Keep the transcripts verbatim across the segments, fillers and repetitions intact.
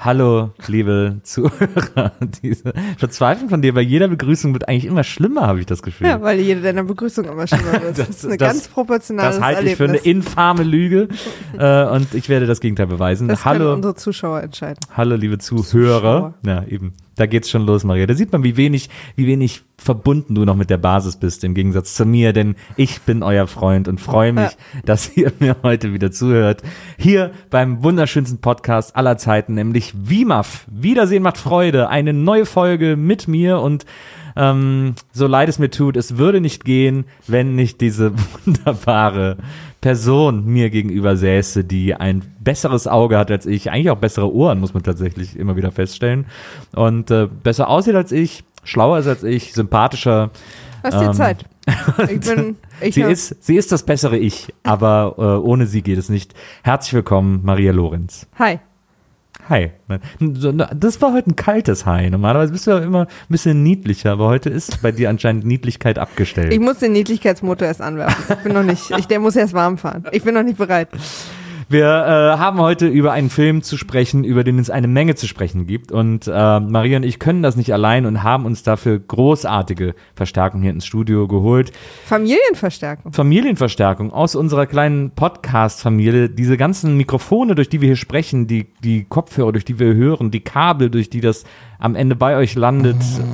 Hallo, liebe Zuhörer. Diese Verzweiflung von dir bei jeder Begrüßung wird eigentlich immer schlimmer, habe ich das Gefühl. Ja, weil jede deiner Begrüßungen immer schlimmer wird. Das, das ist eine das, ganz proportionales Das halte ich Erlebnis. für eine infame Lüge äh, und ich werde das Gegenteil beweisen. Das Hallo, können unsere Zuschauer entscheiden. Hallo, liebe Zuhörer. Zuschauer. Ja, eben. Da geht's schon los, Maria. Da sieht man, wie wenig, wie wenig verbunden du noch mit der Basis bist, im Gegensatz zu mir, denn ich bin euer Freund und freue mich, ja. dass ihr mir heute wieder zuhört. Hier beim wunderschönsten Podcast aller Zeiten, nämlich W M A F. Wiedersehen macht Freude. Eine neue Folge mit mir und ähm, so leid es mir tut, es würde nicht gehen, wenn nicht diese wunderbare Person mir gegenüber säße, die ein besseres Auge hat als ich, eigentlich auch bessere Ohren, muss man tatsächlich immer wieder feststellen, und äh, besser aussieht als ich, schlauer ist als ich, sympathischer. Hast dir ähm, Zeit. Ich bin, ich sie, ist, sie ist das bessere Ich, aber äh, ohne sie geht es nicht. Herzlich willkommen, Maria Lorenz. Hi. Hi. Das war heute ein kaltes Hi. Normalerweise bist du ja immer ein bisschen niedlicher, aber heute ist bei dir anscheinend Niedlichkeit abgestellt. Ich muss den Niedlichkeitsmotor erst anwerfen. Ich bin noch nicht, ich, der muss erst warm fahren. Ich bin noch nicht bereit. Wir äh, haben heute über einen Film zu sprechen, über den es eine Menge zu sprechen gibt. Und äh, Maria und ich können das nicht allein und haben uns dafür großartige Verstärkung hier ins Studio geholt. Familienverstärkung. Familienverstärkung aus unserer kleinen Podcast-Familie. Diese ganzen Mikrofone, durch die wir hier sprechen, die, die Kopfhörer, durch die wir hören, die Kabel, durch die das am Ende bei euch landet,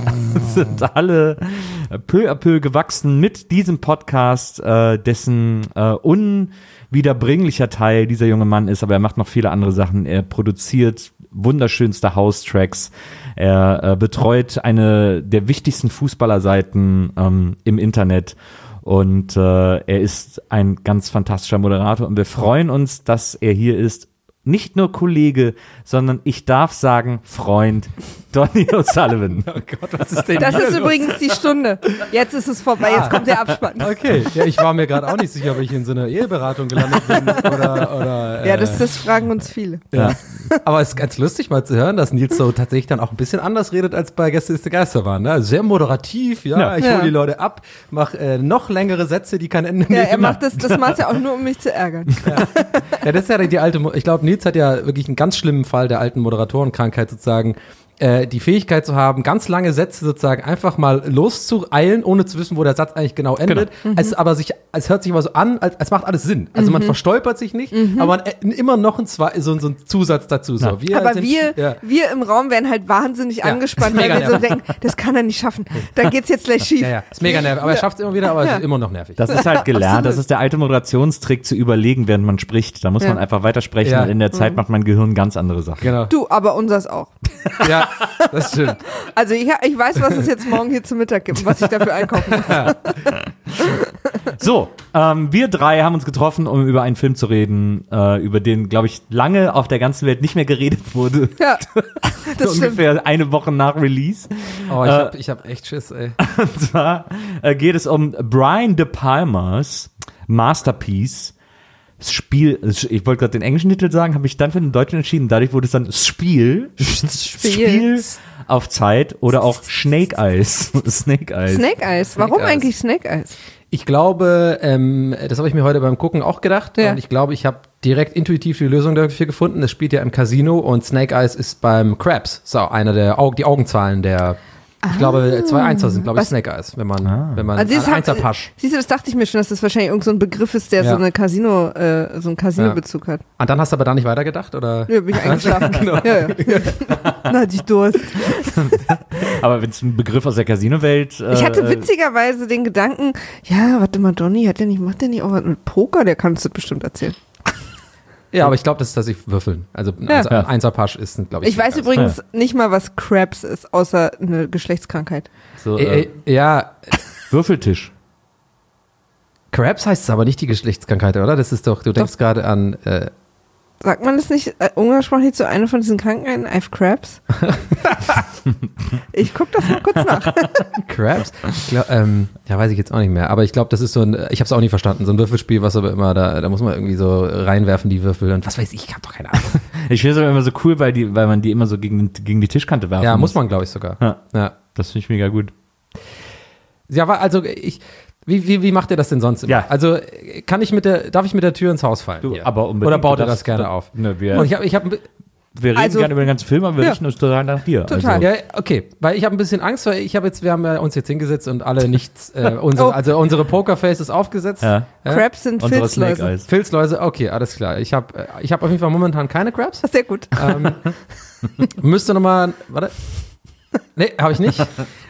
sind alle peu à peu gewachsen mit diesem Podcast, äh, dessen äh, unwiederbringlicher Teil dieser junge Mann ist, aber er macht noch viele andere Sachen. Er produziert wunderschönste House-Tracks. Er äh, betreut eine der wichtigsten Fußballerseiten ähm, im Internet. Und äh, er ist ein ganz fantastischer Moderator. Und wir freuen uns, dass er hier ist. Nicht nur Kollege, sondern ich darf sagen Freund, Donny O'Sullivan. Oh Gott, was ist denn Das hier ist los? übrigens die Stunde. Jetzt ist es vorbei, jetzt kommt der Abspann. Okay, ja, ich war mir gerade auch nicht sicher, ob ich in so einer Eheberatung gelandet bin oder, oder äh, Ja, das, das fragen uns viele. Ja. Aber es ist ganz lustig mal zu hören, dass Nils so tatsächlich dann auch ein bisschen anders redet, als bei Gäste ist der Geister waren. Ne? Sehr moderativ, ja, ja. ich hole ja. die Leute ab, mache äh, noch längere Sätze, die kein Ende Ja, nehmen. er macht das, das macht er auch nur, um mich zu ärgern. Ja, ja, das ist ja die alte, Mo- ich glaube, Nils hat ja wirklich einen ganz schlimmen Fall der alten Moderatorenkrankheit sozusagen, äh, die Fähigkeit zu haben, ganz lange Sätze sozusagen einfach mal loszueilen, ohne zu wissen, wo der Satz eigentlich genau endet. Genau. Mhm. Es aber sich, es hört sich aber so an, als, als macht alles Sinn. Also mhm. man verstolpert sich nicht, mhm. aber man äh, immer noch ein, zwei, so, so ein Zusatz dazu. So. Ja. Wir aber sind, wir, ja. wir im Raum werden halt wahnsinnig Ja. angespannt, weil wir nervig. so denken, das kann er nicht schaffen. Da geht's jetzt gleich schief. Ja, ja, ist mega nervig. Aber er schafft es immer wieder, aber Ja. es ist immer noch nervig. Das ist halt gelernt. Das ist der alte Moderationstrick, zu überlegen, während man spricht. Da muss Ja. man einfach weitersprechen Ja. und in der Zeit Mhm. macht mein Gehirn ganz andere Sachen. Genau. Du, aber unseres auch. Ja, das stimmt. Also ich, ich weiß, was es jetzt morgen hier zu Mittag gibt und was ich dafür einkaufen muss. So, ähm, wir drei haben uns getroffen, um über einen Film zu reden, äh, über den, glaube ich, lange auf der ganzen Welt nicht mehr geredet wurde. Ja, das stimmt. Ungefähr eine Woche nach Release. Oh, ich Äh, hab, ich hab echt Schiss, ey. Und zwar äh, geht es um Brian De Palmas Masterpiece. Spiel, ich wollte gerade den englischen Titel sagen, habe ich dann für den deutschen entschieden. Dadurch wurde es dann Spiel, Spiel auf Zeit oder auch Snake Eyes. Snake Eyes. Snake Eyes. Warum Eyes. eigentlich Snake Eyes? Ich glaube, ähm, das habe ich mir heute beim Gucken auch gedacht. Ja. Und ich glaube, ich habe direkt intuitiv die Lösung dafür gefunden. Es spielt ja im Casino und Snake Eyes ist beim Craps. So, einer der Aug- die Augenzahlen der, ich glaube, zwei Einser sind, glaube ich, Was? Snake Eyes, wenn man, Ah. wenn man Also dieses ein hat- Einser-Pasch. Siehst du, das dachte ich mir schon, dass das wahrscheinlich irgend so ein Begriff ist, der Ja. so eine Casino, äh, so einen Casino-Bezug hat. Und dann hast du aber da nicht weitergedacht, oder? Ja, bin ich eingeschlafen. Genau. Ja, ja. Na, hatte ich Durst. Aber wenn es ein Begriff aus der Casino-Welt äh, Ich hatte witzigerweise den Gedanken, ja, warte mal, Donny, hat der nicht, macht der nicht auch was mit Poker? Der kann uns das bestimmt erzählen. Ja, aber ich glaube, das ist tatsächlich Würfeln. Also, Ja. also ein Einser-Pasch ist, glaube ich. Ich weiß Snake Eyes. übrigens nicht mal, was Krebs ist, außer eine Geschlechtskrankheit. so, Ey, äh, ey, ja, Würfeltisch. Krebs heißt es aber nicht die Geschlechtskrankheit, oder? Das ist doch, du denkst gerade an, äh, Sagt man das nicht äh, umgangssprachlich zu einer von diesen Krankheiten? I have Krebs? Ich guck das mal kurz nach. Krebs? Ich glaub, ähm, ja, weiß ich jetzt auch nicht mehr. Aber ich glaube, das ist so ein, ich habe es auch nicht verstanden, so ein Würfelspiel, was aber immer, da, da muss man irgendwie so reinwerfen, die Würfel und was weiß ich, ich habe doch keine Ahnung. Ich finde es aber immer so cool, weil, die, weil man die immer so gegen, gegen die Tischkante werfen Ja, muss man, glaube ich, sogar. Ja. Ja. Das finde ich mega gut. Ja, aber also ich, wie, wie, wie macht ihr das denn sonst immer? Ja. Also kann ich mit der, darf ich mit der Tür ins Haus fallen? Du, hier? aber unbedingt. Oder baut Du ihr das darfst- gerne du- auf? Ne, wir, Und ich habe, ich habe, Wir reden Also- gerne über den ganzen Film, aber wir Ja. richten uns total nach dir. Total. Also, Ja, okay, weil ich habe ein bisschen Angst, weil ich habe jetzt, wir haben ja uns jetzt hingesetzt und alle nichts, äh, unsere, Oh. also unsere Pokerfaces aufgesetzt. ja. Ja? Crabs sind Unsere Snake Filzläuse. Eyes. Filzläuse, okay, alles klar. Ich habe äh, ich hab auf jeden Fall momentan keine Crabs. Sehr gut. Ähm, müsste nochmal, warte. Nee, habe ich nicht.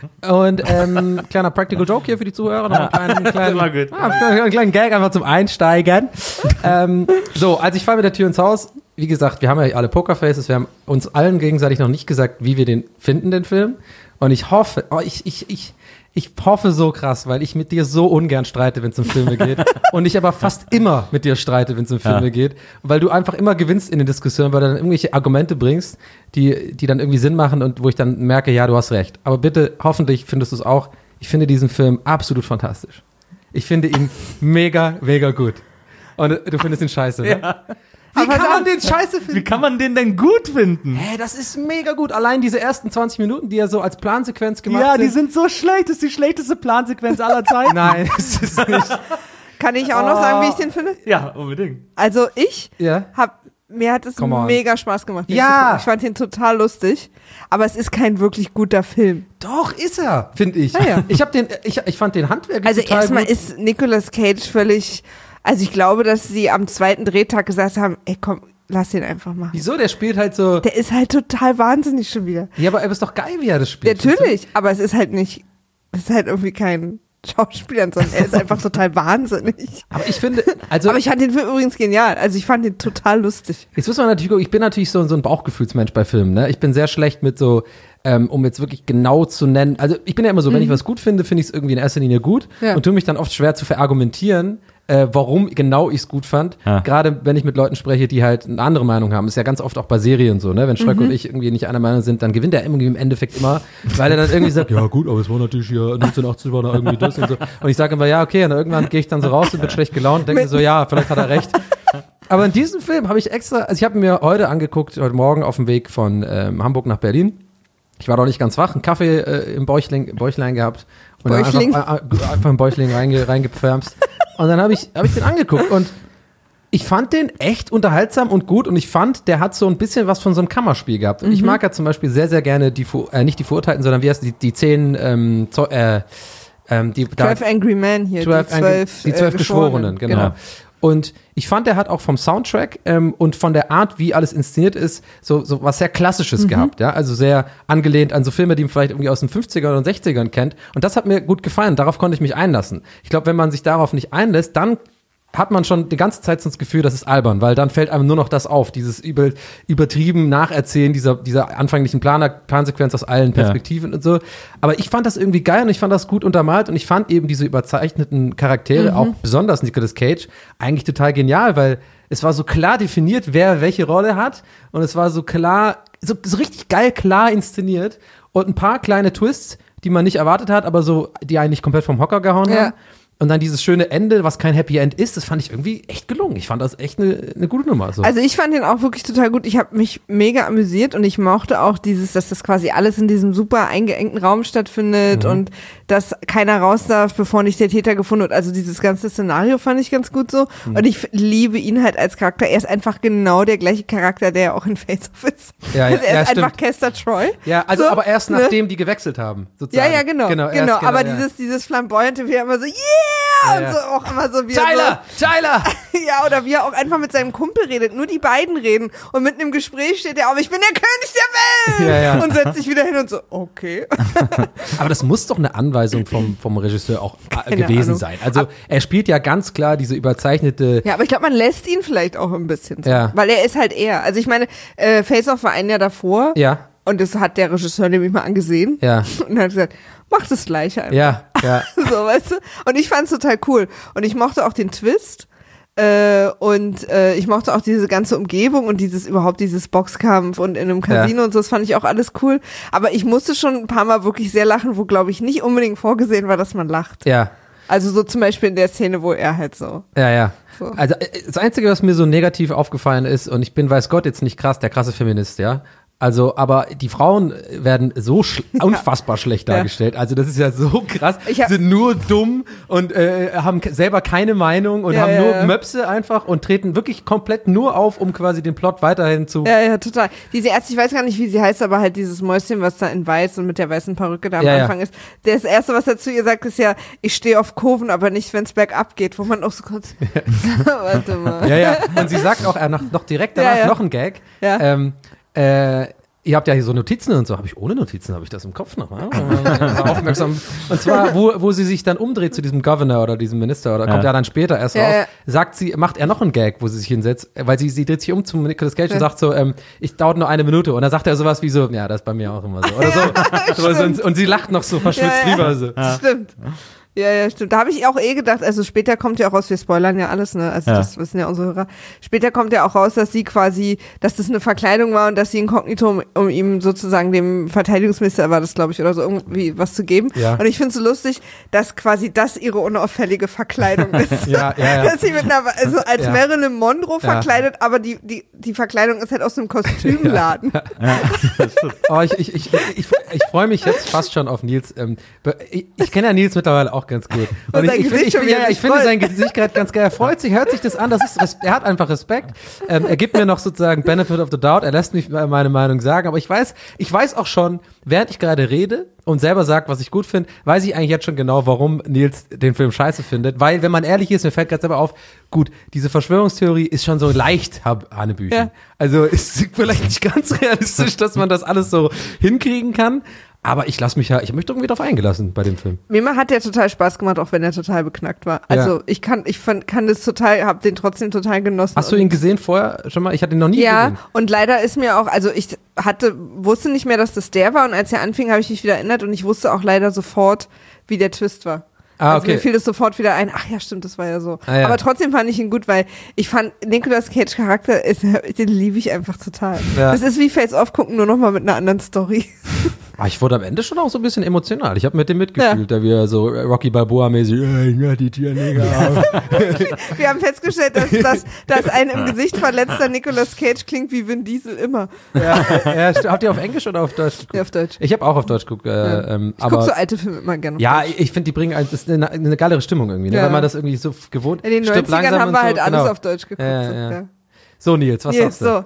Und ähm, kleiner Practical Joke hier für die Zuhörer. Noch einen kleinen, kleinen, immer gut. Ah, einen kleinen Gag einfach zum Einsteigen. ähm, so, also ich falle mit der Tür ins Haus. Wie gesagt, wir haben ja alle Pokerfaces. Wir haben uns allen gegenseitig noch nicht gesagt, wie wir den finden, den Film. Und ich hoffe, oh, ich, ich, ich, ich hoffe so krass, weil ich mit dir so ungern streite, wenn es um Filme geht. Und ich aber fast immer mit dir streite, wenn es um Filme Ja. geht. Weil du einfach immer gewinnst in den Diskussionen, weil du dann irgendwelche Argumente bringst, die, die dann irgendwie Sinn machen und wo ich dann merke, ja, du hast recht. Aber bitte, hoffentlich findest du es auch. Ich finde diesen Film absolut fantastisch. Ich finde ihn mega, mega gut. Und du findest ihn scheiße, ne? Ja. Wie Aber kann sag- man den scheiße finden? Wie kann man den denn gut finden? Hä, das ist mega gut. Allein diese ersten zwanzig Minuten, die ja so als Plansequenz gemacht Ja, sind. die sind so schlecht. Das ist die schlechteste Plansequenz aller Zeiten. Nein, das ist nicht. Kann ich auch noch sagen, wie ich den finde? Ja, unbedingt. Also ich Ja. hab, mir hat es Come on. mega Spaß gemacht. den Ja. zu gucken. Ich fand den total lustig, aber es ist kein wirklich guter Film. Doch, ist er, finde ich. Ah, ja. Ich, hab den, ich, ich fand den handwerklich Also total erstmal gut. ist Nicolas Cage völlig, also ich glaube, dass sie am zweiten Drehtag gesagt haben, ey komm, lass den einfach machen. Wieso? Der spielt halt so. Der ist halt total wahnsinnig schon wieder. Ja, aber er ist doch geil, wie er das spielt. Natürlich, aber es ist halt nicht, es ist halt irgendwie kein Schauspieler, sondern er ist einfach total wahnsinnig. Aber ich finde, also. Aber ich fand den Film übrigens genial. Also ich fand den total lustig. Jetzt muss man natürlich gucken, ich bin natürlich so, so ein Bauchgefühlsmensch bei Filmen, ne? Ich bin sehr schlecht mit so, ähm, um jetzt wirklich genau zu nennen. Also ich bin ja immer so, wenn ich was gut finde, finde ich es irgendwie in erster Linie gut Ja. und tue mich dann oft schwer zu verargumentieren, äh, warum genau ich es gut fand. Ja. Gerade wenn ich mit Leuten spreche, die halt eine andere Meinung haben. Ist ja ganz oft auch bei Serien so, ne? Wenn Schröck und ich irgendwie nicht einer Meinung sind, dann gewinnt er irgendwie im Endeffekt immer, weil er dann irgendwie sagt, ja gut, aber es war natürlich hier neunzehnhundert achtzig war da irgendwie das und so. Und ich sage immer, ja okay, und irgendwann gehe ich dann so raus und bin schlecht gelaunt und denke mir so, ja, vielleicht hat er recht. Aber in diesem Film habe ich extra, also ich habe mir heute angeguckt, heute Morgen auf dem Weg von ähm, Hamburg nach Berlin. Ich war noch nicht ganz wach, einen Kaffee äh, im Bäuchlein, im Bäuchlein gehabt. Und dann Bäuchling? Einfach, äh, einfach im Bäuchlein reinge, reingepfärmst. Und dann habe ich, hab ich den angeguckt und ich fand den echt unterhaltsam und gut und ich fand, der hat so ein bisschen was von so einem Kammerspiel gehabt. Und ich mag ja zum Beispiel sehr, sehr gerne die, Fu- äh, nicht die Verurteilten, sondern wie heißt die, die zehn, ähm, Zeu- äh, ähm, die, da- Twelve Angry Men hier, zwölf die zwölf, die zwölf äh, Geschworenen, genau. Ja. Und ich fand, der hat auch vom Soundtrack ähm, und von der Art, wie alles inszeniert ist, so, so was sehr Klassisches gehabt, ja, also sehr angelehnt an so Filme, die man vielleicht irgendwie aus den fünfzigern und sechzigern kennt. Und das hat mir gut gefallen, darauf konnte ich mich einlassen. Ich glaube, wenn man sich darauf nicht einlässt, dann hat man schon die ganze Zeit so das Gefühl, das ist albern, weil dann fällt einem nur noch das auf, dieses über, übertrieben Nacherzählen dieser, dieser anfänglichen Planer, Plansequenz aus allen Perspektiven und so. Aber ich fand das irgendwie geil und ich fand das gut untermalt und ich fand eben diese überzeichneten Charaktere, auch besonders Nicolas Cage, eigentlich total genial, weil es war so klar definiert, wer welche Rolle hat und es war so klar, so, so richtig geil klar inszeniert und ein paar kleine Twists, die man nicht erwartet hat, aber so, die eigentlich komplett vom Hocker gehauen Ja. haben. Und dann dieses schöne Ende, was kein Happy End ist, das fand ich irgendwie echt gelungen. Ich fand das echt eine, eine gute Nummer. So. Also ich fand den auch wirklich total gut. Ich habe mich mega amüsiert und ich mochte auch dieses, dass das quasi alles in diesem super eingeengten Raum stattfindet Mhm. und dass keiner raus darf, bevor nicht der Täter gefunden wird. Also dieses ganze Szenario fand ich ganz gut so. Mhm. Und ich f- liebe ihn halt als Charakter. Er ist einfach genau der gleiche Charakter, der auch in Face-Off ist. Ja, ja, also er ja, ist stimmt. einfach Kester Troy. ja, also so, aber erst ne? nachdem die gewechselt haben, Ja, sozusagen. ja, genau. Genau, erst, aber ja. dieses, dieses flamboyante, wie er immer so, yeah! Ja, und ja. so auch immer so wie er Tyler! Tyler! so, ja, oder wie er auch einfach mit seinem Kumpel redet, nur die beiden reden und mitten im Gespräch steht er auf, ich bin der König der Welt! Ja, ja. Und setzt sich wieder hin und so, okay. Aber das muss doch eine Anweisung vom, vom Regisseur auch äh, Keine gewesen Ahnung. sein. Also er spielt ja ganz klar diese überzeichnete. Ja, aber ich glaube, man lässt ihn vielleicht auch ein bisschen so, Ja. weil er ist halt er. Also ich meine, äh, Face-Off war ein Jahr davor Ja, und das hat der Regisseur nämlich mal angesehen ja, und hat gesagt, mach das Gleiche einfach. ja, ja. So, weißt du? Und ich fand's total cool. Und ich mochte auch den Twist. Äh, und äh, ich mochte auch diese ganze Umgebung und dieses überhaupt dieses Boxkampf und in einem Casino Ja. und so, das fand ich auch alles cool. Aber ich musste schon ein paar Mal wirklich sehr lachen, wo, glaube ich, nicht unbedingt vorgesehen war, dass man lacht. Ja, Also so zum Beispiel in der Szene, wo er halt so. ja, ja. So. Also äh, das Einzige, was mir so negativ aufgefallen ist, und ich bin, weiß Gott, jetzt nicht krass, der krasse Feminist, ja. Also, aber die Frauen werden so sch- unfassbar schlecht dargestellt. Also, das ist ja so krass. Ich hab- sind nur dumm und äh, haben k- selber keine Meinung und Ja, haben ja, nur ja. Möpse einfach und treten wirklich komplett nur auf, um quasi den Plot weiterhin zu. Ja, ja, total. Diese Ärzte, ich weiß gar nicht, wie sie heißt, aber halt dieses Mäuschen, was da in weiß und mit der weißen Perücke da am Ja, ja. Anfang ist. Das Erste, was er zu ihr sagt, ist ja, ich stehe auf Kurven, aber nicht, wenn es bergab geht, wo man auch so kurz, warte mal. Ja, ja. Und sie sagt auch äh, noch, noch direkt danach Ja, ja. noch ein Gag. Ja. Ähm, äh, Ihr habt ja hier so Notizen und so. Habe ich ohne Notizen, habe ich das im Kopf noch. Ja? Aufmerksam. Und zwar, wo, wo sie sich dann umdreht zu diesem Governor oder diesem Minister, oder kommt Ja. ja dann später erst Ja, raus, ja. sagt sie, macht er noch einen Gag, wo sie sich hinsetzt, weil sie, sie dreht sich um zum Nicolas Cage Ja. und sagt so, ähm, ich dauert nur eine Minute. Und dann sagt er sowas wie so, ja, das ist bei mir auch immer so. Oder so. so und, und sie lacht noch so verschwitzt Ja, ja. drüber. So. Stimmt. Ja, ja, stimmt. Da habe ich auch eh gedacht, also später kommt ja auch raus, wir spoilern ja alles, ne? Also Ja. das wissen ja unsere Hörer. Später kommt ja auch raus, dass sie quasi, dass das eine Verkleidung war und dass sie inkognito, um, um ihm sozusagen dem Verteidigungsminister war das, glaube ich, oder so irgendwie was zu geben. Ja. Und ich finde es so lustig, dass quasi das ihre unauffällige Verkleidung ist. Ja, ja, ja. Dass sie mit einer, also als Ja. Marilyn Monroe Ja. verkleidet, aber die, die, die Verkleidung ist halt aus einem Kostümladen. Oh, ich ich, ich, ich, ich freue mich jetzt fast schon auf Nils. Ähm, be- ich ich kenne ja Nils mittlerweile auch ganz gut. Und Und sein ich, ich, Gesicht ich, schon ich, wieder ja, ich sich finde freut. sein Gesicht gerade ganz geil. Er freut sich, hört sich das an. Das ist, Res- er hat einfach Respekt. Ähm, er gibt mir noch sozusagen Benefit of the Doubt. Er lässt mich meine Meinung sagen. Aber ich weiß, ich weiß auch schon, während ich gerade rede und selber sagt, was ich gut finde, weiß ich eigentlich jetzt schon genau, warum Nils den Film scheiße findet. Weil, wenn man ehrlich ist, mir fällt gerade selber auf, gut, diese Verschwörungstheorie ist schon so leicht Hab- Hanebüchen. Ja. Also ist vielleicht nicht ganz realistisch, dass man das alles so hinkriegen kann. Aber ich lasse mich ja, ich habe mich irgendwie darauf eingelassen bei dem Film. Mir hat der total Spaß gemacht, auch wenn er total beknackt war. Also Ja. ich kann, ich fand, kann das total, habe den trotzdem total genossen. Hast du ihn gesehen vorher schon mal? Ich hatte ihn noch nie Ja, gesehen. und leider ist mir auch, also ich hatte, wusste nicht mehr, dass das der war und als er anfing, habe ich mich wieder erinnert und ich wusste auch leider sofort, wie der Twist war. Ah, Also okay. mir fiel das sofort wieder ein, ach ja, stimmt, das war ja so. Ah, ja. Aber trotzdem fand ich ihn gut, weil ich fand, Nicolas Cage Charakter, ist, den liebe ich einfach total. Ja. Das ist wie Face Off gucken, nur nochmal mit einer anderen Story. Aber ich wurde am Ende schon auch so ein bisschen emotional. Ich habe mit dem mitgefühlt, da wir so Rocky Balboa-mäßig, äh, ja, die Tierneger. Wir haben festgestellt, dass, dass, dass ein im Gesicht verletzter Nicolas Cage klingt wie Vin Diesel immer. ja, ja, st- habt ihr auf Englisch oder auf Deutsch geguckt? Ja, auf Deutsch. Ich habe auch auf Deutsch geguckt. Äh, Ja. ähm, Ich gucke aber so alte Filme immer gerne. auf ja, Deutsch. ich, ich finde, die bringen ein, das ist eine, eine geilere Stimmung irgendwie, ne? Ja. weil man das irgendwie so f- gewohnt. In den Stirb neunzigern langsam haben und wir so, halt alles genau. auf Deutsch geguckt. Ja, so, ja. ja. So, Nils, was Nils, sagst du? so.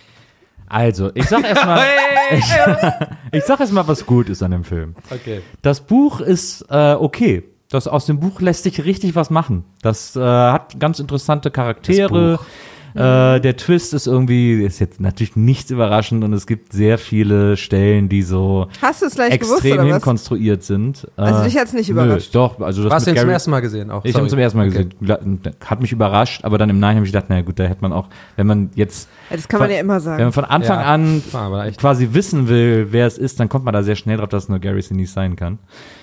Also, ich sag erstmal, ich, ich sag erstmal, was gut ist an dem Film. Okay. Das Buch ist äh, okay. Das, aus dem Buch lässt sich richtig was machen. Das äh, hat ganz interessante Charaktere. Äh, der Twist ist irgendwie, ist jetzt natürlich nichts überraschend und es gibt sehr viele Stellen, die so Hast du es gleich gewusst, extrem oder was? hinkonstruiert sind. Also Äh, dich hat's nicht nö, überrascht? Doch, also das Hast du mit ihn zum Gary- ersten Mal gesehen auch? Ich habe Sorry. ihn zum ersten Mal Okay. gesehen. Hat mich überrascht, aber dann im Nachhinein habe ich gedacht, naja gut, da hätte man auch, wenn man jetzt, Ja, das kann man Von- ja immer wenn sagen. man von Anfang Ja, an war aber echt. quasi wissen will, wer es ist, dann kommt man da sehr schnell drauf, dass es nur Gary Sinise sein kann.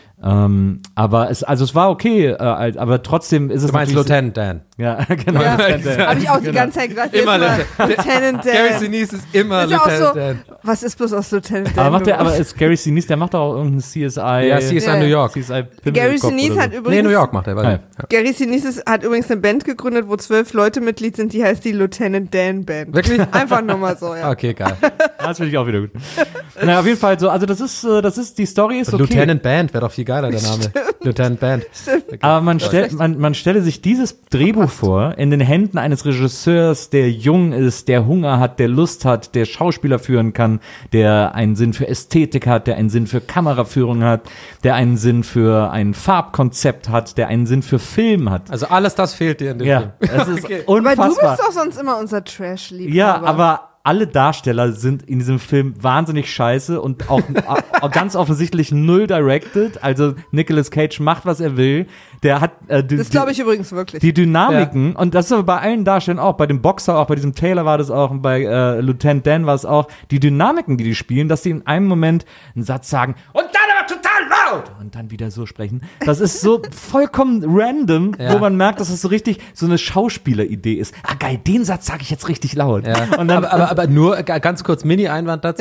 Ähm, aber es, also es war okay, äh, aber trotzdem ist es Du meinst natürlich- Lieutenant Dan. Ja, genau. Ja, Lieutenant Dan. habe ich auch die Genau. ganze Zeit gedacht. Immer jetzt mal Lieutenant- Lieutenant Dan. Gary Sinise ist immer ist ja auch Lieutenant so, Dan. was ist bloß aus Lieutenant Dan? Aber macht der, geworden? aber ist Gary Sinise, der macht doch auch irgendeinen C S I. Ja, C S I Ja. New York. C S I Pimmelkopf Gary Sinise oder hat so. übrigens, Nee, New York macht er. Weiß Ah, ich. Ja. Gary Sinise hat übrigens eine Band gegründet, wo zwölf Leute Mitglied sind, die heißt die Lieutenant Dan Band. Wirklich? Einfach nur mal so, ja. Okay, geil. Das finde ich auch wieder gut. Na, auf jeden Fall so, also das ist, äh, das ist, die Story ist okay. Lieutenant Band wäre doch viel geiler, der Name. Lieutenant Band. Aber man, stell, man, man stelle sich dieses Drehbuch vor in den Händen eines Regisseurs, der jung ist, der Hunger hat, der Lust hat, der Schauspieler führen kann, der einen Sinn für Ästhetik hat, der einen Sinn für Kameraführung hat, der einen Sinn für ein Farbkonzept hat, der einen Sinn für Film hat. Also alles das fehlt dir in dem Ja, Film. das ist Aber du unfassbar. bist doch sonst immer unser Trash-Liebhaber. Ja, aber alle Darsteller sind in diesem Film wahnsinnig scheiße und auch, auch ganz offensichtlich null directed. Also Nicolas Cage macht, was er will. Der hat äh, die, Das glaube ich übrigens wirklich. die Dynamiken, und das ist aber bei allen Darstellern auch, bei dem Boxer auch, bei diesem Taylor war das auch und bei äh, Lieutenant Dan war es auch, die Dynamiken, die die spielen, dass sie in einem Moment einen Satz sagen und dann aber total laut und dann wieder so sprechen. Das ist so vollkommen random, Ja. wo man merkt, dass es so richtig so eine Schauspieleridee ist. Ah geil, den Satz sage ich jetzt richtig laut. Ja. Und dann, aber, aber, aber nur äh, ganz kurz Mini-Einwand dazu. Ja.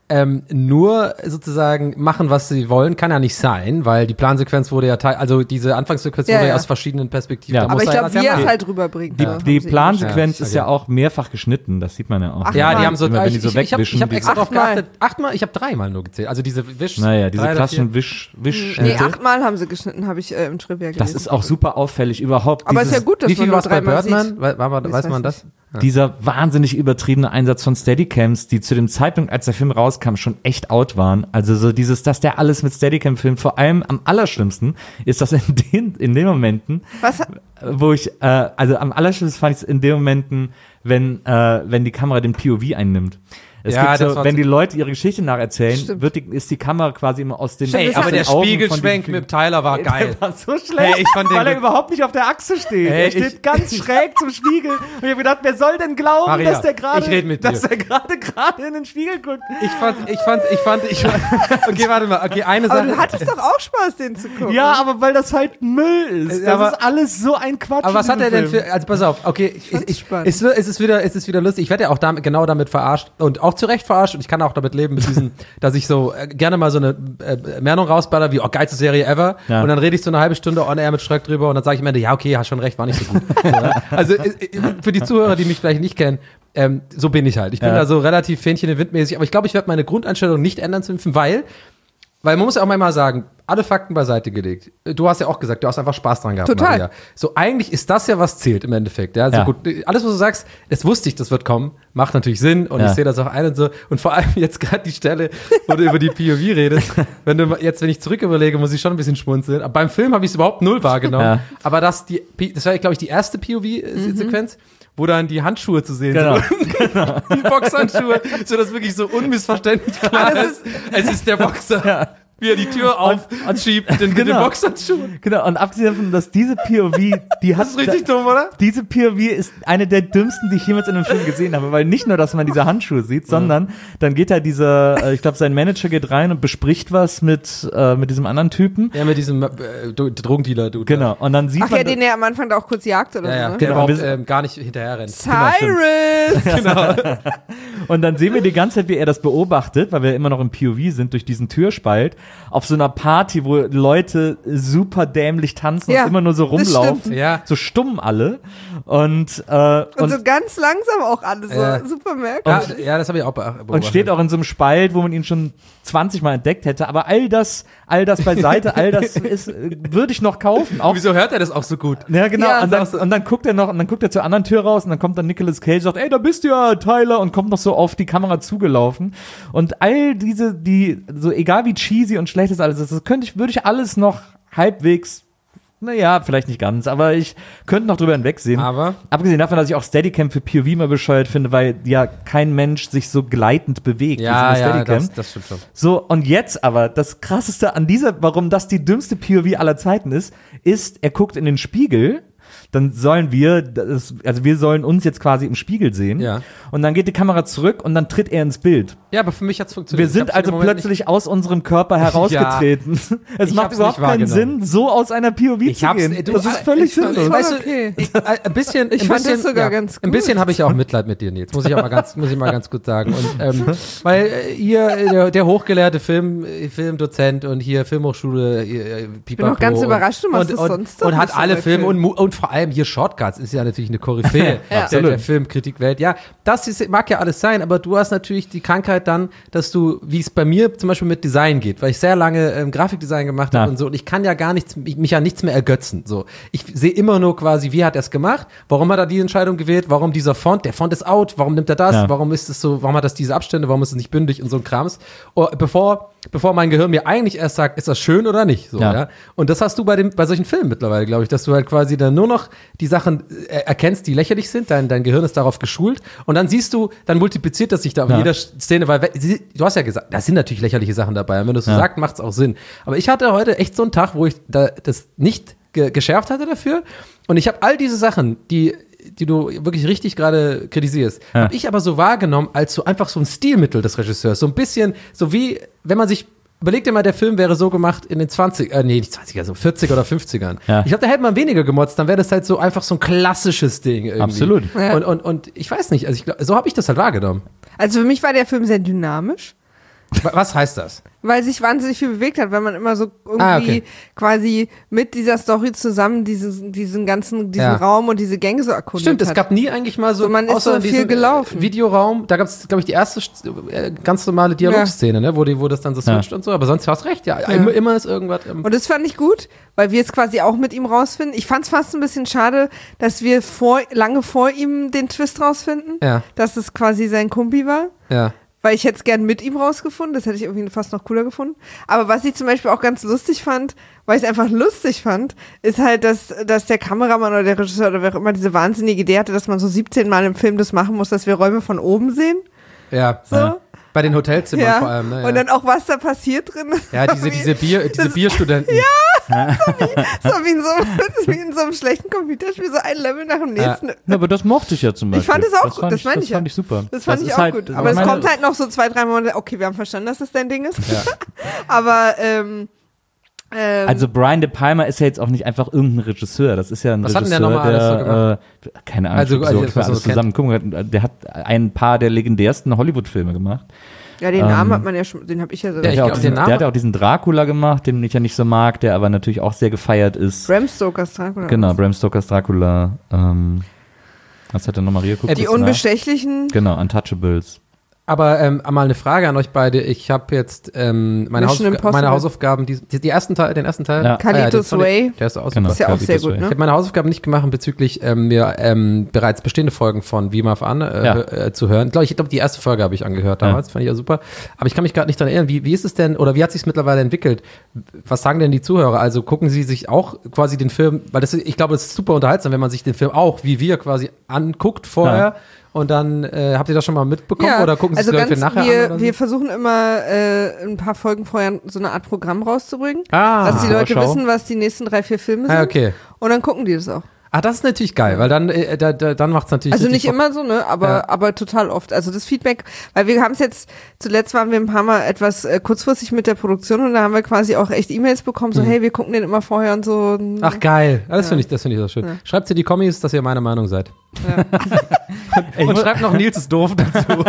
ähm, nur sozusagen machen, was sie wollen, kann ja nicht sein, weil die Plansequenz wurde ja, teil, also diese Anfangssequenz Ja, wurde ja ja. aus verschiedenen Perspektiven. Ja. Da Aber muss ich er glaube, das wie ja er es machen. halt rüberbringt. Die, so, die haben sie Plansequenz Ja, ist ja auch mehrfach geschnitten, das sieht man ja auch. Ja, die Achtmal. haben so, Immer, wenn ich, die so ich, ich habe wegwischen, ich hab die- extra drauf Achtmal. geachtet. Achtmal, ich habe dreimal nur gezählt. Also diese Wisch. Naja, diese drei oder klassischen vier. Wisch, Wisch Nee, achtmal haben sie geschnitten, habe ich äh, im Trivia gelesen. Das ist auch super auffällig überhaupt. Aber ist dieses, ja gut, dass Wie viel man war nur es bei dreimal Birdman? sieht. Weiß, war, Das weiß weiß man ich das? Dieser wahnsinnig übertriebene Einsatz von Steadicams, die zu dem Zeitpunkt, als der Film rauskam, schon echt out waren. Also so dieses, dass der alles mit Steadicam filmt, vor allem am allerschlimmsten ist das in den, in den Momenten, Was? wo ich, äh, also am allerschlimmsten fand ich es in den Momenten, wenn, äh, wenn die Kamera den P O V einnimmt. Es Ja, gibt das so, war wenn zu- die Leute ihre Geschichte nacherzählen, Stimmt. wird die, ist die Kamera quasi immer aus den, Stimmt, Ey, das aber hat- der den Augen von Spiegelschwenk diesem- mit Tyler war geil. Der war so schlecht, Hey, ich fand den weil er gut. überhaupt nicht auf der Achse steht. Hey, er steht ich- ganz schräg zum Spiegel. Und ich habe gedacht, wer soll denn glauben, Maria, dass der gerade, ich red mit dass dir. er gerade gerade in den Spiegel guckt? Ich fand, ich fand, ich fand, ich Okay, warte mal. Okay, eine Aber Sache. du hattest doch auch Spaß, den zu gucken. Ja, aber weil das halt Müll ist. Äh, Das aber- ist alles so ein Quatsch. Aber was in hat er diesem denn Film. für, also pass auf, okay, ich, fand's ich, spannend. es, wird- es ist wieder, es ist wieder lustig. Ich werde ja auch damit, genau damit verarscht und auch zu Recht verarscht und ich kann auch damit leben mit diesen, dass ich so äh, gerne mal so eine äh, Meldung rausballer wie, oh, geilste Serie ever. Ja. Und dann rede ich so eine halbe Stunde on air mit Schröck drüber und dann sage ich am Ende, ja, okay, hast schon recht, war nicht so gut. So, ja. Also äh, äh, für die Zuhörer, die mich vielleicht nicht kennen, ähm, so bin ich halt. Ich bin Ja. da so relativ Fähnchen im Wind mäßig, aber ich glaube, ich werde meine Grundeinstellung nicht ändern zu dem Film, weil Weil man muss ja auch mal sagen, alle Fakten beiseite gelegt. Du hast ja auch gesagt, du hast einfach Spaß dran gehabt, Total. Maria. So, eigentlich ist das ja, was zählt im Endeffekt. Ja, also Ja. gut, alles, was du sagst, das wusste ich, das wird kommen, macht natürlich Sinn und Ja. ich sehe das auch ein und so. Und vor allem jetzt gerade die Stelle, wo du über die P O V redest. Wenn du jetzt, wenn ich zurück überlege, muss ich schon ein bisschen schmunzeln. Aber beim Film habe ich es überhaupt null wahrgenommen. Ja. Aber das, die, das war, glaube ich, die erste P O V-Sequenz. Wo dann die Handschuhe zu sehen Genau. sind. Die Boxhandschuhe, so dass wirklich so unmissverständlich klar Das ist. Es ist der Boxer. Wie er die Tür auf und schiebt den, mit den Genau. Boxhandschuhen. Genau, und abgesehen davon, dass diese P O V, die hat, Das ist richtig dumm, oder? diese P O V ist eine der dümmsten, die ich jemals in einem Film gesehen habe, weil nicht nur, dass man diese Handschuhe sieht, sondern dann geht da dieser, äh, ich glaube, sein Manager geht rein und bespricht was mit, äh, mit diesem anderen Typen. Ja, mit diesem äh, Do- Drogendealer, du. Genau, und dann sieht Ach man, ja, den er am Anfang da auch kurz jagt oder Ja, ja, so, ne? der Genau. überhaupt ähm, gar nicht hinterher rennt. Cyrus! und dann sehen wir die ganze Zeit, wie er das beobachtet, weil wir immer noch im P O V sind, durch diesen Türspalt, auf so einer Party, wo Leute super dämlich tanzen Ja, und immer nur so das rumlaufen. stimmt. Ja. So stumm alle. Und, äh, Und, und, so ganz langsam auch alle, so Ja. super Ja, merkwürdig. ja, das habe ich auch beobachtet. und steht auch in so einem Spalt, wo man ihn schon zwanzig Mal entdeckt hätte. Aber all das, all das beiseite, all das ist, äh, würde ich noch kaufen. Auch, Wieso hört er das auch so gut? ja, genau. Ja, und, dann, und dann guckt er noch, und dann guckt er zur anderen Tür raus und dann kommt dann Nicolas Cage und sagt, ey, da bist du ja, Tyler, und kommt noch so auf die Kamera zugelaufen. Und all diese, die, so egal wie cheesy und schlecht das alles ist, das könnte ich, würde ich alles noch halbwegs, naja, vielleicht nicht ganz, aber ich könnte noch drüber hinwegsehen. Aber Abgesehen davon, dass ich auch Steadicam für P O V mal bescheuert finde, weil ja kein Mensch sich so gleitend bewegt ja, wie so eine ja, Steadicam. das, das stimmt schon. So, und jetzt aber, das krasseste an dieser, warum das die dümmste P O V aller Zeiten ist, ist, er guckt in den Spiegel, dann sollen wir, das, also wir sollen uns jetzt quasi im Spiegel sehen. Ja. Und dann geht die Kamera zurück und dann tritt er ins Bild. Ja, aber für mich hat's funktioniert. Wir sind Ich hab's also im Moment plötzlich aus unserem Körper herausgetreten. Es Ich macht hab's überhaupt nicht keinen wahrgenommen. Sinn, so aus einer P O V Ich zu hab's, gehen. du, das ist völlig ich, sinnlos. ich- Weißt du, okay. ich, äh, ein bisschen, Ich ein fand das bisschen, sogar ja, ganz Ein gut. bisschen habe ich auch Mitleid mit dir, Nils. Muss ich auch mal ganz, muss ich mal ganz gut sagen. Und, ähm, weil äh, hier äh, der, der hochgelehrte Film, äh, Filmdozent und hier Filmhochschule, äh, bin auch ganz überrascht, du machst und, das und, sonst doch und hat nicht so alle bei Filme und, Filmen. Mu- und vor allem hier Shortcuts ist ja natürlich eine Koryphäe Ja. der, der Filmkritikwelt. Ja, das ist, mag ja alles sein, aber du hast natürlich die Krankheit dann, dass du, wie es bei mir zum Beispiel mit Design geht, weil ich sehr lange ähm, Grafikdesign gemacht habe Ja. und so und ich kann ja gar nichts, mich, mich ja nichts mehr ergötzen. So, ich sehe immer nur quasi, wie hat er es gemacht, warum hat er die Entscheidung gewählt, warum dieser Font, der Font ist out, warum nimmt er das, Ja. warum ist es so, warum hat das diese Abstände, warum ist es nicht bündig und so ein Krams. Oh, bevor, bevor mein Gehirn mir eigentlich erst sagt, ist das schön oder nicht. So, Ja. ja. Und das hast du bei dem, bei solchen Filmen mittlerweile, glaube ich, dass du halt quasi dann nur noch die Sachen äh, erkennst, die lächerlich sind, dein, dein Gehirn ist darauf geschult und dann siehst du, dann multipliziert das sich da auf Ja. jeder Szene, weil we- sie- du hast ja gesagt, da sind natürlich lächerliche Sachen dabei und wenn du es so Ja. sagst, macht es auch Sinn. Aber ich hatte heute echt so einen Tag, wo ich da, das nicht ge geschärft hatte dafür und ich habe all diese Sachen, die die du wirklich richtig gerade kritisierst, Ja. habe ich aber so wahrgenommen als so einfach so ein Stilmittel des Regisseurs, so ein bisschen, so wie, wenn man sich überleg dir mal, der Film wäre so gemacht in den zwanzig, äh, nee, nicht zwanziger, so vierziger oder fünfzigern. Ja. Ich glaube, da hätte man weniger gemotzt, dann wäre das halt so einfach so ein klassisches Ding irgendwie. Absolut. Ja. Und, und, und ich weiß nicht, also ich glaub, so habe ich das halt wahrgenommen. Also für mich war der Film sehr dynamisch. Was heißt das? Weil sich wahnsinnig viel bewegt hat, weil man immer so irgendwie Ah, okay. quasi mit dieser Story zusammen diesen, diesen ganzen, diesen Ja. Raum und diese Gänge so erkundet Stimmt, hat. es gab nie eigentlich mal so, So, man ist außer so in viel diesem, gelaufen. äh, Videoraum, da gab es, glaube ich, die erste äh, ganz normale Dialogszene, ne, wo, die, wo das dann so switcht und so, aber sonst hast recht, ja, immer, immer ist irgendwas. Ähm, Und das fand ich gut, weil wir es quasi auch mit ihm rausfinden. Ich fand es fast ein bisschen schade, dass wir vor, lange vor ihm den Twist rausfinden, Ja. dass es quasi sein Kumpi war. ja. Weil ich hätte es gern mit ihm rausgefunden, das hätte ich irgendwie fast noch cooler gefunden. Aber was ich zum Beispiel auch ganz lustig fand, weil ich es einfach lustig fand, ist halt, dass, dass der Kameramann oder der Regisseur oder wer auch immer diese wahnsinnige Idee hatte, dass man so siebzehn Mal im Film das machen muss, dass wir Räume von oben sehen. Ja. So. Ja. Bei den Hotelzimmern Ja. vor allem, ne? Ja. Und dann auch, was da passiert drin. ja, diese, diese, Bier, diese Das- Bierstudenten. So wie in so, das ist wie in so einem schlechten Computerspiel, so ein Level nach dem nächsten. Ja, aber das mochte ich ja zum Beispiel. Ich fand es auch gut, fand das ich, meine das ich ja. fand ich super. Das fand ich ist auch halt, gut. ich Aber es meine, kommt halt noch so zwei, drei Monate, okay, wir haben verstanden, dass das dein Ding ist. Ja. Aber, ähm, ähm, Also Brian De Palma ist ja jetzt auch nicht einfach irgendein Regisseur. Das ist ja ein Was hat denn Regisseur, der nochmal alles so der, äh, keine Ahnung, Also, ich also so, jetzt, ich was alles du so zusammen gucken. Der hat ein paar der legendärsten Hollywood-Filme gemacht. ja, den Namen ähm, hat man ja schon, den habe ich ja sogar. Ja, Der, ich hat ja glaub, auch den diesen, Namen- der hat ja auch diesen Dracula gemacht, den ich ja nicht so mag, der aber natürlich auch sehr gefeiert ist. Bram Stokers Dracula. Genau, Bram Stokers Dracula. Ähm, was hat er nochmal hier geguckt? Die Kurz nach. Unbestechlichen. Genau, Untouchables. Aber ähm, mal eine Frage an euch beide. Ich habe jetzt ähm, meine, Mission Hausaufga- Impossible. meine Hausaufgaben, die, die, die ersten Teil, den ersten Teil. Ja. Carlitos den fand ich- Way. Der ist auch Genau. super. Ist ja auch Carlitos sehr gut, Way. Ich ne? habe meine Hausaufgaben nicht gemacht bezüglich ähm, mir ähm, bereits bestehende Folgen von Wie Marv an äh, Ja. äh, zu hören. Ich glaube, ich glaube, die erste Folge habe ich angehört damals, fand ich ja super. Aber ich kann mich gerade nicht daran erinnern, wie, wie ist es denn, oder wie hat sich es mittlerweile entwickelt? Was sagen denn die Zuhörer? Also gucken sie sich auch quasi den Film, weil das, ich glaube, das ist super unterhaltsam, wenn man sich den Film auch, wie wir quasi anguckt vorher. Ja. Und dann, äh, habt ihr das schon mal mitbekommen Ja, oder gucken Sie also es gleich ganz, für nachher wir, an? Oder wir so? versuchen immer äh, ein paar Folgen vorher so eine Art Programm rauszubringen, Ah, dass die Leute Vorschau. wissen, was die nächsten drei, vier Filme sind. Ah, okay. Und dann gucken die das auch. Ah, das ist natürlich geil, weil dann, äh, da, da, dann macht es natürlich Also richtig nicht Bock. immer so, ne, aber, Ja. aber total oft. Also das Feedback, weil wir haben es jetzt, zuletzt waren wir ein paar Mal etwas äh, kurzfristig mit der Produktion und da haben wir quasi auch echt E-Mails bekommen, so, hey, wir gucken den immer vorher und so. Mhm. Ach geil, das Ja. finde ich, das finde ich so schön. Ja. Schreibt in die Kommis, dass ihr meiner Meinung seid. Ich Und muss, schreibt noch Nils ist doof dazu.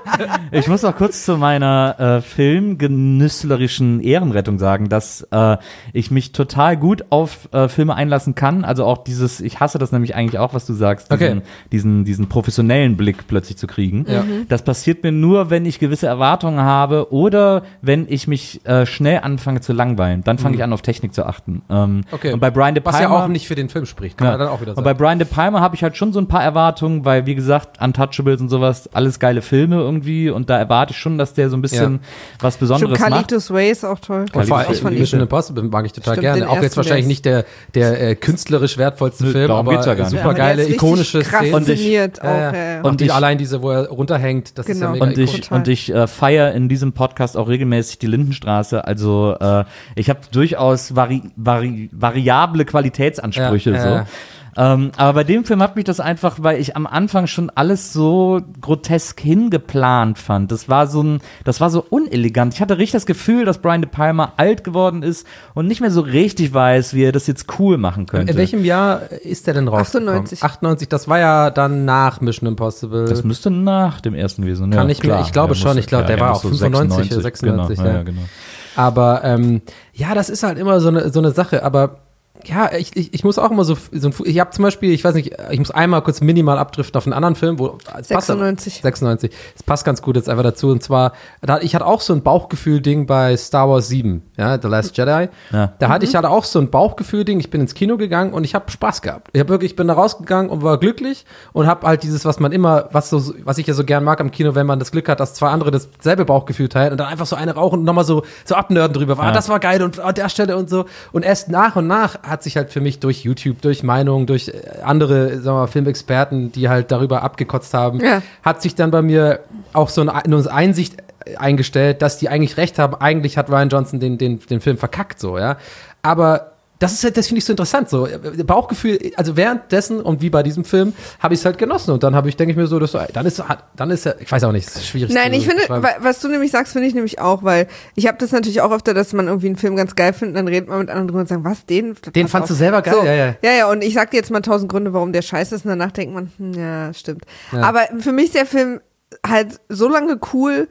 ich muss auch kurz zu meiner äh, filmgenüsslerischen Ehrenrettung sagen, dass äh, ich mich total gut auf äh, Filme einlassen kann. Also auch dieses, ich hasse das nämlich eigentlich auch, was du sagst, diesen, Okay. diesen, diesen professionellen Blick plötzlich zu kriegen. Ja. Das passiert mir nur, wenn ich gewisse Erwartungen habe oder wenn ich mich äh, schnell anfange zu langweilen. Dann fange ich an, auf Technik zu achten. Ähm, Okay. Und bei Brian De Was Palma, ja auch nicht für den Film spricht, kann Ja. man dann auch wieder Und sagen. bei Brian De Palma habe ich halt schon so ein paar Erwartungen, weil, wie gesagt, Untouchables und sowas, alles geile Filme irgendwie und da erwarte ich schon, dass der so ein bisschen Ja. was Schon Besonderes macht. Carlitos Way ist auch toll. Und vor allem Das fand ich Mission schön. Impossible mag ich total Stimmt, gerne. den Auch jetzt ersten, wahrscheinlich der nicht der, der äh, künstlerisch wertvollste Nö, Film, darum aber geht's ja gar nicht. super Ja, aber der geile, ist richtig ikonische krass Szenen. Und ich- inszeniert Ja, ja. auch, ja, ja. Und die, ich- allein diese, wo er runterhängt, das ist ja Genau. mega Und ich, Total. und ich äh, feiere in diesem Podcast auch regelmäßig die Lindenstraße. Also äh, ich habe durchaus vari vari variable Qualitätsansprüche. Ja, ja, so. ja. Ähm, aber bei dem Film hat mich das einfach, weil ich am Anfang schon alles so grotesk hingeplant fand. Das war so ein, das war so unelegant. Ich hatte richtig das Gefühl, dass Brian De Palma alt geworden ist und nicht mehr so richtig weiß, wie er das jetzt cool machen könnte. In welchem Jahr ist der denn rausgekommen? achtundneunzig. achtundneunzig, das war ja dann nach Mission Impossible. Das müsste nach dem ersten gewesen sein. Kann ja, ich mir- klar. ich glaube Er schon, muss- ich glaube, ja, der er war muss auch so fünfundneunzig oder sechsundneunzig, sechsundneunzig, Genau, ja. ja, genau. Aber ähm, ja, das ist halt immer so eine so eine Sache. Aber ja, ich, ich, ich muss auch immer so, so ein, ich habe zum Beispiel, ich weiß nicht, ich muss einmal kurz minimal abdriften auf einen anderen Film, wo es passt- sechsundneunzig. sechsundneunzig. Es passt ganz gut jetzt einfach dazu. Und zwar, da, ich hatte auch so ein Bauchgefühl-Ding bei Star Wars sieben, ja, The Last Jedi. Ja. Da hatte ich halt auch so ein Bauchgefühl-Ding. Ich bin ins Kino gegangen und ich habe Spaß gehabt. Ich habe wirklich, ich bin da rausgegangen und war glücklich und habe halt dieses, was man immer, was so, was ich ja so gern mag am Kino, wenn man das Glück hat, dass zwei andere dasselbe Bauchgefühl teilen und dann einfach so eine rauchen und nochmal so, so abnörden drüber. War, Ja. ah, das war geil und an der Stelle und so. Und erst nach und nach hat sich halt für mich durch YouTube, durch Meinungen, durch äh, andere, sagen wir mal, Filmexperten, die halt darüber abgekotzt haben, Ja. hat sich dann bei mir auch so eine, eine Einsicht eingestellt, dass die eigentlich recht haben. Eigentlich hat Rian Johnson den, den, den Film verkackt, so, ja. Aber das ist halt, das finde ich so interessant, so. Bauchgefühl, also währenddessen und wie bei diesem Film, habe ich es halt genossen. Und dann habe ich, denke ich mir so, dass so, dann ist, dann ist ja, ich weiß auch nicht, es ist schwierig Nein, zu ich finde, beschreiben. wa- was du nämlich sagst, finde ich nämlich auch, weil ich habe das natürlich auch öfter, dass man irgendwie einen Film ganz geil findet, dann redet man mit anderen drüber und sagt, was, den? Den Pass fandst auf. du selber geil? So, Ja, ja. ja, ja, und ich sag dir jetzt mal tausend Gründe, warum der scheiße ist und danach denkt man, hm, ja, stimmt. Ja. Aber für mich ist der Film halt so lange cool,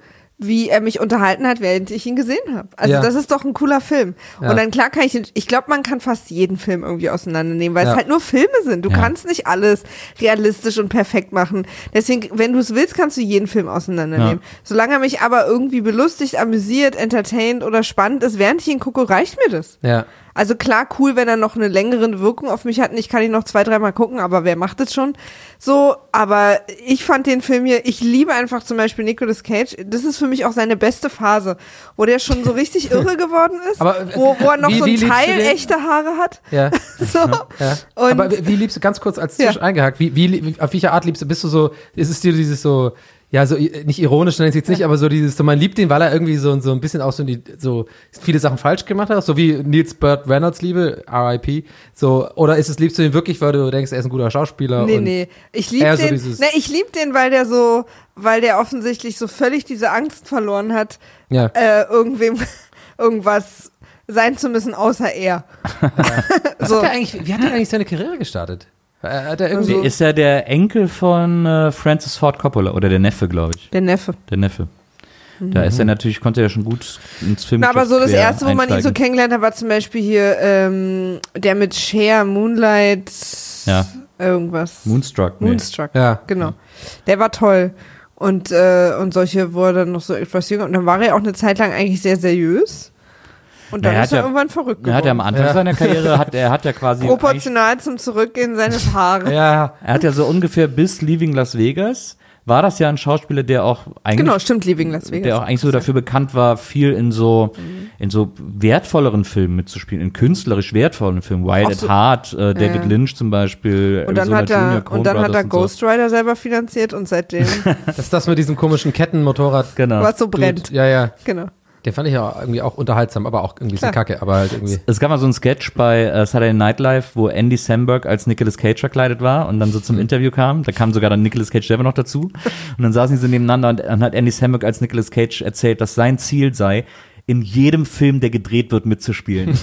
wie er mich unterhalten hat, während ich ihn gesehen habe. Also Ja. das ist doch ein cooler Film. Ja. Und dann klar kann ich, ich glaube, man kann fast jeden Film irgendwie auseinandernehmen, weil Ja. es halt nur Filme sind. Du Ja. kannst nicht alles realistisch und perfekt machen. Deswegen, wenn du es willst, kannst du jeden Film auseinandernehmen. Ja. Solange er mich aber irgendwie belustigt, amüsiert, entertained oder spannend ist, während ich ihn gucke, reicht mir das. Ja. Also klar, cool, wenn er noch eine längere Wirkung auf mich hat. Ich kann ihn noch zwei, dreimal gucken, aber wer macht es schon? So, aber ich fand den Film hier, ich liebe einfach zum Beispiel Nicolas Cage. Das ist für mich auch seine beste Phase, wo der schon so richtig irre geworden ist, Aber, äh, wo, wo er noch wie- so wie ein liebst du Teil den? echte Haare hat. Ja. So. Ja. Und Aber wie wie liebst du, ganz kurz als Ja. Tisch eingehakt, wie, wie, wie, auf welche Art liebst du, bist du so, ist es dir dieses so, ja, so, i- nicht ironisch, nenne ich es jetzt nicht, aber so dieses, so, man liebt ihn, weil er irgendwie so, so ein bisschen auch so, die, so viele Sachen falsch gemacht hat, so wie Niels Burt Reynolds liebe, R I P, so, oder ist es, liebst du ihn wirklich, weil du denkst, er ist ein guter Schauspieler? nee, und, nee, ich liebe eher so den, dieses- ne, ich lieb den, weil der so, weil der offensichtlich so völlig diese Angst verloren hat, Ja. äh, irgendwem irgendwas sein zu müssen, außer er. so. Hat er eigentlich, wie hat er eigentlich seine Karriere gestartet? Äh, Hat er irgendwie, Also- Ist er der Enkel von äh, Francis Ford Coppola oder der Neffe, glaube ich. Der Neffe. Der Neffe. Da ist er natürlich, konnte er schon gut ins Film. Na, aber so das erste, wo man ihn so kennengelernt hat, war zum Beispiel hier ähm, der mit Cher, Moonlight, Ja. irgendwas. Moonstruck. Nee. Moonstruck, Ja. genau. Der war toll. Und, äh, und solche wurde dann noch so etwas jünger. Und dann war er auch eine Zeit lang eigentlich sehr seriös. Und dann Na, er ist hat er ja- irgendwann verrückt geworden. Er hat ja am Anfang Ja. seiner Karriere, hat, er hat ja quasi. eigentlich- Proportional zum Zurückgehen seines Haares. ja, Er hat ja so ungefähr bis Leaving Las Vegas, war das ja ein Schauspieler, der auch eigentlich. Genau, stimmt, Leaving Las Vegas. Der auch eigentlich so dafür bekannt war, viel in so, in so wertvolleren Filmen mitzuspielen, in künstlerisch wertvollen Filmen. Wild Auch at so- Heart, äh, David Ja. Lynch zum Beispiel. Und dann Arizona hat er, Junior, Coen und dann hat Brothers er und Ghost Rider selber finanziert und seitdem das ist das mit diesem komischen Kettenmotorrad. So. Genau. was so brennt. Ja, ja. Genau. Den fand ich ja irgendwie auch unterhaltsam, aber auch irgendwie ein bisschen Klar. kacke, aber halt irgendwie. Es gab mal so einen Sketch bei äh, Saturday Night Live, wo Andy Samberg als Nicolas Cage verkleidet war und dann so zum Interview kam. Da kam sogar dann Nicolas Cage selber noch dazu. Und dann saßen die so nebeneinander und dann hat Andy Samberg als Nicolas Cage erzählt, dass sein Ziel sei, in jedem Film, der gedreht wird, mitzuspielen.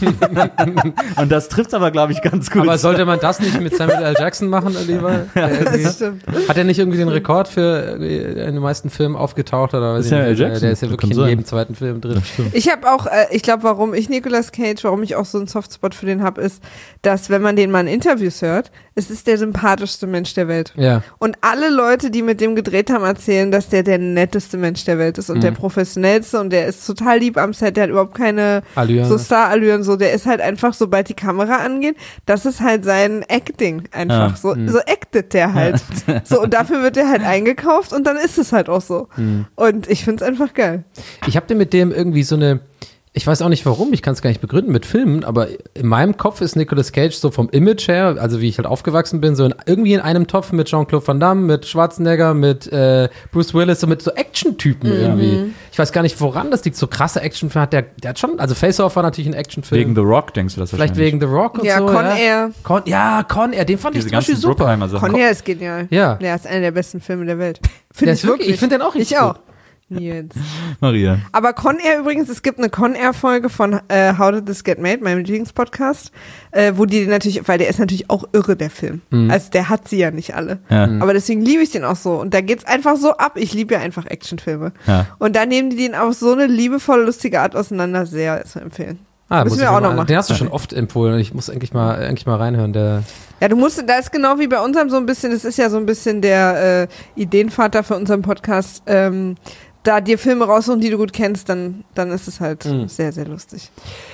Und das trifft aber, glaube ich, ganz gut. Aber sollte man das nicht mit Samuel L. Jackson machen, lieber? Der irgendwie- Das stimmt. Hat er nicht irgendwie den Rekord für irgendwie in den meisten Filmen aufgetaucht? Oder weiß ich Samuel nicht. L. Jackson? Der ist ja Das wirklich kann in sein. jedem zweiten Film drin. Ich habe auch, äh, ich glaube, warum ich Nicolas Cage, warum ich auch so einen Softspot für den habe, ist, dass wenn man den mal in Interviews hört, es ist der sympathischste Mensch der Welt. Ja. Und alle Leute, die mit dem gedreht haben, erzählen, dass der der netteste Mensch der Welt ist und Mhm. der professionellste und der ist total lieb am Set, der hat überhaupt keine Allüren. so Star-Allüren, so, der ist halt einfach, sobald die Kamera angeht, das ist halt sein Acting einfach, Ja. so, Mhm. so actet der halt. So, und dafür wird der halt eingekauft und dann ist es halt auch so. Mhm. Und ich find's einfach geil. Ich habe mit dem irgendwie so eine, ich weiß auch nicht warum, ich kann es gar nicht begründen mit Filmen, aber in meinem Kopf ist Nicolas Cage so vom Image her, also wie ich halt aufgewachsen bin, so in, irgendwie in einem Topf mit Jean-Claude Van Damme, mit Schwarzenegger, mit äh, Bruce Willis, so mit so Action-Typen irgendwie. Ich weiß gar nicht, woran das liegt, so krasse Actionfilme hat der, der hat schon, also Face-Off war natürlich ein Actionfilm. wegen The Rock, denkst du das Vielleicht wahrscheinlich? wegen The Rock und Ja, so. Con ja. Air. Con, ja, Con Air, den fand Diese ich zum Beispiel ganzen super. Bruckheimer-Sachen. Con Air ist genial. Ja. Der ist einer der besten Filme der Welt. Der Finde ist wirklich- ich find den auch richtig Ich auch. gut. Nils. Maria. Aber Con Air übrigens, es gibt eine Con Air Folge von äh, How Did This Get Made, meinem Lieblingspodcast, äh, wo die natürlich, weil der ist natürlich auch irre, der Film. Mhm. Also der hat sie ja nicht alle. Ja. Aber deswegen liebe ich den auch so. Und da geht's einfach so ab. Ich liebe ja einfach Actionfilme. Ja. Und da nehmen die den auf so eine liebevolle, lustige Art auseinander. Sehr zu empfehlen. Ah, Müssen muss wir ich auch mal- noch machen. Den hast du schon oft empfohlen. Ich muss eigentlich mal, eigentlich mal reinhören. Der, Ja, du musst, da ist genau wie bei unserem so ein bisschen, das ist ja so ein bisschen der äh, Ideenvater für unseren Podcast, ähm, da dir Filme raussuchen, die du gut kennst, dann, dann ist es halt Mhm. sehr, sehr lustig.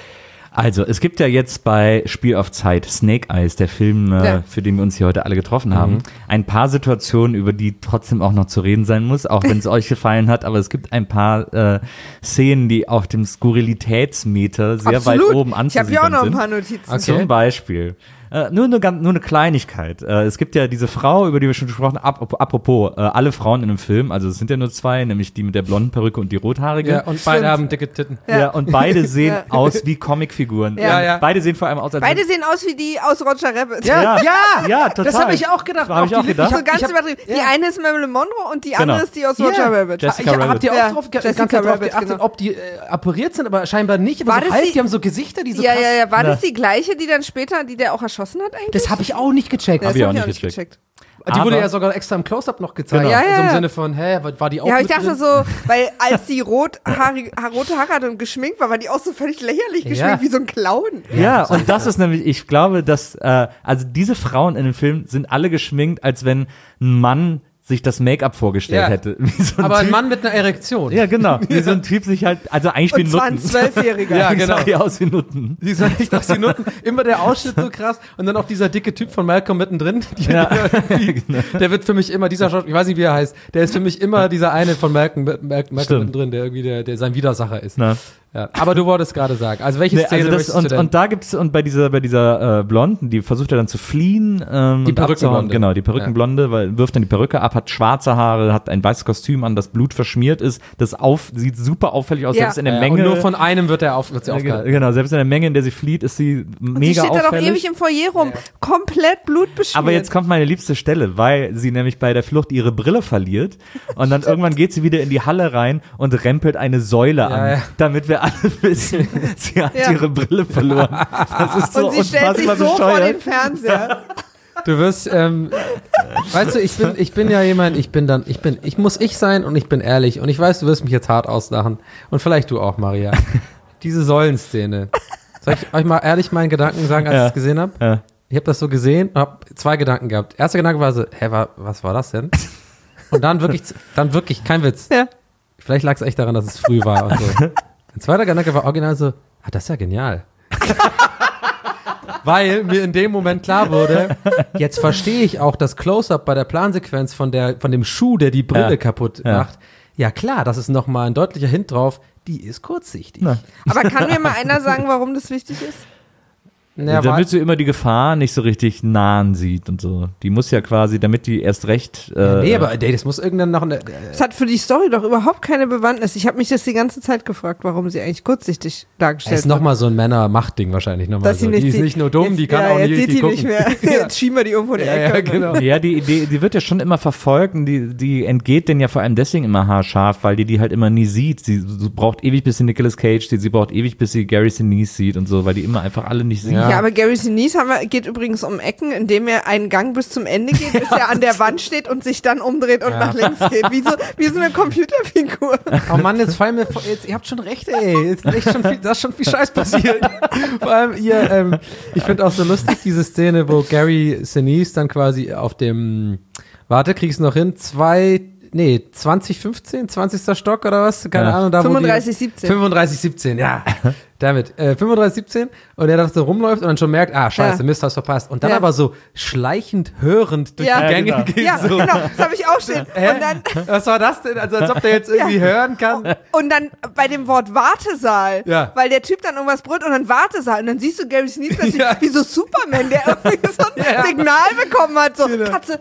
Also, es gibt ja jetzt bei Spiel auf Zeit Snake Eyes, der Film, äh, Ja. für den wir uns hier heute alle getroffen haben, Mhm. ein paar Situationen, über die trotzdem auch noch zu reden sein muss, auch wenn es euch gefallen hat, aber es gibt ein paar äh, Szenen, die auf dem Skurrilitätsmeter sehr Absolut. weit oben Ich habe hier auch anzusiedeln noch ein sind. paar Notizen. Okay. Zum Beispiel. Äh, nur, eine, ganz- nur eine Kleinigkeit. Äh, es gibt ja diese Frau, über die wir schon gesprochen haben, ap apropos, äh, alle Frauen in einem Film, also es sind ja nur zwei, nämlich die mit der blonden Perücke und die rothaarige. ja, und beide haben dicke Titten. Ja, Ja. und beide sehen Ja. aus wie Comicfiguren. Ja, ja. Beide sehen vor allem aus, als Beide sehen aus wie die aus Roger Rabbit. Ja, Ja. ja, Ja, total. Das habe ich auch gedacht. Habe ich auch die- gedacht. So hab- ganz hab- übertrieben. Die ja. eine ist Marilyn Monroe und die Genau. andere ist die aus Ja. Roger Rabbit. Jessica Ich, habt ihr auch Ja, drauf, ge Jessica ganz drauf Rabbit, geachtet, genau. ob die äh, appariert sind, aber scheinbar nicht. Aber War so das halb, die- die haben so Gesichter, die so ja, krass. ja, ja. War Na. das die gleiche, die dann später, die der auch erschossen hat eigentlich? Das habe ich auch nicht gecheckt. Das Hab ich hab auch nicht gecheckt. Die Aber- wurde ja sogar extra im Close-Up noch gezeigt. Genau. Ja, ja, Also im ja. Sinne von, hä, war die auch Ja, aber mit ich dachte drin? so, weil als die rothaarig, rote Haare hatte und geschminkt war, war die auch so völlig lächerlich geschminkt, Ja. wie so ein Clown. Ja, und das ist nämlich, ich glaube, dass, äh, also diese Frauen in dem Film sind alle geschminkt, als wenn ein Mann sich das Make-up vorgestellt Ja. hätte. Wie so ein Aber ein typ, Mann mit einer Erektion. Ja, genau. Wie so ein Typ sich halt, also eigentlich wie Und zwar ein Nutten. Zwölfjähriger. Ja, Die genau. sah ja aus wie Nutten. Die sah echt aus wie Nutten. Immer der Ausschnitt so krass. Und dann auch dieser dicke Typ von Malcolm mittendrin. Die, Ja. der, der wird für mich immer, dieser Schauspieler, ich weiß nicht, wie er heißt, der ist für mich immer dieser eine von Malcolm, Malcolm, Malcolm Stimmt. mittendrin, der irgendwie der, der sein Widersacher ist. Na. Ja. Aber du wolltest gerade sagen. Also welche Nee, Szene also das, möchtest du und, denn? und da gibt's, und bei dieser, bei dieser äh, Blonden, die versucht ja dann zu fliehen. Ähm, Die und abzuhauen. Perückenblonde. Genau, die Perückenblonde, weil wirft dann die Perücke ab, hat schwarze Haare, hat ein weißes Kostüm an, das Blut verschmiert ist. Das auf, sieht super auffällig aus, Ja. selbst in der ja, Menge. und nur von einem wird er auf, wird sie Ja, aufgehalten. genau, selbst in der Menge, in der sie flieht, ist sie Und mega sie steht da doch auffällig. ewig im Foyer rum, komplett blutbeschmiert. Aber jetzt kommt meine liebste Stelle, weil sie nämlich bei der Flucht ihre Brille verliert und dann irgendwann geht sie wieder in die Halle rein und rempelt eine Säule an, ja. damit wir alle wissen, sie hat Ja. ihre Brille verloren. Das ist so und sie stellt sich unfassbar so vor den bescheuert. Fernseher. Du wirst, ähm, weißt du, ich bin, ich bin ja jemand, ich bin dann, ich bin, ich muss ich sein und ich bin ehrlich und ich weiß, du wirst mich jetzt hart auslachen und vielleicht du auch, Maria. Diese Säulenszene. Soll ich euch mal ehrlich meinen Gedanken sagen, als Ja. ich es gesehen habe? Ja. Ich habe das so gesehen und habe zwei Gedanken gehabt. Erster Gedanke war so, hä, wa, was war das denn? Und dann wirklich, dann wirklich, kein Witz. Ja. Vielleicht lag es echt daran, dass es früh war und so. Ein zweiter Gedanke war original so, ah, das ist ja genial. Weil mir in dem Moment klar wurde, jetzt verstehe ich auch das Close-Up bei der Plansequenz von, der, von dem Schuh, der die Brille Ja. kaputt Ja. macht. Ja klar, das ist nochmal ein deutlicher Hint drauf, die ist kurzsichtig. Na. Aber kann mir mal einer sagen, warum das wichtig ist? Ja, damit weil- sie immer die Gefahr nicht so richtig nahen sieht und so. Die muss ja quasi, damit die erst recht. Äh, nee, aber ey, das muss irgendwann noch eine. Das hat für die Story doch überhaupt keine Bewandtnis. Ich habe mich das die ganze Zeit gefragt, warum sie eigentlich kurzsichtig Das dargestellt ist nochmal so ein Männer-Macht-Ding wahrscheinlich nochmal Dass sie so. nicht Die ist sieht. nicht nur dumm, Jetzt, die kann ja, auch jetzt nicht sieht richtig die gucken. nicht mehr. Ja. Jetzt schieben wir die um von der Ja, Ecke. ja, genau. Ja, die, die, die wird ja schon immer verfolgt und die, die entgeht denn ja vor allem deswegen immer haarscharf, weil die die halt immer nie sieht. Sie, sie braucht ewig, bis sie Nicolas Cage sieht, sie braucht ewig, bis sie Gary Sinise sieht und so, weil die immer einfach alle nicht sieht. Ja. Ja, aber Gary Sinise haben wir, geht übrigens um Ecken, indem er einen Gang bis zum Ende geht, bis er an der Wand steht und sich dann umdreht und Ja. nach links geht. Wie so, wie so eine Computerfigur. Oh Mann, jetzt fallen mir, vor- jetzt, ihr habt schon recht, ey. Jetzt ist echt schon viel, da ist schon viel Scheiß passiert. Vor allem ihr, ähm, ich finde auch so lustig diese Szene, wo Gary Sinise dann quasi auf dem, warte, krieg's noch hin, zwei, nee, zwanzig fünfzehn, zwanzigster Stock oder was? Keine Ja. Ahnung, da wo die- fünfunddreißig siebzehn. fünfunddreißig siebzehn, ja. Damit. Äh, fünfunddreißig siebzehn und er da so rumläuft und dann schon merkt, ah, scheiße, Ja. Mist, hast verpasst. Und dann Ja. aber so schleichend, hörend durch Ja. die Ja, Gänge genau. geht. Ja, so. genau, das habe ich auch stehen. Hä? Und dann, Was war das denn? Also als ob der jetzt irgendwie Ja. hören kann. und dann bei dem Wort Wartesaal, Ja. weil der Typ dann irgendwas brüllt und dann Wartesaal und dann siehst du Gary Sinise plötzlich Ja. wie so Superman, der irgendwie so ein Ja. Signal bekommen hat, so Genau. Katze.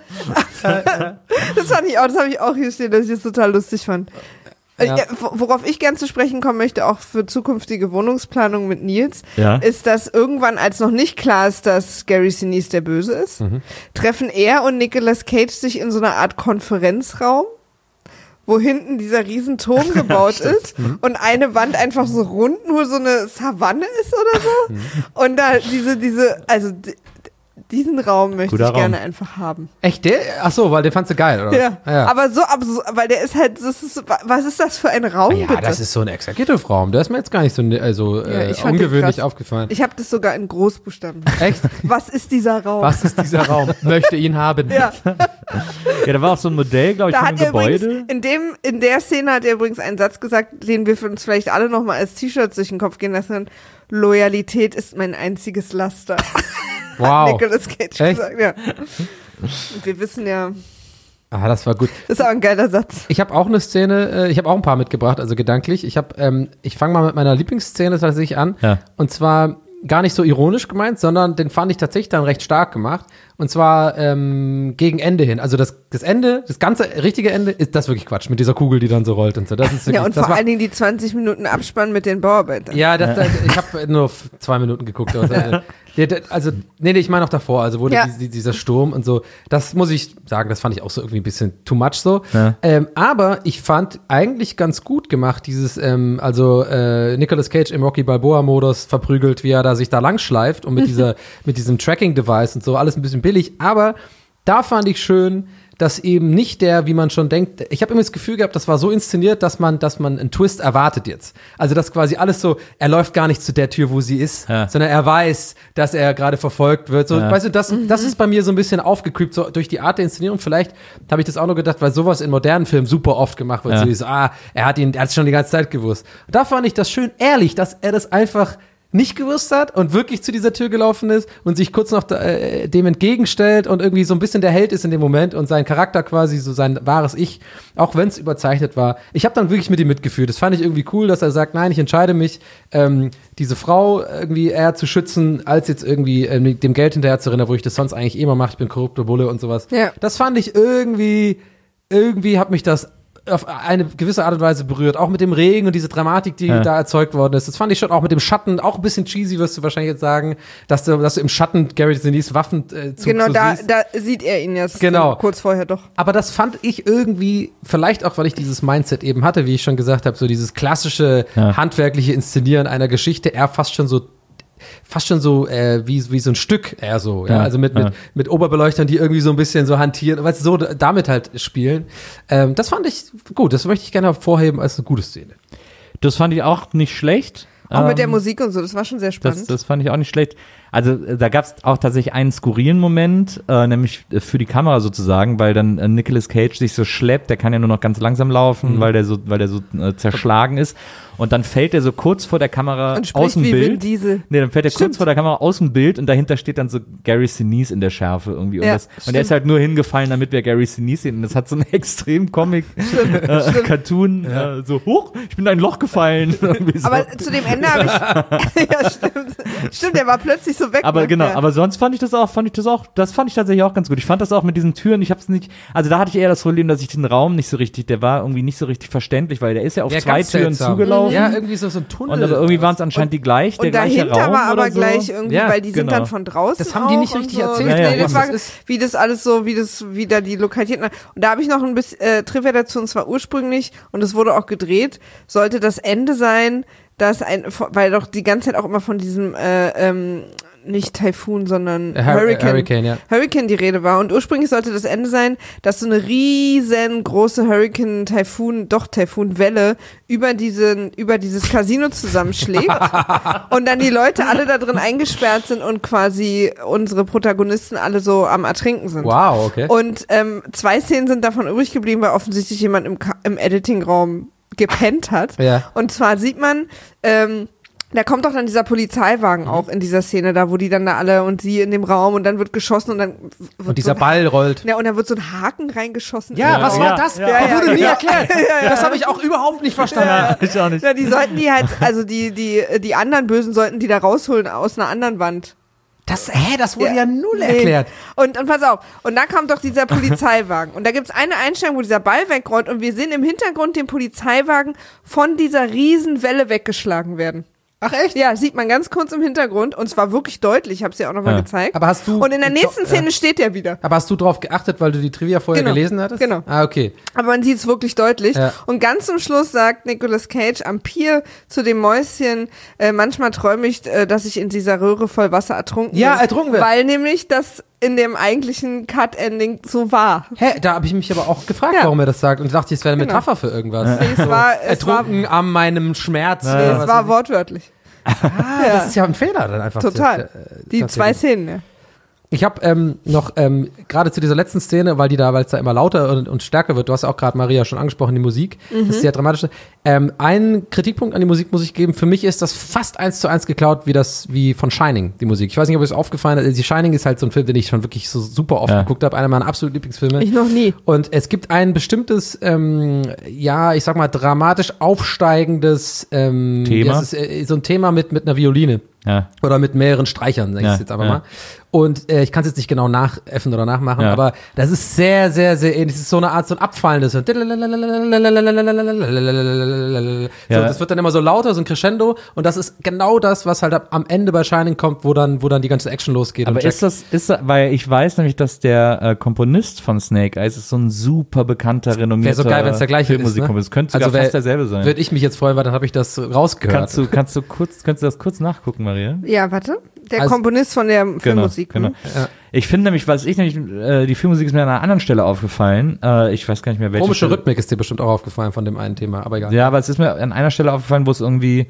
Das fand ich auch, das habe ich auch hier stehen, dass ich das total lustig fand. Äh, Ja. ja, worauf ich gern zu sprechen kommen möchte, auch für zukünftige Wohnungsplanung mit Nils, Ja. ist, dass irgendwann, als noch nicht klar ist, dass Gary Sinise der Böse ist, Mhm. treffen er und Nicolas Cage sich in so einer Art Konferenzraum, wo hinten dieser riesen Turm gebaut ist Mhm. und eine Wand einfach so rund, nur so eine Savanne ist oder so. Mhm. Und da diese, diese, also d- diesen Raum möchte Guter ich gerne Raum. einfach haben. Echt, der? Ach so, weil den fandst du geil, oder? Ja. Ah, ja. Aber so, aber so, weil der ist halt, das ist, was ist das für ein Raum, ja, bitte? das ist so ein Executive-Raum. Der ist mir jetzt gar nicht so ne- also, Ja, äh, ich fand den ungewöhnlich krass. aufgefallen. Ich habe das sogar in Großbuchstaben. Echt? Was ist dieser Raum? Was ist dieser Raum? Möchte ihn haben. Ja, Ja, da war auch so ein Modell, glaube ich, da von hat einem er übrigens, Gebäude. in dem, in der Szene hat er übrigens einen Satz gesagt, den wir für uns vielleicht alle nochmal als T-Shirts durch den Kopf gehen lassen. Loyalität ist mein einziges Laster. Wow. Nicolas Cage Echt? gesagt, ja. Und wir wissen ja, Ah, das war gut. das ist aber ein geiler Satz. Ich habe auch eine Szene, äh, ich habe auch ein paar mitgebracht, also gedanklich. Ich habe, ähm, ich fange mal mit meiner Lieblingsszene tatsächlich an. Ja. Und zwar gar nicht so ironisch gemeint, sondern den fand ich tatsächlich dann recht stark gemacht. Und zwar ähm, gegen Ende hin. Also das, das Ende, das ganze richtige Ende, ist das wirklich Quatsch mit dieser Kugel, die dann so rollt und so. Das ist wirklich, Ja, und das vor war, allen Dingen die zwanzig Minuten Abspann mit den Bauarbeitern. ja, das, das, ich habe nur f- zwei Minuten geguckt. Aber, äh, der, der, also, nee, nee, ich meine auch davor, also wurde Ja. die, dieser Sturm und so, das muss ich sagen, das fand ich auch so irgendwie ein bisschen too much so. Ja. Ähm, aber ich fand eigentlich ganz gut gemacht, dieses, ähm, also äh, Nicolas Cage im Rocky Balboa-Modus verprügelt, wie er da sich da lang schleift und mit dieser, mit diesem Tracking-Device und so, alles ein bisschen billig, aber da fand ich schön, dass eben nicht der, wie man schon denkt, ich habe immer das Gefühl gehabt, das war so inszeniert, dass man, dass man einen Twist erwartet jetzt. Also dass quasi alles so, er läuft gar nicht zu der Tür, wo sie ist, ja. sondern er weiß, dass er gerade verfolgt wird. So, ja. weißt du, das, mhm. das ist bei mir so ein bisschen aufgekreept, so durch die Art der Inszenierung. Vielleicht habe ich das auch noch gedacht, weil sowas in modernen Filmen super oft gemacht wird. Ja. So ist, ah, er hat ihn, er hat es schon die ganze Zeit gewusst. Und da fand ich das schön ehrlich, dass er das einfach nicht gewusst hat und wirklich zu dieser Tür gelaufen ist und sich kurz noch äh, dem entgegenstellt und irgendwie so ein bisschen der Held ist in dem Moment und sein Charakter quasi, so sein wahres Ich, auch wenn es überzeichnet war. Ich habe dann wirklich mit ihm mitgefühlt. Das fand ich irgendwie cool, dass er sagt, nein, ich entscheide mich, ähm, diese Frau irgendwie eher zu schützen, als jetzt irgendwie ähm, dem Geld hinterher zu rennen, wo ich das sonst eigentlich immer mache, ich bin korrupter Bulle und sowas. Ja. Das fand ich irgendwie, irgendwie hat mich das auf eine gewisse Art und Weise berührt. Auch mit dem Regen und diese Dramatik, die ja. da erzeugt worden ist. Das fand ich schon auch mit dem Schatten, auch ein bisschen cheesy, wirst du wahrscheinlich jetzt sagen, dass du, dass du im Schatten Gary Sinise Waffen äh, zu Genau, zu da, siehst. da sieht er ihn jetzt genau. kurz vorher doch. Aber das fand ich irgendwie, vielleicht auch, weil ich dieses Mindset eben hatte, wie ich schon gesagt habe, so dieses klassische, ja. handwerkliche Inszenieren einer Geschichte, eher fast schon so fast schon so äh, wie, wie so ein Stück eher so, ja, ja also mit, ja. mit, mit Oberbeleuchtern, die irgendwie so ein bisschen so hantieren, weißt du, so damit halt spielen. Ähm, das fand ich gut, das möchte ich gerne hervorheben als eine gute Szene. Das fand ich auch nicht schlecht. Auch ähm, mit der Musik und so, das war schon sehr spannend. Das, das fand ich auch nicht schlecht. Also da gab es auch tatsächlich einen skurrilen Moment, äh, nämlich für die Kamera sozusagen, weil dann äh, Nicolas Cage sich so schleppt, der kann ja nur noch ganz langsam laufen, mhm. weil der so, weil der so äh, zerschlagen ist. Und dann fällt er so kurz vor der Kamera und aus dem wie Bild. Vin Diesel. Nee, dann fällt er Stimmt. kurz vor der Kamera aus dem Bild und dahinter steht dann so Gary Sinise in der Schärfe irgendwie. Und, ja, das, und er ist halt nur hingefallen, damit wir Gary Sinise sehen. Und das hat so einen extrem Comic-Cartoon, äh, ja. äh, so, hoch, ich bin in ein Loch gefallen. So. Aber zu dem Ende habe ich, ja stimmt, stimmt, der war plötzlich so weg. Aber ne? genau, ja. aber sonst fand ich das auch, fand ich das auch, das fand ich tatsächlich auch ganz gut. Ich fand das auch mit diesen Türen, ich hab's nicht, also da hatte ich eher das Problem, dass ich den Raum nicht so richtig, der war irgendwie nicht so richtig verständlich, weil der ist ja auf ja, zwei Türen seltsam. zugelaufen. Ja, irgendwie so, so ein Tunnel. Und aber irgendwie waren es anscheinend die gleich, der und gleiche dahinter Raum war aber oder so. gleich irgendwie, Ja, weil die sind genau. dann von draußen Das haben die nicht auch richtig und so. erzählt. Ja, ja, nee, das was war, das ist. wie das alles so, wie das wieder die Lokalitäten. Und da habe ich noch ein bisschen äh, Trivia dazu, und zwar ursprünglich, und es wurde auch gedreht, sollte das Ende sein, dass ein, weil doch die ganze Zeit auch immer von diesem äh, ähm, nicht Taifun, sondern Hur- Hurricane, Hurricane, ja. Hurricane die Rede war. Und ursprünglich sollte das Ende sein, dass so eine riesengroße Hurricane, Taifun, doch Taifun-Welle über diesen, über dieses Casino zusammenschlägt und dann die Leute alle da drin eingesperrt sind und quasi unsere Protagonisten alle so am Ertrinken sind. Wow, okay. Und ähm, zwei Szenen sind davon übrig geblieben, weil offensichtlich jemand im, Ka- im Editingraum gepennt hat. Ja. Und zwar sieht man, ähm, da kommt doch dann dieser Polizeiwagen auch in dieser Szene da, wo die dann da alle und sie in dem Raum und dann wird geschossen und dann wird Und dieser so ein, Ball rollt. ja, und dann wird so ein Haken reingeschossen. Ja, in den was Raum. war Ja, das? ja, das ja, wurde ja, nie ja. erklärt. Das habe ich auch überhaupt nicht verstanden. Ja, ich auch nicht. Ja, die sollten die halt, also die, die, die anderen Bösen sollten die da rausholen aus einer anderen Wand. Das, hä, das wurde ja, Ja, null nee. erklärt. Und, und pass auf, und dann kommt doch dieser Polizeiwagen. Und da gibt's eine Einstellung, wo dieser Ball wegrollt und wir sehen im Hintergrund den Polizeiwagen von dieser Riesenwelle weggeschlagen werden. Ach echt? Ja, sieht man ganz kurz im Hintergrund und zwar wirklich deutlich, ich habe es ja auch nochmal Ja. gezeigt. Aber hast du- Und in der nächsten Ja. Szene steht der wieder. Aber hast du drauf geachtet, weil du die Trivia vorher Genau, gelesen hattest? genau. Ah, okay. Aber man sieht es wirklich deutlich. Ja. Und ganz zum Schluss sagt Nicolas Cage am Pier zu dem Mäuschen, äh, manchmal träume ich, äh, dass ich in dieser Röhre voll Wasser ertrunken Ja, bin. ertrunken wird. Weil nämlich das in dem eigentlichen Cut-Ending so war. Hä, da habe ich mich aber auch gefragt, Ja. warum er das sagt und dachte, es wäre eine Genau. Metapher für irgendwas. Nee, es war, es war, Ertrunken an meinem Schmerz. nee, oder es was war weiß ich. wortwörtlich. Ah, das ist ja ein Fehler dann einfach. Total. Äh, Die tatsächlich. zwei Szenen, ja. Ich habe ähm, noch ähm, gerade zu dieser letzten Szene, weil die da, weil es da immer lauter und, und stärker wird. Du hast ja auch gerade Maria schon angesprochen, die Musik. Mhm. Das ist sehr dramatisch. Ähm, einen Kritikpunkt an die Musik muss ich geben. Für mich ist das fast eins zu eins geklaut, wie das wie von Shining die Musik. Ich weiß nicht, ob es aufgefallen ist. Die Shining ist halt so ein Film, den ich schon wirklich so super oft Ja. geguckt habe. Einer meiner absoluten Lieblingsfilme. Ich noch nie. Und es gibt ein bestimmtes, ähm, ja, ich sag mal dramatisch aufsteigendes ähm, Thema? ja, es ist, äh, so ein Thema mit mit einer Violine. Ja. Oder mit mehreren Streichern, sag ich Ja, jetzt einfach ja. mal. Und äh, ich kann es jetzt nicht genau nachäffen oder nachmachen, Ja. aber das ist sehr, sehr, sehr ähnlich. Das ist so eine Art, so ein abfallendes. So, so, Ja. das wird dann immer so lauter, so ein Crescendo. Und das ist genau das, was halt ab, am Ende bei Shining kommt, wo dann, wo dann die ganze Action losgeht. Aber Und Jack- ist das, ist das, weil ich weiß nämlich, dass der äh, Komponist von Snake Eyes ist so ein super bekannter, renommierter Wäre so geil, wenn es der gleiche ist. Ne? Filmmusikkomponist. Könnte sogar Also wär- fast derselbe sein. Würde ich mich jetzt freuen, weil dann habe ich das rausgehört. Kannst du, kannst du kurz, kannst du das kurz nachgucken, Maria? Maria? Ja, warte. Der Also- Komponist von der Filmmusik. Genau, hm? genau. Ich finde nämlich, was ich nämlich, äh, die Filmmusik ist mir an einer anderen Stelle aufgefallen. Äh, ich weiß gar nicht mehr, welche. Komische Stelle. Rhythmik ist dir bestimmt auch aufgefallen von dem einen Thema, aber egal. Ja, aber es ist mir an einer Stelle aufgefallen, wo es irgendwie,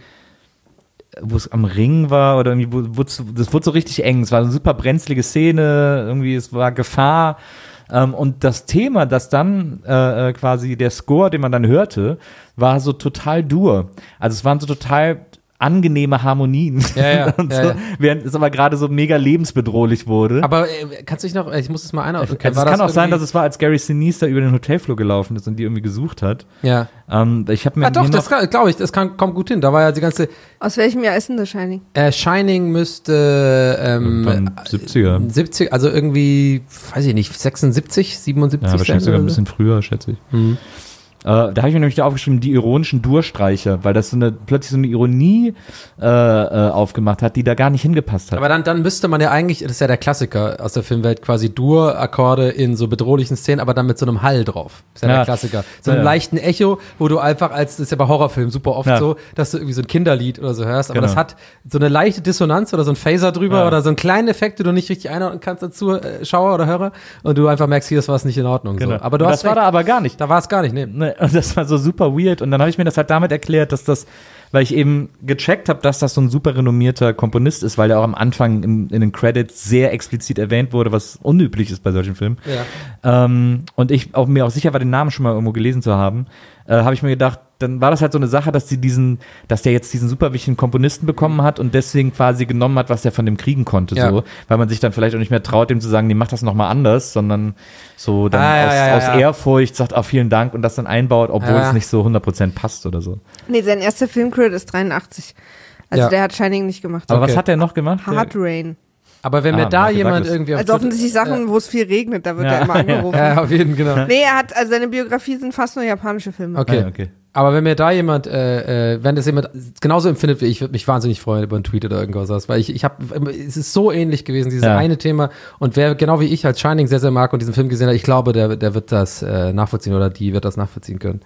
wo es am Ring war oder irgendwie, wo, wo das wurde so richtig eng. Es war eine super brenzlige Szene, irgendwie, es war Gefahr. Ähm, und das Thema, das dann äh, quasi der Score, den man dann hörte, war so total dur. Also es waren so total angenehme Harmonien. Ja, ja, und ja, so, ja. während es aber gerade so mega lebensbedrohlich wurde. Aber äh, kannst du dich noch, ich muss es mal einordnen. also es kann auch sein, dass es war, als Gary Sinise da über den Hotelflur gelaufen ist und die irgendwie gesucht hat. Ja. Ähm, ich habe mir Ah, doch, hier das noch, glaube ich, das kann, kommt gut hin. Da war ja die ganze, Aus welchem Jahr ist denn The Shining? äh, Shining müsste, ähm, Irgendwann siebziger. siebzig, also irgendwie, weiß ich nicht, sechsundsiebzig, siebenundsiebzig. Ja, wahrscheinlich sein sogar ein oder so. bisschen früher, schätze ich. Mhm. Äh, da habe ich mir nämlich da aufgeschrieben, die ironischen Durstreicher, weil das so eine, plötzlich so eine Ironie äh, äh, aufgemacht hat, die da gar nicht hingepasst hat. Aber dann, dann müsste man ja eigentlich, das ist ja der Klassiker aus der Filmwelt, quasi Dur-Akkorde in so bedrohlichen Szenen, aber dann mit so einem Hall drauf. Das ist ja, Ja. der Klassiker. So Ja, einem ja. leichten Echo, wo du einfach als, das ist ja bei Horrorfilmen super oft Ja. so, dass du irgendwie so ein Kinderlied oder so hörst, aber Genau. das hat so eine leichte Dissonanz oder so ein Phaser drüber Ja. oder so einen kleinen Effekt, den du nicht richtig einordnen kannst als Zuschauer oder Hörer und du einfach merkst, hier, das war es nicht in Ordnung. Genau. So. Aber du Und hast das war recht, da aber gar nicht. da war es gar nicht, nee. Ne, und das war so super weird. Und dann habe ich mir das halt damit erklärt, dass das, weil ich eben gecheckt habe, dass das so ein super renommierter Komponist ist, weil der auch am Anfang in, in den Credits sehr explizit erwähnt wurde, was unüblich ist bei solchen Filmen. Ja. Ähm, und ich auch mir auch sicher war, den Namen schon mal irgendwo gelesen zu haben, äh, habe ich mir gedacht, dann war das halt so eine Sache, dass die diesen, dass der jetzt diesen super wichtigen Komponisten bekommen hat und deswegen quasi genommen hat, was der von dem kriegen konnte, Ja. so, weil man sich dann vielleicht auch nicht mehr traut, dem zu sagen, nee, mach das nochmal anders, sondern so dann Ah, ja, aus, ja, ja, aus ja. Ehrfurcht sagt, ah, vielen Dank und das dann einbaut, obwohl Ja. es nicht so hundert Prozent passt oder so. Nee, sein erster Filmcredit ist dreiundachtzig. Also Ja. der hat Shining nicht gemacht. Aber Okay. was hat der noch gemacht? Hard Rain. Aber wenn Ah, mir da Michael jemand Douglas. irgendwie auf Also Twitter- offensichtlich Sachen, wo es viel regnet, da wird Ja. er immer angerufen. ja, auf jeden genau. Nee, er hat, also seine Biografie sind fast nur japanische Filme. Okay. Ah, okay. Aber wenn mir da jemand, äh, äh, wenn das jemand genauso empfindet wie ich, würde mich wahnsinnig freuen über einen Tweet oder irgendwas, weil ich, ich habe, es ist so ähnlich gewesen, dieses Ja. eine Thema. Und wer genau wie ich halt Shining sehr, sehr mag und diesen Film gesehen hat, ich glaube, der, der wird das äh, nachvollziehen oder die wird das nachvollziehen können.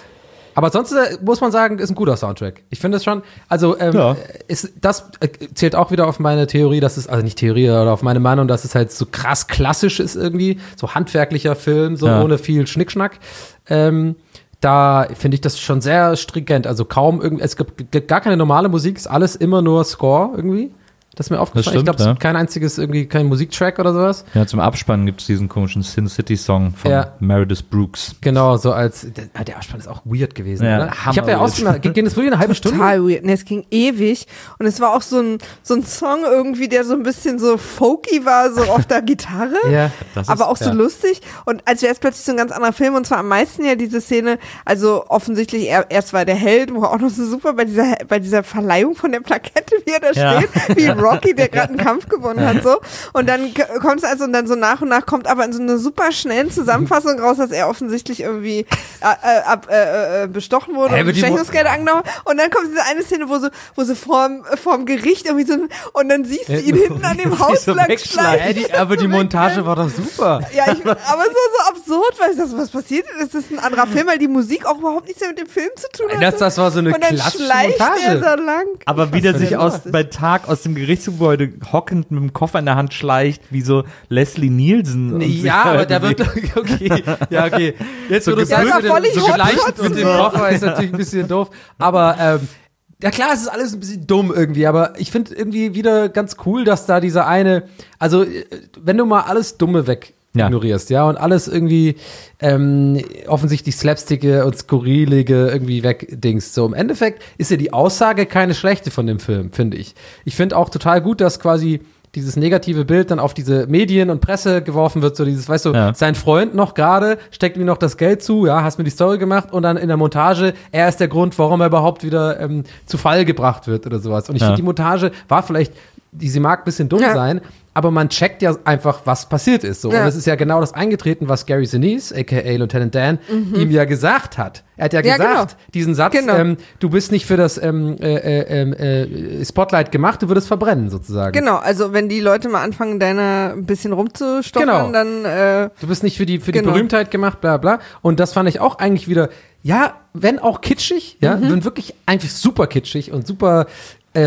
Aber sonst äh, muss man sagen, ist ein guter Soundtrack. Ich finde es schon, also ähm, Ja. ist, das äh, zählt auch wieder auf meine Theorie, dass es, also nicht Theorie, oder auf meine Meinung, dass es halt so krass klassisch ist irgendwie, so handwerklicher Film, so Ja. ohne viel Schnickschnack. Ähm, da finde ich das schon sehr stringent. Also kaum irgendwie, es gibt g- gar keine normale Musik, ist alles immer nur Score irgendwie. Das ist mir aufgefallen. stimmt, ich glaube, es ja. gibt kein einziges, irgendwie kein Musiktrack oder sowas. Ja, zum Abspann gibt es diesen komischen Sin City Song von Ja. Meredith Brooks. Genau, so als, der, der Abspann ist auch weird gewesen, Ja, oder? hammer Ich habe ja weird. ausgemacht, ging das wirklich eine halbe Stunde? Total weird. Nee, es ging ewig. Und es war auch so ein, so ein Song irgendwie, der so ein bisschen so folky war, so auf der Gitarre. Ja. Das ist- aber auch so ja. lustig. Und als wäre es plötzlich so ein ganz anderer Film. Und zwar am meisten ja diese Szene, also offensichtlich, er, erst war der Held, wo auch noch so super bei dieser, bei dieser Verleihung von der Plakette, wie er da Ja. steht, wie Rocky, der gerade einen Kampf gewonnen hat, so. Und dann kommt es also, und dann so nach und nach kommt aber in so einer super schnellen Zusammenfassung raus, dass er offensichtlich irgendwie äh, äh, ab, äh, äh, bestochen wurde Hä, und wird die- Bestechungsgelder angenommen. Und dann kommt diese eine Szene, wo so, wo sie vorm, vorm Gericht irgendwie so, und dann siehst du ihn hinten an dem Haus so lang wegschleifen. Hä, die, aber die Montage war doch super. ja, ich, aber so, so absurd, weil ich dachte, was passiert? Das ist ein anderer Film, weil die Musik auch überhaupt nichts mehr mit dem Film zu tun hat. Das, das war so eine und dann klassische schleicht Montage. er da lang. Aber wie der sich denn aus, lustig. bei Tag aus dem Gerichtsgebäude hockend mit dem Koffer in der Hand schleicht, wie so Leslie Nielsen. und sich Ja, da aber der bewegt. wird, okay, ja, okay. Jetzt, wo So du sagst, gebückt. mit Ja, dem- so voll geleicht Hotshot mit dem so. Koffer ist natürlich ein bisschen doof, aber, ähm, ja klar, es ist alles ein bisschen dumm irgendwie, aber ich finde irgendwie wieder ganz cool, dass da dieser eine, also äh, wenn du mal alles Dumme weg Ja. ignorierst, ja, und alles irgendwie ähm, offensichtlich Slapsticke und Skurrilige irgendwie wegdingst. So im Endeffekt ist ja die Aussage keine schlechte von dem Film, finde ich. Ich finde auch total gut, dass quasi dieses negative Bild dann auf diese Medien und Presse geworfen wird, so dieses, weißt du, Ja. sein Freund noch gerade, steckt ihm noch das Geld zu, ja, hast mir die Story gemacht und dann in der Montage, er ist der Grund, warum er überhaupt wieder ähm, zu Fall gebracht wird oder sowas. Und ich Ja. finde, die Montage war vielleicht, die, sie mag ein bisschen dumm Ja. sein, aber man checkt ja einfach, was passiert ist. So. Ja. Und es ist ja genau das eingetreten, was Gary Sinise, aka Lieutenant Dan, ihm ja gesagt hat. Er hat ja, Ja, gesagt, genau. diesen Satz, Genau. ähm, du bist nicht für das ähm, äh, äh, äh, Spotlight gemacht, du würdest verbrennen sozusagen. Genau, also wenn die Leute mal anfangen, deiner ein bisschen Genau. rumzustochern, dann äh, Du bist nicht für die, für Genau. die Berühmtheit gemacht, bla bla. Und das fand ich auch eigentlich wieder, ja, wenn auch kitschig, ja, Mhm. wenn wirklich einfach super kitschig und super, ähm,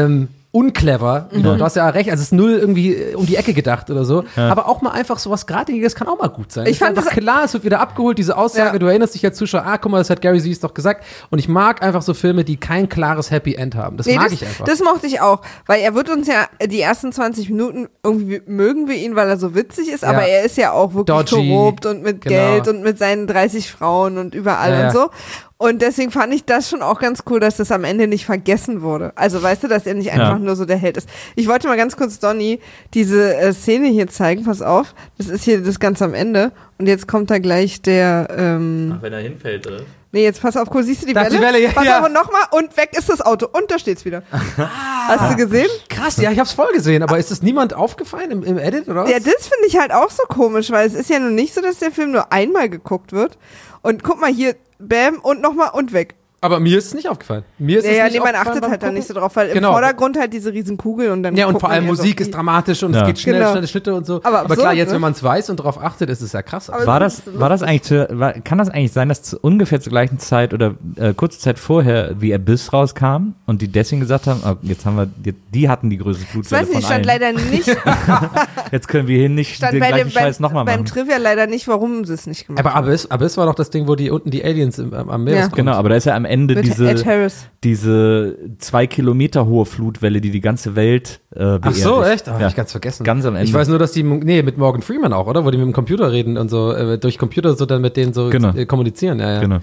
unclever. Mhm. Du hast ja recht, also es ist null irgendwie um die Ecke gedacht oder so. Ja. Aber auch mal einfach sowas Gradiges kann auch mal gut sein. Ich fand einfach das klar, es wird wieder abgeholt, diese Aussage, ja. Du erinnerst dich als Zuschauer, ah, guck mal, das hat Gary Sinise doch gesagt. Und ich mag einfach so Filme, die kein klares Happy End haben. Das nee, mag das, ich einfach. Das mochte ich auch, weil er wird uns ja die ersten zwanzig Minuten, irgendwie mögen wir ihn, weil er so witzig ist, ja. aber er ist ja auch wirklich Dodgy, korrupt und mit genau. Geld und mit seinen dreißig Frauen und überall ja, und so. Und deswegen fand ich das schon auch ganz cool, dass das am Ende nicht vergessen wurde. Also weißt du, dass er nicht einfach ja. nur so der Held ist. Ich wollte mal ganz kurz Donny diese äh, Szene hier zeigen, pass auf. Das ist hier das ganz am Ende. Und jetzt kommt da gleich der... Ähm, Ach, wenn er hinfällt, oder? Nee, jetzt pass auf, cool, siehst du die das Welle? Die Welle ja, pass ja. auf und nochmal und weg ist das Auto. Und da steht's wieder. Ah, hast du gesehen? Krass, ja, ich hab's voll gesehen. Aber ist das niemand aufgefallen im, im Edit, oder was? Ja, das finde ich halt auch so komisch, weil es ist ja nun nicht so, dass der Film nur einmal geguckt wird. Und guck mal hier, bam, und nochmal und weg. Aber mir ist es nicht aufgefallen. Mir ist ja, es ja, nicht nee, man aufgefallen achtet halt da nicht so drauf, weil genau. im Vordergrund halt diese riesen Kugel und dann ja, und vor allem man Musik so, ist dramatisch und ja. es geht schnell, genau. schnelle Schnitte und so. Aber, Aber absurd, klar, jetzt, ne? wenn man es weiß und darauf achtet, ist es ja krass. Aber war das, war das eigentlich, zu, war, kann das eigentlich sein, dass zu ungefähr zur gleichen Zeit oder äh, kurze Zeit vorher The Abyss rauskam und die deswegen gesagt haben, oh, jetzt haben wir, die, die hatten die größte Blutwelle von allen. Ich weiß nicht, allen. stand leider nicht. Jetzt können wir hier nicht stand den bei gleichen dem, Scheiß nochmal machen. Beim Trivia leider nicht, warum sie es nicht gemacht aber haben. Abyss, Abyss war doch das Ding, wo die unten die Aliens im, am Meeresgrund. Ja. Genau, aber da ist ja am Ende Mit diese, Ed Harris. diese zwei Kilometer hohe Flutwelle, die die ganze Welt äh, beerdigt. Ach so, echt? Oh, ja. hab ich ganz vergessen. Ganz am Ende. Ich weiß nur, dass die, nee, mit Morgan Freeman auch, oder? Wo die mit dem Computer reden und so, äh, durch Computer so dann mit denen so genau. äh, kommunizieren. Ja, ja. Genau.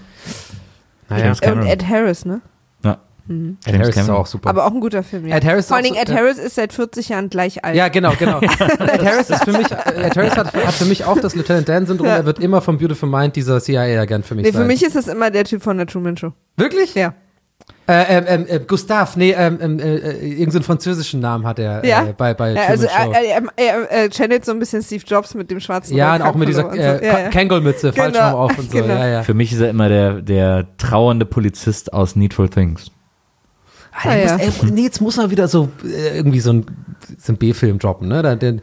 Naja. Und Ed Harris, ne? Ja. Mhm. Ed Harris ist auch super. Aber auch ein guter Film, ja. Ed Harris Vor allen ist Dingen, auch so, Ed Harris ist seit vierzig Jahren gleich alt. Ja, genau, genau. Ed Harris ist für mich, Ed Harris hat, hat für mich auch das Lieutenant Dan-Syndrom. Ja. Er wird immer vom Beautiful Mind dieser C I A-Agent für mich nee, sein. für mich ist es immer der Typ von der Truman Show. Wirklich? Ja. Äh, ähm, ähm, äh, Gustav, nee, ähm, ähm, äh, irgendeinen französischen Namen hat er ja? äh, bei, bei ja, Truman also Show. er, er, er, er channelt so ein bisschen Steve Jobs mit dem schwarzen Ja, und auch mit dieser äh, so. ja, ja. Kangol-Mütze, Genau. Fallschirm auf und so. Genau. Ja, ja. Für mich ist er immer der, der trauernde Polizist aus Needful Things. Ah, Ah, ja. muss, ey, nee, jetzt muss man wieder so äh, irgendwie so ein, so ein B-Film droppen, ne? Da, den,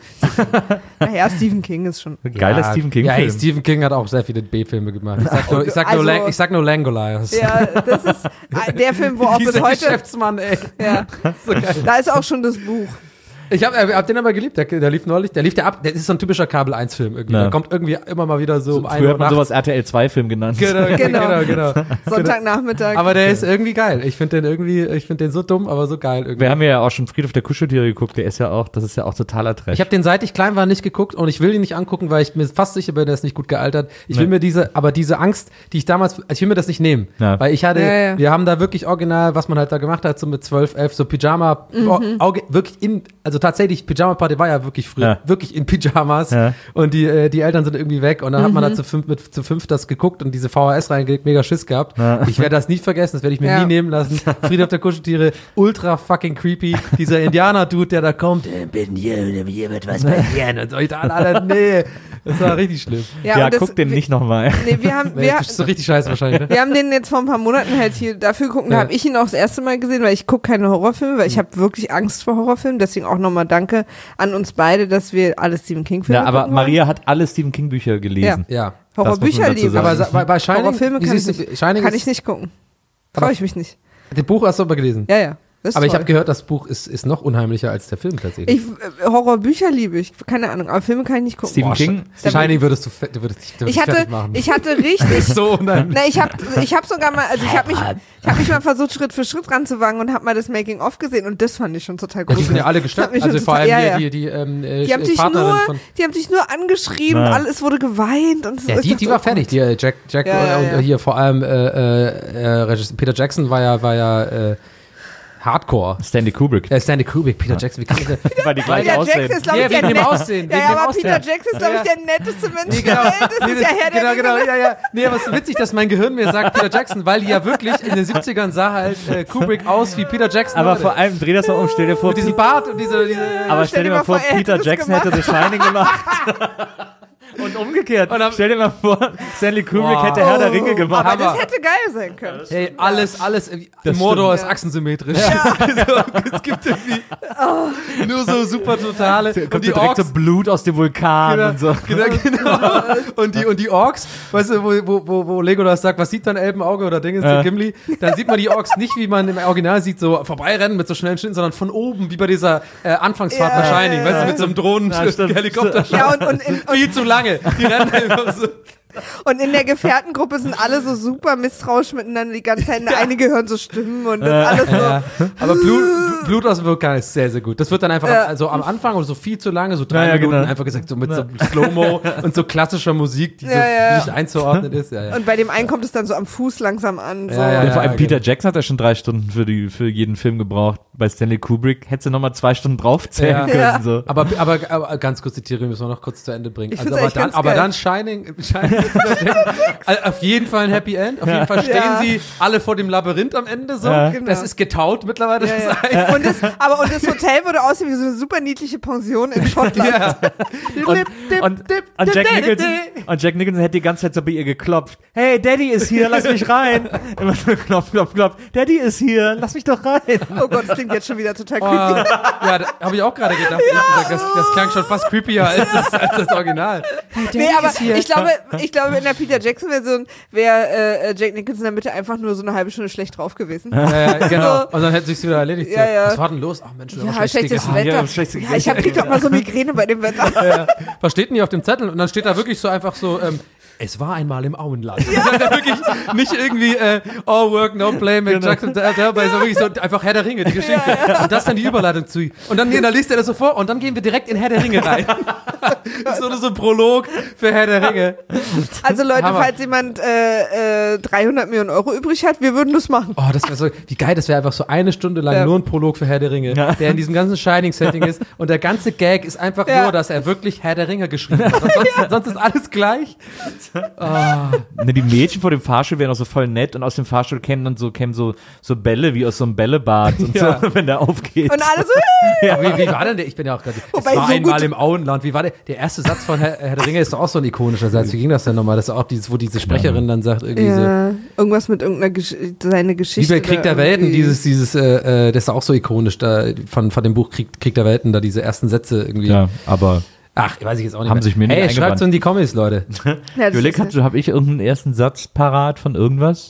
Naja, Stephen King ist schon. Geiler ja, Stephen King Ja, ey, Film. Stephen King hat auch sehr viele B-Filme gemacht. Ich sag nur, ich sag nur, Also- Lang, ich sag nur Langoliers. Ja, das ist der Film, wo auch bis Dieser heute. Geschäftsmann, ey. Ja. So geil. Da ist auch schon das Buch. Ich hab, äh, hab den aber geliebt, der, der lief neulich, der lief der ab, der ist so ein typischer Kabel eins Film irgendwie. Ja. Der kommt irgendwie immer mal wieder so um ein Früher Uhr hat man nachts. sowas R T L zwei Film genannt. Genau, genau, Genau. genau. Sonntagnachmittag. Aber der ist irgendwie geil. Ich finde den irgendwie, ich finde den so dumm, aber so geil irgendwie. Wir haben ja auch schon Friedhof der Kuscheltiere geguckt, der ist ja auch, das ist ja auch totaler Trash. Ich habe den, seit ich klein war, nicht geguckt und ich will ihn nicht angucken, weil ich mir fast sicher bin, der ist nicht gut gealtert. Ich will Nee. mir diese, aber diese Angst, die ich damals, ich will mir das nicht nehmen. Ja. Weil ich hatte, Ja, ja. wir haben da wirklich original, was man halt da gemacht hat, so mit zwölf, elf, so Pyjama, oh, Auge, wirklich in, also tatsächlich, Pyjama-Party war ja wirklich früh, Ja. wirklich in Pyjamas Ja. und die, äh, die Eltern sind irgendwie weg und dann hat man da zu fünf, mit, zu fünf das geguckt und diese V H S reingelegt, mega Schiss gehabt. Ja. Ich werde das nicht vergessen, das werde ich mir Ja. nie nehmen lassen. Friedhof der Kuscheltiere, ultra fucking creepy, dieser Indianer-Dude, der da kommt, äh, bin hier, hier wird was passieren und so, ich dachte, Alter, nee, das war richtig schlimm. ja, und das- guck den wir- nicht nochmal. Nee, wir haben, Nee, wir, das ist so richtig scheiße wahrscheinlich, ne? wir haben den jetzt vor ein paar Monaten halt hier dafür geguckt, da Ja. habe ich ihn auch das erste Mal gesehen, weil ich gucke keine Horrorfilme, weil ich habe wirklich Angst vor Horrorfilmen, deswegen auch nochmal danke an uns beide, dass wir alle Stephen King-Filme Ja, aber gucken Maria hat alle Stephen King Bücher gelesen. Ja. Horrorbücher das muss man dazu lieben. sagen. Aber sa- bei, bei Shining, Horrorfilme wie kann, ich siehst du, nicht, Shining kann ist, ich nicht gucken. Aber- Traue ich mich nicht. Das Buch hast du aber gelesen. Ja, ja. Das ist Aber ich toll. habe gehört, das Buch ist, ist noch unheimlicher als der Film tatsächlich. Ich, äh, Horrorbücher liebe ich, keine Ahnung, aber Filme kann ich nicht gucken. Stephen Boah, King? Sch- Shining würdest du, fe- du würdest dich, du würdest Ich dich hatte, fertig machen. ich hatte richtig, so unheimlich. na, ich habe ich hab sogar mal, also ich habe mich, ich habe mich mal versucht, Schritt für Schritt ranzuwagen und habe mal das Making-of gesehen und das fand ich schon total Ja, die gruselig. sind ja alle Das hat gestört. mich Also schon vor total- allem ja, die, ja. die, die, ähm, äh, Die haben dich Partnerin nur, von. die haben dich nur angeschrien Ja. und alles wurde geweint und so. Ja, Ich die, dachte, die oh war Gott. fertig. Die, äh, Jack, Jack Ja, ja, und ja. hier vor allem äh, äh, äh, Regisseur Peter Jackson war ja, war ja äh, Hardcore. Stanley Kubrick. Äh, Stanley Kubrick, Peter Jackson, wie kann ich das? Weil die gleich Peter Jackson aussehen. ist, glaube Ja, ich, der wegen dem nett- Aussehen, Ja, wegen ja, dem aber Aussehen. Peter Jackson ist, glaube ich, Ja, der netteste Mensch Nee, genau. der Welt. Das Nee, ist ja Herr der genau, genau, Ringe. ja, ja. Nee, aber es ist so witzig, dass mein Gehirn mir sagt Peter Jackson, weil die ja wirklich in den siebzigern sah halt äh, Kubrick aus wie Peter Jackson. Aber Leute. vor allem, dreh das mal um, stell dir vor, mit diesem Bart und diese, diese aber stell dir mal vor, er hätte Peter das Jackson gemacht. hätte The Shining gemacht. Und umgekehrt. Und dann- Stell dir mal vor, Stanley Kubrick Wow. hätte Herr der Ringe gemacht. Aber das Hammer. hätte geil sein können. Hey, alles, alles, Das Mordor stimmt. ist achsensymmetrisch. Also, es gibt irgendwie nur so super totale. Kommt Und so die direkt so Orks, Blut aus dem Vulkan genau, und so. genau, genau. Und die, und die Orks, weißt du, wo, wo, wo, wo Legolas sagt, was sieht dein Elbenauge oder Ding ist Ja. der Gimli, dann sieht man die Orks nicht, wie man im Original sieht, so vorbeirennen mit so schnellen Schritten, sondern von oben, wie bei dieser äh, Anfangsfahrt Ja, nach Shining, ja, weißt du, ja. mit so einem Drohnen, Ja, stimmt. Helikopter. Ja, und, und, in, Viel zu lange. Die rennen einfach so. und in der Gefährtengruppe sind alle so super misstrauisch miteinander die ganze Zeit. Einige hören so Stimmen und das ist alles so. Ja. Aber Blut, Blut aus dem Vulkan ist sehr, sehr gut. Das wird dann einfach Ja. am, also am Anfang oder so viel zu lange, so drei Ja, ja, Minuten, genau. einfach gesagt, so mit so Slow-Mo und so klassischer Musik, die so Ja, ja. nicht einzuordnen ist. Ja, ja. Und bei dem einen kommt es dann so am Fuß langsam an. So. Ja, ja, Ja, vor allem ja, Peter genau. Jackson hat ja schon drei Stunden für, die, für jeden Film gebraucht. Bei Stanley Kubrick hätte sie nochmal zwei Stunden draufzählen Ja. können. Ja. So. Aber, aber, aber ganz kurz, die Theorie müssen wir noch kurz zu Ende bringen. Ich Also, find's aber, eigentlich dann, ganz aber geil. dann Shining, Shining also auf jeden Fall ein Happy End. Auf jeden Fall stehen Ja. sie alle vor dem Labyrinth am Ende so. Ja. Genau. Das ist getaut mittlerweile. Ja, Das ja. Eis. Und das, aber und das Hotel würde aussehen wie so eine super niedliche Pension in Schottland. Ja. Und, und, und, Jack Nicholson, und Jack Nicholson hätte die ganze Zeit so bei ihr geklopft. Hey, Daddy ist hier, lass mich rein. Immer so klopf, klopf, klopf. Daddy ist hier, lass mich doch rein. Oh Gott, das klingt jetzt schon wieder total Oh, creepy. ja, da habe ich auch gerade gedacht. ehrlich gesagt, Das, das klang schon fast creepier als das, als das Original. Nee, aber ich glaube, ich glaube, in der Peter Jackson-Version wäre äh, Jack Nicholson in der Mitte einfach nur so eine halbe Stunde schlecht drauf gewesen. Ja, ja, genau. So. Und dann hätte sich's wieder erledigt. Ja, so. ja. Was war denn los? Ach Mensch, da war Ja, schlecht schlechtes gegessen. Wetter. ja, Ja, schlechtes ich hab, krieg doch mal so Migräne bei dem Wetter. Ja. Was steht denn hier auf dem Zettel? Und dann steht da wirklich so einfach so, ähm, es war einmal im Auenland. Ja. Das ist ja wirklich nicht irgendwie äh, All Work, No Play, Make Genau. Jackson, da, da, so wirklich so einfach Herr der Ringe, die Geschichte. Und das dann die Überleitung zu. Und dann, dann liest er das so vor und dann gehen wir direkt in Herr der Ringe rein. Das ist so, so ein Prolog für Herr der Ringe. Also Leute, Hammer. falls jemand äh, äh, dreihundert Millionen Euro übrig hat, wir würden das machen. Oh, das wäre so, wie geil, das wäre einfach so eine Stunde lang Ja. nur ein Prolog für Herr der Ringe, Ja. der in diesem ganzen Shining-Setting ist und der ganze Gag ist einfach Ja. nur, dass er wirklich Herr der Ringe geschrieben hat. Und sonst, sonst ist alles gleich. Ne, die Mädchen vor dem Fahrstuhl wären auch so voll nett und aus dem Fahrstuhl kämen dann so, kämen so, so Bälle wie aus so einem Bällebad und Ja. so, wenn der aufgeht. Und alle so, Ja. Wie, wie war denn der? Ich bin ja auch gerade. Es Wobei, war so einmal gut- im Auenland. Wie war der? Der erste Satz von Herr, Herr der Ringe ist doch auch so ein ikonischer Satz. Wie ging das denn nochmal? Das ist auch dieses, wo diese Sprecherin dann sagt, irgendwie so. ja, irgendwas mit irgendeiner Gesch seine Wie Geschichte. bei Krieg der oder Welten, irgendwie. dieses, dieses, äh, äh, das ist auch so ikonisch, da von, von dem Buch Krieg, Krieg der Welten, da diese ersten Sätze irgendwie. Ja, aber Ach, weiß ich jetzt auch nicht Haben mehr. sich mir nicht Hey, eingebrannt. schreibt's in die Kommis, Leute. Ja, das überleg, ist- habe ich irgendeinen ersten Satz parat von irgendwas?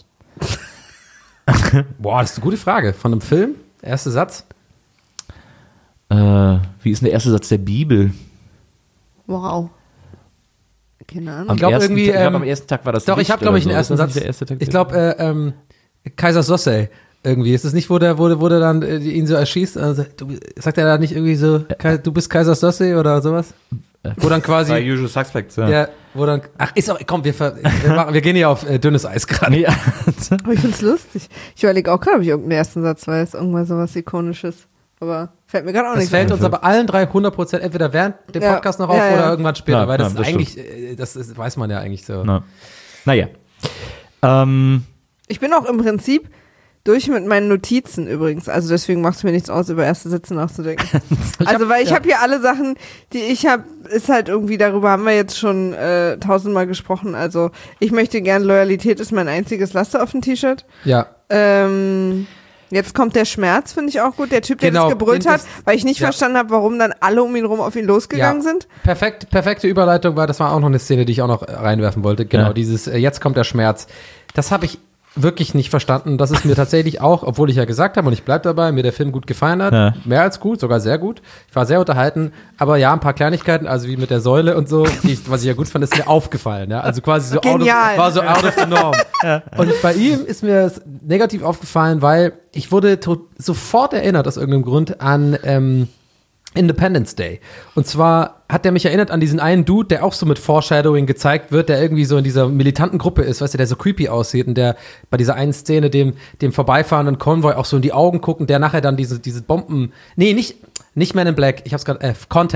Boah, das ist eine gute Frage. Von einem Film? Erster Satz? Äh, wie ist denn der erste Satz der Bibel? Wow. Keine Ahnung. Am glaub, ersten irgendwie, Tag- ich glaub, ähm, am ersten Tag war das Doch, ich Licht habe, glaube ich, oder einen so. ersten Ist das Satz. nicht der erste Tag Ich der glaube, äh, ähm, Kaiser Sosse irgendwie. Ist es nicht, wo der, wo der, wo der dann äh, ihn so erschießt? Also, du, sagt er da nicht irgendwie so, Kai, du bist Kaiser Sosse oder sowas? Wo dann quasi, Bei Usual Suspects, ja. ja, wo dann, ach, ist auch, komm, wir, ver, wir, machen, wir gehen hier auf äh, dünnes Eis gerade. Nee, Aber ich find's lustig. Ich überlege auch gerade, ob ich irgendeinen ersten Satz weiß. Irgendwas sowas Ikonisches. Aber fällt mir gerade auch Das nicht fällt ein. uns aber allen drei hundert Prozent entweder während dem Ja, Podcast noch auf ja, ja. oder irgendwann später, Ja, weil das ja, ist das eigentlich, äh, das ist, weiß man ja eigentlich so. Na. Naja. Ähm, Ich bin auch im Prinzip durch mit meinen Notizen übrigens. Also deswegen macht es mir nichts aus, über erste Sätze nachzudenken. also weil ich ja. habe hier alle Sachen, die ich habe, ist halt irgendwie, darüber haben wir jetzt schon äh, tausendmal gesprochen. Also ich möchte gern, Loyalität ist mein einziges Laster auf dem T-Shirt. Ja. Ähm, jetzt kommt der Schmerz, finde ich auch gut. Der Typ, der Genau, das gebrüllt den- hat, das- weil ich nicht ja. verstanden habe, warum dann alle um ihn rum auf ihn losgegangen Ja. sind. Perfekt, perfekte Überleitung war, das war auch noch eine Szene, die ich auch noch reinwerfen wollte. Genau, Ja. dieses, äh, jetzt kommt der Schmerz. Das habe ich wirklich nicht verstanden. Das ist mir tatsächlich auch, obwohl ich ja gesagt habe, und ich bleib dabei, mir der Film gut gefallen hat. Ja. Mehr als gut, sogar sehr gut. Ich war sehr unterhalten. Aber ja, ein paar Kleinigkeiten, also wie mit der Säule und so, die ich, was ich ja gut fand, ist mir aufgefallen. Ja? Also quasi so out of, Genial. war so out of the norm. Und bei ihm ist mir es negativ aufgefallen, weil ich wurde to- sofort erinnert aus irgendeinem Grund an ähm, Independence Day. Und zwar hat der mich erinnert an diesen einen Dude, der auch so mit Foreshadowing gezeigt wird, der irgendwie so in dieser militanten Gruppe ist, weißt du, der so creepy aussieht und der bei dieser einen Szene dem, dem vorbeifahrenden Konvoi auch so in die Augen guckt und der nachher dann diese, diese Bomben, nee, nicht, nicht Man in Black, ich hab's gerade, äh, Contact.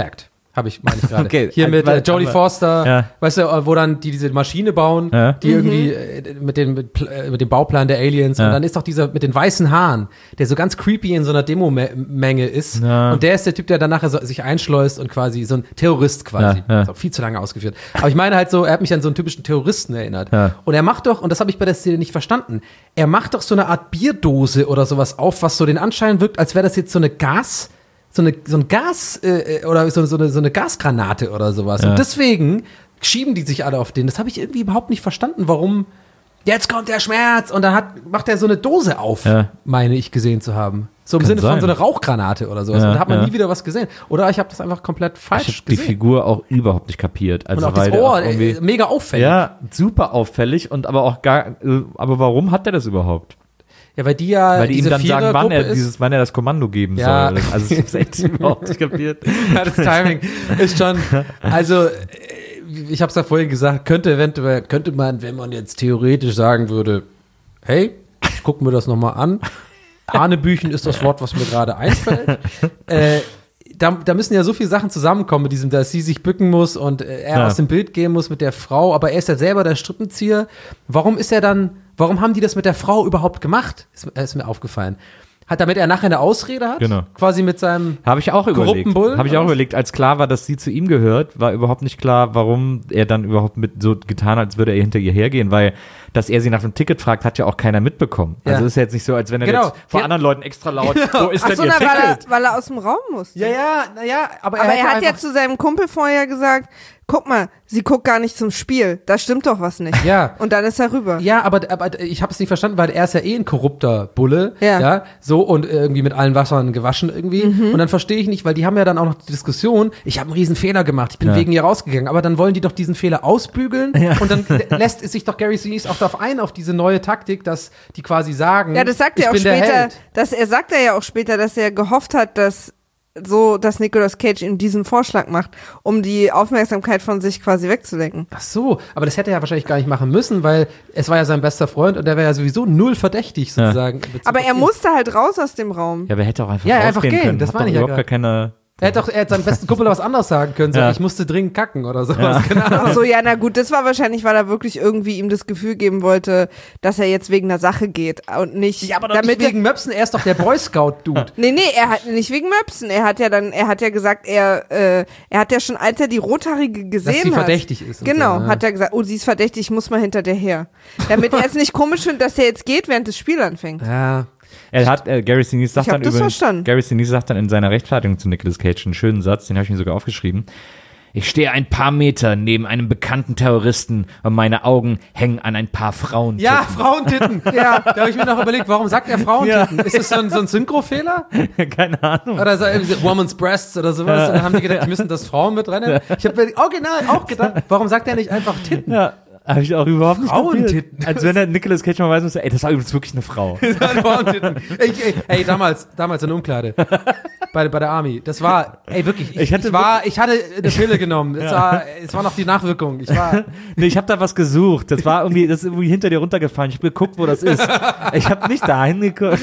Habe ich, meine ich gerade. Okay, Hier mit weil- äh, Jodie aber- Foster, Ja. weißt du, wo dann die diese Maschine bauen, Ja. die irgendwie äh, mit, dem, mit, Pl- äh, mit dem Bauplan der Aliens Ja. und dann ist doch dieser mit den weißen Haaren, der so ganz creepy in so einer Demo-Menge ist Ja. und der ist der Typ, der dann nachher so, sich einschleust und quasi so ein Terrorist quasi. Ja, ja. Ist auch viel zu lange ausgeführt. Aber ich meine halt so, er hat mich an so einen typischen Terroristen erinnert. Ja. Und er macht doch, und das habe ich bei der Szene nicht verstanden, er macht doch so eine Art Bierdose oder sowas auf, was so den Anschein wirkt, als wäre das jetzt so eine Gas, so eine so ein Gas äh, oder so, so, eine, so eine Gasgranate oder sowas. Ja. Und deswegen schieben die sich alle auf den. Das habe ich irgendwie überhaupt nicht verstanden, warum jetzt kommt der Schmerz und dann hat, macht er so eine Dose auf, Ja. meine ich gesehen zu haben. So im Kann Sinne von sein. so einer Rauchgranate oder sowas. Ja, und da hat man ja. nie wieder was gesehen. Oder ich habe das einfach komplett falsch Ich habe die gesehen. Figur auch überhaupt nicht kapiert. Also und auch das weil der Ohr, auch irgendwie, äh, mega auffällig. ja, super auffällig und aber auch gar, äh, aber warum hat er das überhaupt? Ja, weil die ja Weil die ihm diese dann sagen, wann Vierergruppe er ist. dieses, wann er das Kommando geben Ja. soll. Also ich hab's echt überhaupt nicht kapiert. Ja, das Timing ist schon, also äh, ich habe es ja vorhin gesagt, könnte eventuell, könnte man, wenn man jetzt theoretisch sagen würde, hey, ich gucke mir das nochmal an, Hanebüchen ist das Wort, was mir gerade einfällt, äh, da, da müssen ja so viele Sachen zusammenkommen mit diesem, dass sie sich bücken muss und äh, er Ja. aus dem Bild gehen muss mit der Frau, aber er ist ja selber der Strippenzieher. Warum ist er dann, warum haben die das mit der Frau überhaupt gemacht? Ist, ist mir aufgefallen. Hat, damit er nachher eine Ausrede hat? Genau. Quasi mit seinem Habe ich auch korrupten überlegt. Bullen, Habe ich auch oder was? überlegt, als klar war, dass sie zu ihm gehört, war überhaupt nicht klar, warum er dann überhaupt mit so getan hat, als würde er hinter ihr hergehen, weil dass er sie nach dem Ticket fragt, hat ja auch keiner mitbekommen. Ja. Also ist ja jetzt nicht so, als wenn er Genau. jetzt vor Ja. anderen Leuten extra laut, wo ist Ach denn so, ihr na, weil, er, Ticket? weil er aus dem Raum musste. Ja, ja, naja, aber er, Aber hätte er hat ja einfach, zu seinem Kumpel vorher gesagt, guck mal, sie guckt gar nicht zum Spiel. Da stimmt doch was nicht. Ja. Und dann ist er rüber. ja, aber, aber ich habe es nicht verstanden, weil er ist ja eh ein korrupter Bulle, Ja. so und irgendwie mit allen Wassern gewaschen irgendwie. Und dann verstehe ich nicht, weil die haben ja dann auch noch die Diskussion, ich habe einen riesen Fehler gemacht, ich bin Ja. wegen ihr rausgegangen, aber dann wollen die doch diesen Fehler ausbügeln und dann lässt es sich doch Gary Sinise auch darauf ein, auf diese neue Taktik, dass die quasi sagen, Ja, das sagt ich er auch bin der später, Held. dass er sagt er ja auch später, dass er gehofft hat, dass so, dass Nicolas Cage ihm diesen Vorschlag macht, um die Aufmerksamkeit von sich quasi wegzulenken. Ach so, aber das hätte er ja wahrscheinlich gar nicht machen müssen, weil es war ja sein bester Freund und der wäre ja sowieso null verdächtig sozusagen. in Bezug Aber auf er ihn. musste halt raus aus dem Raum. Ja, wer hätte auch einfach Ja, einfach rausgehen gehen, können. das Hat meine doch ich ja überhaupt gar grad. keine. Er hätte doch, er hätte seinem besten Kumpel was anderes sagen können, so, Ja. ich musste dringend kacken oder sowas. Keine Ahnung. Ach so, ja, na gut, das war wahrscheinlich, weil er wirklich irgendwie ihm das Gefühl geben wollte, dass er jetzt wegen einer Sache geht und nicht, Ja, aber doch damit nicht wegen Möpsen, er ist doch der Boy Scout-Dude. Nee, nee, er hat nicht wegen Möpsen. Er hat ja dann, er hat ja gesagt, er, äh, er hat ja schon, als er die Rothaarige gesehen Dass sie hat. verdächtig ist und Genau, so, ja. hat er gesagt, oh, sie ist verdächtig, ich muss mal hinter der her. Damit er es nicht komisch findet, dass er jetzt geht, während das Spiel anfängt. Ja. Er hat, äh, Gary Sinise sagt Ich hab dann das übrigens, verstanden. Gary Sinise sagt dann in seiner Rechtfertigung zu Nicolas Cage einen schönen Satz, den habe ich mir sogar aufgeschrieben. Ich stehe ein paar Meter neben einem bekannten Terroristen und meine Augen hängen an ein paar Frauen. Ja, Frauentitten. Ja. Da habe ich mir noch überlegt, warum sagt er Frauentitten? Ist das so ein, so ein Synchrofehler? Keine Ahnung. Oder so irgendwie Woman's Breasts oder sowas? Und dann haben die gedacht, die müssen das Frauen mitrennen. Ich habe mir original auch gedacht, warum sagt er nicht einfach Titten? Ja, habe ich auch überhaupt nicht Frauentitten. kapiert. Als wenn er Nicolas Cage mal weiß, muss er, ey, das war übrigens wirklich eine Frau. Frauentitten. Ey, ey, ey, damals, damals in der Umkleide. Bei, bei der Army. Das war, ey, wirklich. Ich, Ich hatte ich war, ich hatte eine Pille genommen. Es, war, es war noch die Nachwirkung. Ich war, Nee, ich habe da was gesucht. Das war irgendwie, das ist irgendwie hinter dir runtergefallen. Ich habe geguckt, wo das ist. Ich habe nicht dahin geguckt.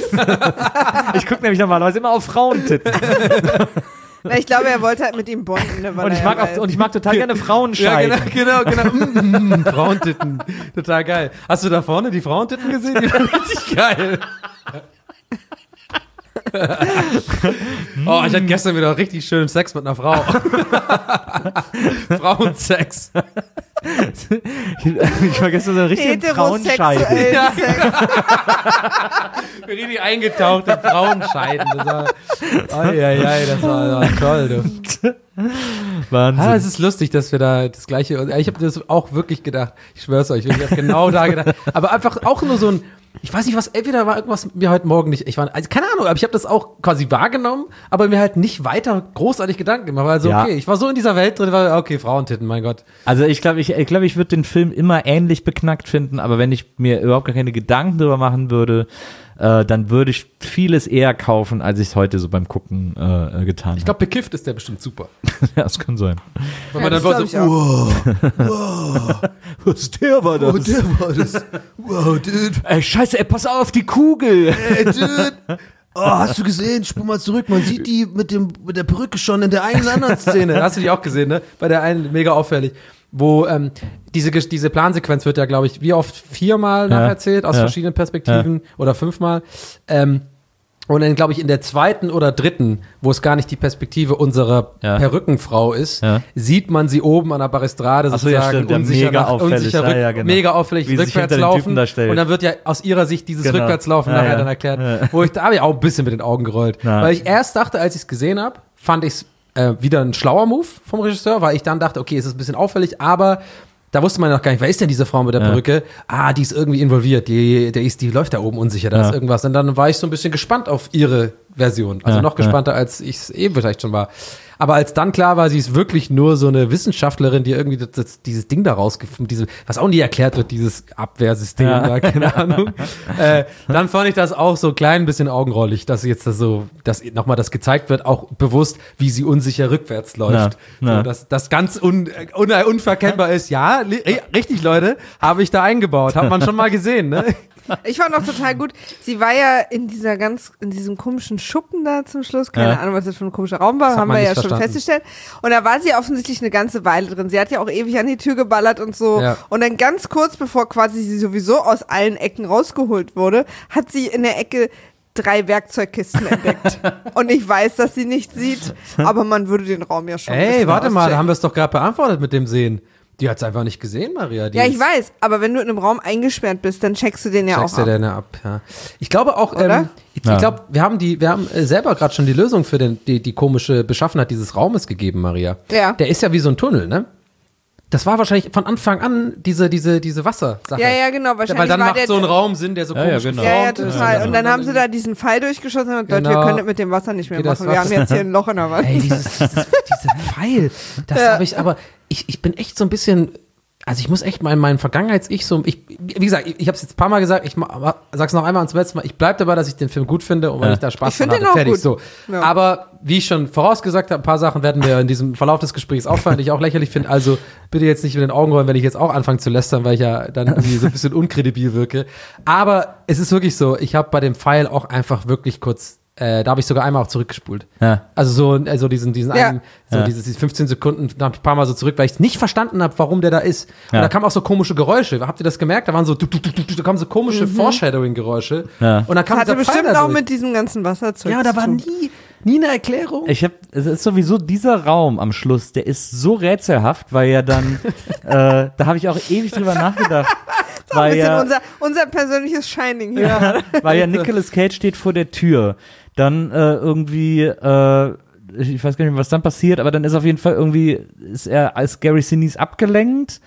Ich gucke nämlich normalerweise immer auf Frauentitten. Na, ich glaube, er wollte halt mit ihm bonden. Ne, weil Und ich er mag ja auch, weiß. und ich mag total gerne ja, Frauenscheiden. genau, genau, genau. Mm, mm, Frauentitten. Total geil. Hast du da vorne die Frauentitten gesehen? Die waren richtig geil. Oh, ich hatte gestern wieder richtig schönen Sex mit einer Frau. Frauensex. Ich war gestern so eine richtige Frauenscheide. Heterosexuell Ja. Sex. Richtig eingetaucht in Frauenscheiden. Das war, ai, ai, ai, das war, das war toll, du. Wahnsinn. Ah, es ist lustig, dass wir da das Gleiche, ich habe das auch wirklich gedacht, ich schwör's euch, ich habe genau da gedacht, aber einfach auch nur so ein, ich weiß nicht was, entweder war irgendwas mir heute Morgen nicht, ich war, also keine Ahnung, aber ich habe das auch quasi wahrgenommen, aber mir halt nicht weiter großartig Gedanken gemacht, also Ja. okay, ich war so in dieser Welt drin, war, okay, Frauentitten, mein Gott. Also ich glaube, ich, ich, glaub, ich würde den Film immer ähnlich beknackt finden, aber wenn ich mir überhaupt gar keine Gedanken drüber machen würde, äh, dann würde ich vieles eher kaufen, als ich es heute so beim Gucken äh, getan habe. Ich glaube, bekifft ist der bestimmt super. Ja, das kann sein. Wenn Ja, man dann das war glaub so, ich auch. wow, Was der war das? oh, der war das, wow, dude, Ey, scheiße, ey, pass auf die Kugel. ey, dude, oh, hast du gesehen, spur mal zurück, man sieht die mit, dem, mit der Perücke schon in der einen anderen Szene. Hast du die auch gesehen, ne? Bei der einen, mega auffällig. Wo ähm, diese, diese Plansequenz wird ja, glaube ich, wie oft viermal Ja. nacherzählt, aus Ja. verschiedenen Perspektiven oder fünfmal. Ähm, und dann, glaube ich, in der zweiten oder dritten, wo es gar nicht die Perspektive unserer Ja. Perückenfrau ist, Ja. sieht man sie oben an der Balustrade Ach so, ja, sozusagen stimmt, ja, unsicher, mega nach, auffällig, unsicher ja, rück, ja, genau. mega auffällig Wie sie sich rückwärts hinter den laufen. Typen da stellt. Und dann wird ja aus ihrer Sicht dieses Genau. Rückwärtslaufen Ja, nachher ja. dann erklärt, Ja. wo ich, da habe ich auch ein bisschen mit den Augen gerollt. Ja. Weil ich erst dachte, als ich es gesehen habe, fand ich es äh, wieder ein schlauer Move vom Regisseur, weil ich dann dachte, okay, es ist ein bisschen auffällig, aber da wusste man noch gar nicht, wer ist denn diese Frau mit der Ja. Perücke? Ah, die ist irgendwie involviert, die, der ist, die läuft da oben unsicher, da Ja. ist irgendwas. Und dann war ich so ein bisschen gespannt auf ihre Version. Also Ja, noch gespannter, als ich es eben vielleicht schon war. Aber als dann klar war, sie ist wirklich nur so eine Wissenschaftlerin, die irgendwie das, das, dieses Ding da rausgefunden, diese, was auch nie erklärt wird, dieses Abwehrsystem Ja. da, keine Ahnung. äh, dann fand ich das auch so klein bisschen augenrollig, dass jetzt das so, dass nochmal das gezeigt wird, auch bewusst, wie sie unsicher rückwärts läuft. Ja, ja. So, dass das ganz un, un, unverkennbar ist. Ja, li, richtig, Leute, habe ich da eingebaut. Hat man schon mal gesehen, ne? Ich fand auch total gut. Sie war ja in dieser ganz, in diesem komischen Schuppen da zum Schluss. Keine Ja. Ahnung, was das für ein komischer Raum war. Das hat Haben man wir ja nicht schon verstanden. festgestellt. Und da war sie offensichtlich eine ganze Weile drin. Sie hat ja auch ewig an die Tür geballert und so. Ja. Und dann ganz kurz bevor quasi sie sowieso aus allen Ecken rausgeholt wurde, hat sie in der Ecke drei Werkzeugkisten entdeckt. Und ich weiß, dass sie nicht sieht, aber man würde den Raum ja schon ein Ey, bisschen warte mal, da auschecken. haben wir es doch gerade beantwortet mit dem Sehen. Die hat es einfach nicht gesehen, Maria. Die Ja, ich ist- weiß, aber wenn du in einem Raum eingesperrt bist, dann checkst du den ja Checkst auch du ab. den ab, ja. Ich glaube auch, Oder? ähm, ich, Ja. ich glaube, wir haben die, wir haben äh, selber gerade schon die Lösung für den, die, die komische Beschaffenheit dieses Raumes gegeben, Maria. Ja. Der ist ja wie so ein Tunnel, ne? Das war wahrscheinlich von Anfang an diese, diese, diese Wassersache. Ja, ja, genau. Wahrscheinlich Weil dann war macht der, so ein Raum Sinn, der so Ja, ja, komisch genau. Ja, ja, geformt ist. total. Und dann haben sie da diesen Pfeil durchgeschossen und gesagt, Genau. wir können das mit dem Wasser nicht mehr Geht das machen. Wir haben Wasser- jetzt hier ein Loch in der Wand. Ey, dieses, dieses, dieser Pfeil, das Ja. habe ich, aber ich, ich bin echt so ein bisschen, also ich muss echt mal in meinen Vergangenheits-Ich so, ich, wie gesagt, ich, ich habe es jetzt ein paar Mal gesagt, ich ma- sag's noch einmal und zum letzten Mal, ich bleib dabei, dass ich den Film gut finde und weil Ja. ich da Spaß Ich find dran den hatte. auch Fertig, gut. so. Ja. Aber wie ich schon vorausgesagt habe, ein paar Sachen werden mir in diesem Verlauf des Gesprächs auffallen, die ich auch lächerlich finde, also bitte jetzt nicht mit den Augen rollen, wenn ich jetzt auch anfange zu lästern, weil ich ja dann irgendwie so ein bisschen unkredibil wirke. Aber es ist wirklich so, ich habe bei dem Pfeil auch einfach wirklich kurz, äh, da habe ich sogar einmal auch zurückgespult. Ja. Also so, also diesen, diesen Ja. einen, so Ja. dieses, diese fünfzehn Sekunden, da hab ich ein paar Mal so zurück, weil ich es nicht verstanden habe, warum der da ist. Und Ja. da kamen auch so komische Geräusche. Habt ihr das gemerkt? Da waren so, du, du, du, du, da kamen so komische Foreshadowing-Geräusche. Ja. Und dann kam Das hatte dieser Pfeil bestimmt da auch durch. mit diesem ganzen Wasserzeug Ja, da zu war tun. nie, nie eine Erklärung. Ich habe, es ist sowieso dieser Raum am Schluss, der ist so rätselhaft, weil ja dann, äh, da habe ich auch ewig drüber nachgedacht, Ein weil bisschen ja, unser, unser persönliches Shining hier. ja, weil ja Nicolas Cage steht vor der Tür, dann äh, irgendwie, äh, ich weiß gar nicht mehr, was dann passiert, aber dann ist auf jeden Fall irgendwie, ist er als Gary Sinise abgelenkt,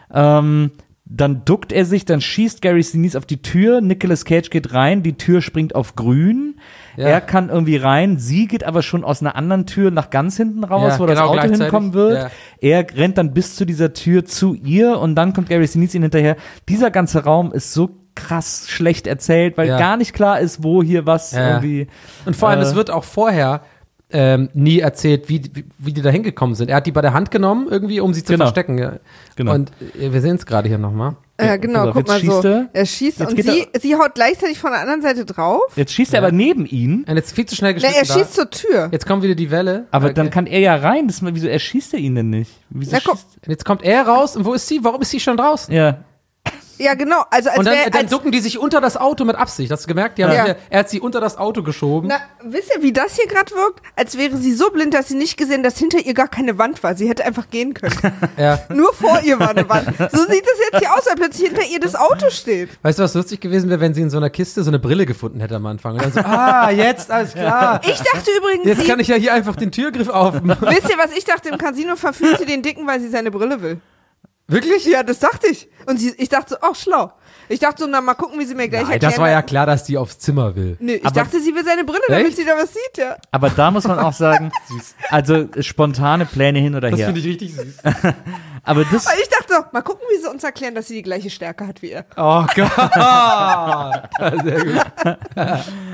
ähm, dann duckt er sich, dann schießt Gary Sinise auf die Tür, Nicolas Cage geht rein, die Tür springt auf grün, Ja. er kann irgendwie rein, sie geht aber schon aus einer anderen Tür nach ganz hinten raus, Ja, wo das genau, Auto gleichzeitig. hinkommen wird. Ja. Er rennt dann bis zu dieser Tür zu ihr und dann kommt Gary Sinise ihm hinterher. Dieser ganze Raum ist so krass schlecht erzählt, weil Ja. gar nicht klar ist, wo hier was Ja. irgendwie. Und vor allem, äh, es wird auch vorher ähm, nie erzählt, wie, wie, wie die da hingekommen sind. Er hat die bei der Hand genommen, irgendwie, um sie zu Genau. verstecken. Ja. Genau. Und äh, wir sehen es gerade hier nochmal. Ja, genau, pass auf, guck mal jetzt so. schießt er. Er schießt Jetzt und geht sie, sie haut gleichzeitig von der anderen Seite drauf. Jetzt schießt er aber neben ihn, Und jetzt viel zu schnell Na, geschnitten. er schießt zur Tür. da. Jetzt kommt wieder die Welle. aber Okay. dann kann er ja rein. Das ist mal, wieso erschießt er ihn denn nicht? Wieso Na, guck. schießt, Und jetzt kommt er raus und wo ist sie? Warum ist sie schon draußen? ja. Ja, genau. Also als Und dann, wär, dann als, ducken die sich unter das Auto mit Absicht. Hast du gemerkt? Die haben Ja. wieder, er hat sie unter das Auto geschoben. Na, wisst ihr, wie das hier gerade wirkt? Als wäre sie so blind, dass sie nicht gesehen, dass hinter ihr gar keine Wand war. Sie hätte einfach gehen können. Ja. Nur vor ihr war eine Wand. So sieht es jetzt hier aus, weil plötzlich hinter ihr das Auto steht. Weißt du, was lustig gewesen wäre, wenn sie in so einer Kiste so eine Brille gefunden hätte am Anfang? Und dann so, ah, jetzt, alles klar. Ich dachte übrigens, Jetzt sie, kann ich ja hier einfach den Türgriff aufmachen. wisst ihr, was ich dachte? Im Casino verführt sie den Dicken, weil sie seine Brille will. Wirklich? Ja, das dachte ich. Und sie, ich dachte so, ach, schlau. Ich dachte so, na, mal gucken, wie sie mir gleich Nein, erklären. das war ja klar, dass die aufs Zimmer will. Nee, ich Aber- dachte, sie will seine Brille, damit Echt? sie da was sieht, ja. Aber da muss man auch sagen, also spontane Pläne hin oder Das her. finde ich richtig süß. Aber das, Weil ich dachte doch, mal gucken, wie sie uns erklären, dass sie die gleiche Stärke hat wie er. Oh Gott. Sehr gut.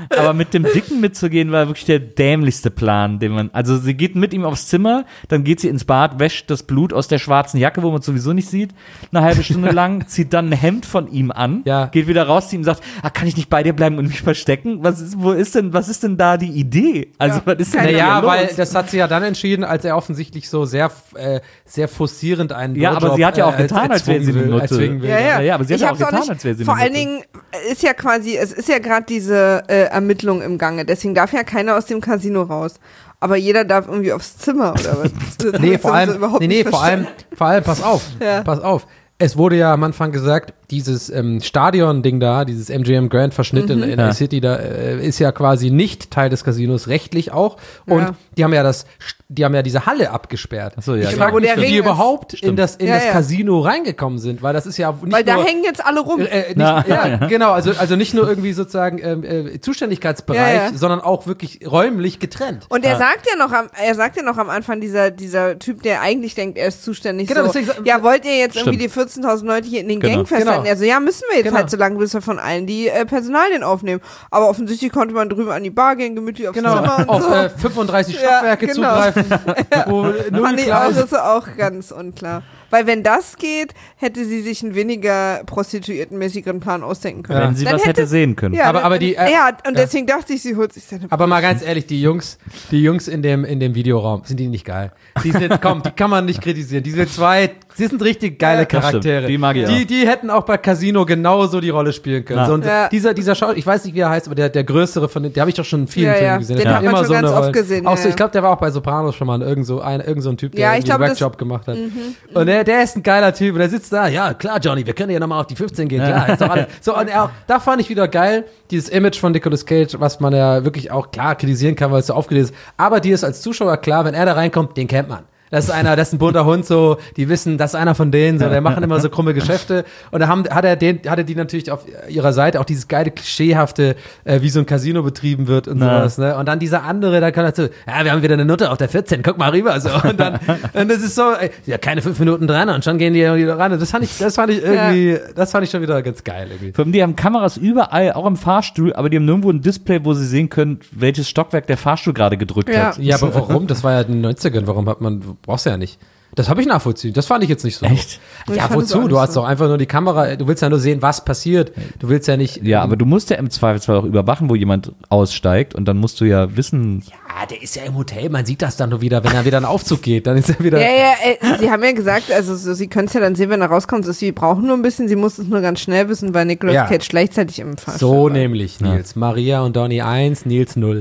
Aber mit dem Dicken mitzugehen, war wirklich der dämlichste Plan, den man, also sie geht mit ihm aufs Zimmer, dann geht sie ins Bad, wäscht das Blut aus der schwarzen Jacke, wo man es sowieso nicht sieht, eine halbe Stunde lang, zieht dann ein Hemd von ihm an, Ja. geht wieder raus zu ihm und sagt, ah, kann ich nicht bei dir bleiben und mich verstecken? Was ist, wo ist denn, was ist denn da die Idee? Also, Ja, was ist denn keine da Naja, los? weil das hat sie ja dann entschieden, als er offensichtlich so sehr, äh, sehr forcierend einen Ja, aber Blowjob, sie hat ja auch äh, getan, als wäre sie erzwungen eine will, Nutte. erzwingen will. Ja, ja. Ja, aber sie hat Ich ja auch hab's auch getan, nicht, als wäre sie vor eine allen Nutte. Dingen ist ja quasi, es ist ja gerade diese äh, Ermittlung im Gange, deswegen darf ja keiner aus dem Casino raus. Aber jeder darf irgendwie aufs Zimmer oder was? Das Nee, hab ich vor so allem, überhaupt nee, nee, nicht vor allem, verstanden. vor allem, pass auf, Ja. pass auf. Es wurde ja am Anfang gesagt, dieses ähm, Stadion-Ding da, dieses M G M Grand-Verschnitt in, in Ja. der City, da äh, ist ja quasi nicht Teil des Casinos, rechtlich auch. Und Ja. die haben ja das, die haben ja diese Halle abgesperrt. Ach so, ja, ich genau. frage Wo mich, der wie Ring die ist. überhaupt in das, in Ja, das ja. Casino reingekommen sind, weil das ist ja nicht Weil da nur, hängen jetzt alle rum. äh, äh, nicht, Na. ja, genau, also, also nicht nur irgendwie sozusagen ähm, äh, Zuständigkeitsbereich, Ja, ja. sondern auch wirklich räumlich getrennt. Und er Ja. sagt ja noch am, er sagt ja noch am Anfang, dieser, dieser Typ, der eigentlich denkt, er ist zuständig, Genau, so, deswegen- ja, wollt ihr jetzt Stimmt. irgendwie die vierzehntausend Leute hier in den Genau. Gang festhalten? Genau. Also, ja, müssen wir jetzt Genau. halt so lange, bis wir von allen die äh, Personalien aufnehmen. Aber offensichtlich konnte man drüben an die Bar gehen, gemütlich aufs Genau, Zimmer und auf so. äh, fünfunddreißig Ja, Stockwerke genau. zugreifen, wo null Fand ich klar auch, ist. das ist auch ganz unklar. Weil wenn das geht, hätte sie sich einen weniger prostituiertenmäßigeren Plan ausdenken können. Wenn sie Dann was hätte sehen können. Ja, Aber- dann- aber die, äh, ja, und ja. deswegen dachte ich, sie holt sich seine. Aber mal ganz ehrlich, die Jungs, die Jungs in dem, in dem Videoraum, sind die nicht geil? Die sind, komm, die kann man nicht kritisieren. Diese zwei, die sind richtig geile das stimmt. Charaktere. Die mag ich die, auch. die hätten auch bei Casino genauso die Rolle spielen können. Ja. So, und Ja. dieser, dieser Schau, ich weiß nicht, wie er heißt, aber der, der größere von den, der habe ich doch schon in vielen Ja, Filmen ja. gesehen. Den Der hat man schon ganz eine oft Rolle. gesehen, Auch ja, so, ja. ich glaube, der war auch bei Sopranos schon mal irgend so ein, irgend so ein Typ, der Ja, ich irgendwie glaub, einen das- Webjob gemacht hat. Und der, der ist ein geiler Typ und der sitzt da, ja, klar, Johnny, wir können ja nochmal auf die fünfzehn gehen, klar, ist doch alles. So, und er, da fand ich wieder geil, dieses Image von Nicolas Cage, was man ja wirklich auch klar kritisieren kann, weil es so aufgelesen ist. Aber dir ist als Zuschauer klar, wenn er da reinkommt, den kennt man. Das ist einer, das ist ein bunter Hund, so, die wissen, das ist einer von denen, so, der machen immer so krumme Geschäfte. Und da haben, hat er den, hatte die natürlich auf ihrer Seite auch dieses geile, klischeehafte, äh, wie so ein Casino betrieben wird und Na. sowas, ne? Und dann dieser andere, da kann er so, ja, wir haben wieder eine Nutte auf der vierzehn, guck mal rüber, so. Und dann, und das ist so, ey, ja, keine fünf Minuten dran und schon gehen die wieder ran. Und das fand ich, das fand ich irgendwie, das fand ich schon wieder ganz geil, irgendwie. Vor allem, die haben Kameras überall, auch im Fahrstuhl, aber die haben nirgendwo ein Display, wo sie sehen können, welches Stockwerk der Fahrstuhl gerade gedrückt Ja. hat. Ja, aber warum? Das war ja in den neunzigern, warum hat man, brauchst du ja nicht. Das habe ich nachvollziehen. Das fand ich jetzt nicht so. Echt? Ich Ja, fand es auch wozu? nicht Du hast so. doch einfach nur die Kamera, du willst ja nur sehen, was passiert. Du willst ja nicht. Ja, aber du musst ja im Zweifelsfall auch überwachen, wo jemand aussteigt und dann musst du ja wissen, Ja, der ist ja im Hotel, man sieht das dann nur wieder, wenn er wieder in den Aufzug geht. Dann ist er wieder. Ja, ja, äh, sie haben ja gesagt, also so, sie können es ja dann sehen, wenn er rauskommt, so, sie brauchen nur ein bisschen, sie muss es nur ganz schnell wissen, weil Nicolas Ja. Cage gleichzeitig im Fahrstuhl So war. nämlich, Nils. Maria und Donny eins, Nils null.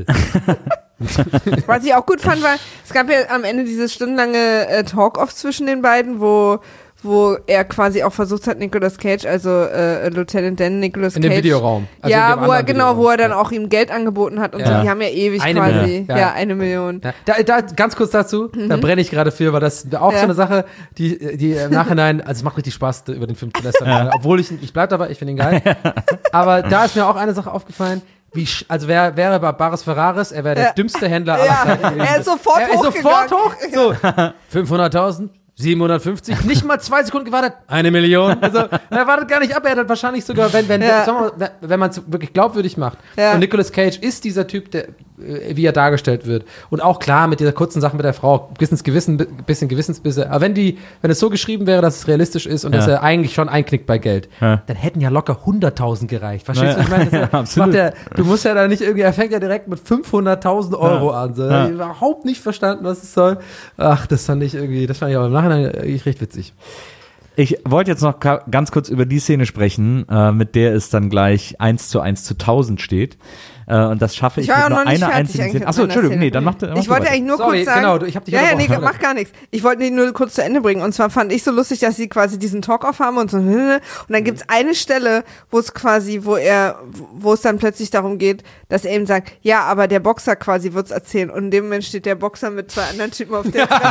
Was ich auch gut fand, war, es gab ja am Ende dieses stundenlange äh, Talk-Off zwischen den beiden, wo wo er quasi auch versucht hat, Nicolas Cage, also äh, Lieutenant Dan Nicolas In Cage. dem Videoraum. Also ja, in dem wo er, anderen genau, Videoraum. wo er dann Ja. auch ihm Geld angeboten hat und Ja. so, die haben ja ewig Eine quasi, Million, ja. ja. eine Million. Ja, da, da, ganz kurz dazu, da brenne ich gerade für, weil das auch Ja. so eine Sache, die, die im Nachhinein, also es macht richtig Spaß, über den Film zu lästern. Obwohl ich, ich bleib dabei, ich finde ihn geil. Aber da ist mir auch eine Sache aufgefallen, wie, sch- also wer wäre bei Baris Ferraris, er wäre der Ja. dümmste Händler aller Ja, Zeiten gewesen. er ist sofort Er ist sofort hoch, hochgegangen. so, fünfhunderttausend, siebenhundertfünfzig, nicht mal zwei Sekunden gewartet, eine Million. Also, er wartet gar nicht ab, er hat wahrscheinlich sogar, wenn, wenn, Ja. sagen wir mal, wenn man es wirklich glaubwürdig macht. Ja. Und Nicolas Cage ist dieser Typ, der, äh, wie er dargestellt wird. Und auch klar, mit dieser kurzen Sache mit der Frau, bisschen, Gewissen, bisschen Gewissensbisse. Aber wenn die, wenn es so geschrieben wäre, dass es realistisch ist und Ja. dass er eigentlich schon einknickt bei Geld, Ja. dann hätten ja locker hunderttausend gereicht. Verstehst du, Ja. was ich meine? Das, Ja, absolut. macht der, du musst ja da nicht irgendwie, er fängt ja direkt mit fünfhunderttausend Euro Ja. an. So. Ja. Ich hab überhaupt nicht verstanden, was es soll. Ach, das fand ich irgendwie, das fand ich aber im Nachhinein echt recht witzig. Ich wollte jetzt noch ka- ganz kurz über die Szene sprechen, äh, mit der es dann gleich eins zu eins zu tausend steht. Äh, und das schaffe ich, Ich war ja mit noch nur nicht einer fertig einzigen eigentlich Szene. mit Achso, meiner Entschuldigung, Szene. nee, dann mach, mach Ich du wollte weiter. eigentlich nur Sorry, kurz sagen. genau, du- ich hab dich ja, ja, nee, unterbrochen. mach gar nichts. Ich wollte die nur kurz zu Ende bringen. Und zwar fand ich so lustig, dass sie quasi diesen Talk-Off haben und so. Und dann gibt's eine Stelle, wo es quasi, wo er, wo es dann plötzlich darum geht, dass er ihm sagt, ja, aber der Boxer quasi wird's erzählen. Und in dem Moment steht der Boxer mit zwei anderen Typen auf der Treppe.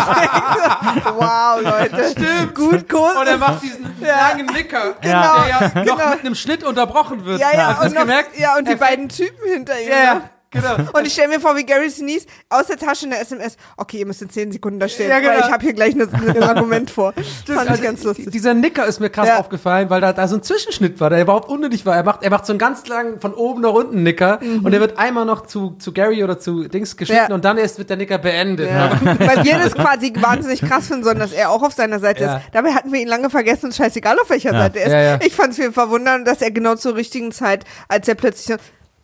Wow, Leute. Stimmt. Gut, gut. Und er macht diesen Ja. langen Nicker, Genau, der ja genau. noch mit einem Schnitt unterbrochen wird. Ja, ja, Hast du das und, noch, gemerkt? ja, und die Er beiden Typen hinter ihm. Ja, ja. noch. Genau. Und ich stelle mir vor, wie Gary Sinise aus der Tasche eine S M S, okay, ihr müsst in zehn Sekunden da stehen, Ja, genau. weil ich habe hier gleich ein Argument vor. Das fand Also, ich ganz lustig. Dieser Nicker ist mir krass Ja. aufgefallen, weil da, da so ein Zwischenschnitt war, der überhaupt unnötig war. Er macht, er macht so einen ganz langen von oben nach unten Nicker und der wird einmal noch zu, zu Gary oder zu Dings geschnitten Ja. und dann erst wird der Nicker beendet. Ja. Weil wir das quasi wahnsinnig krass finden, sondern dass er auch auf seiner Seite Ja. ist. Dabei hatten wir ihn lange vergessen, scheißegal auf welcher Ja. Seite er ist. Ja, ja. Ich fand es viel verwundern, dass er genau zur richtigen Zeit, als er plötzlich so,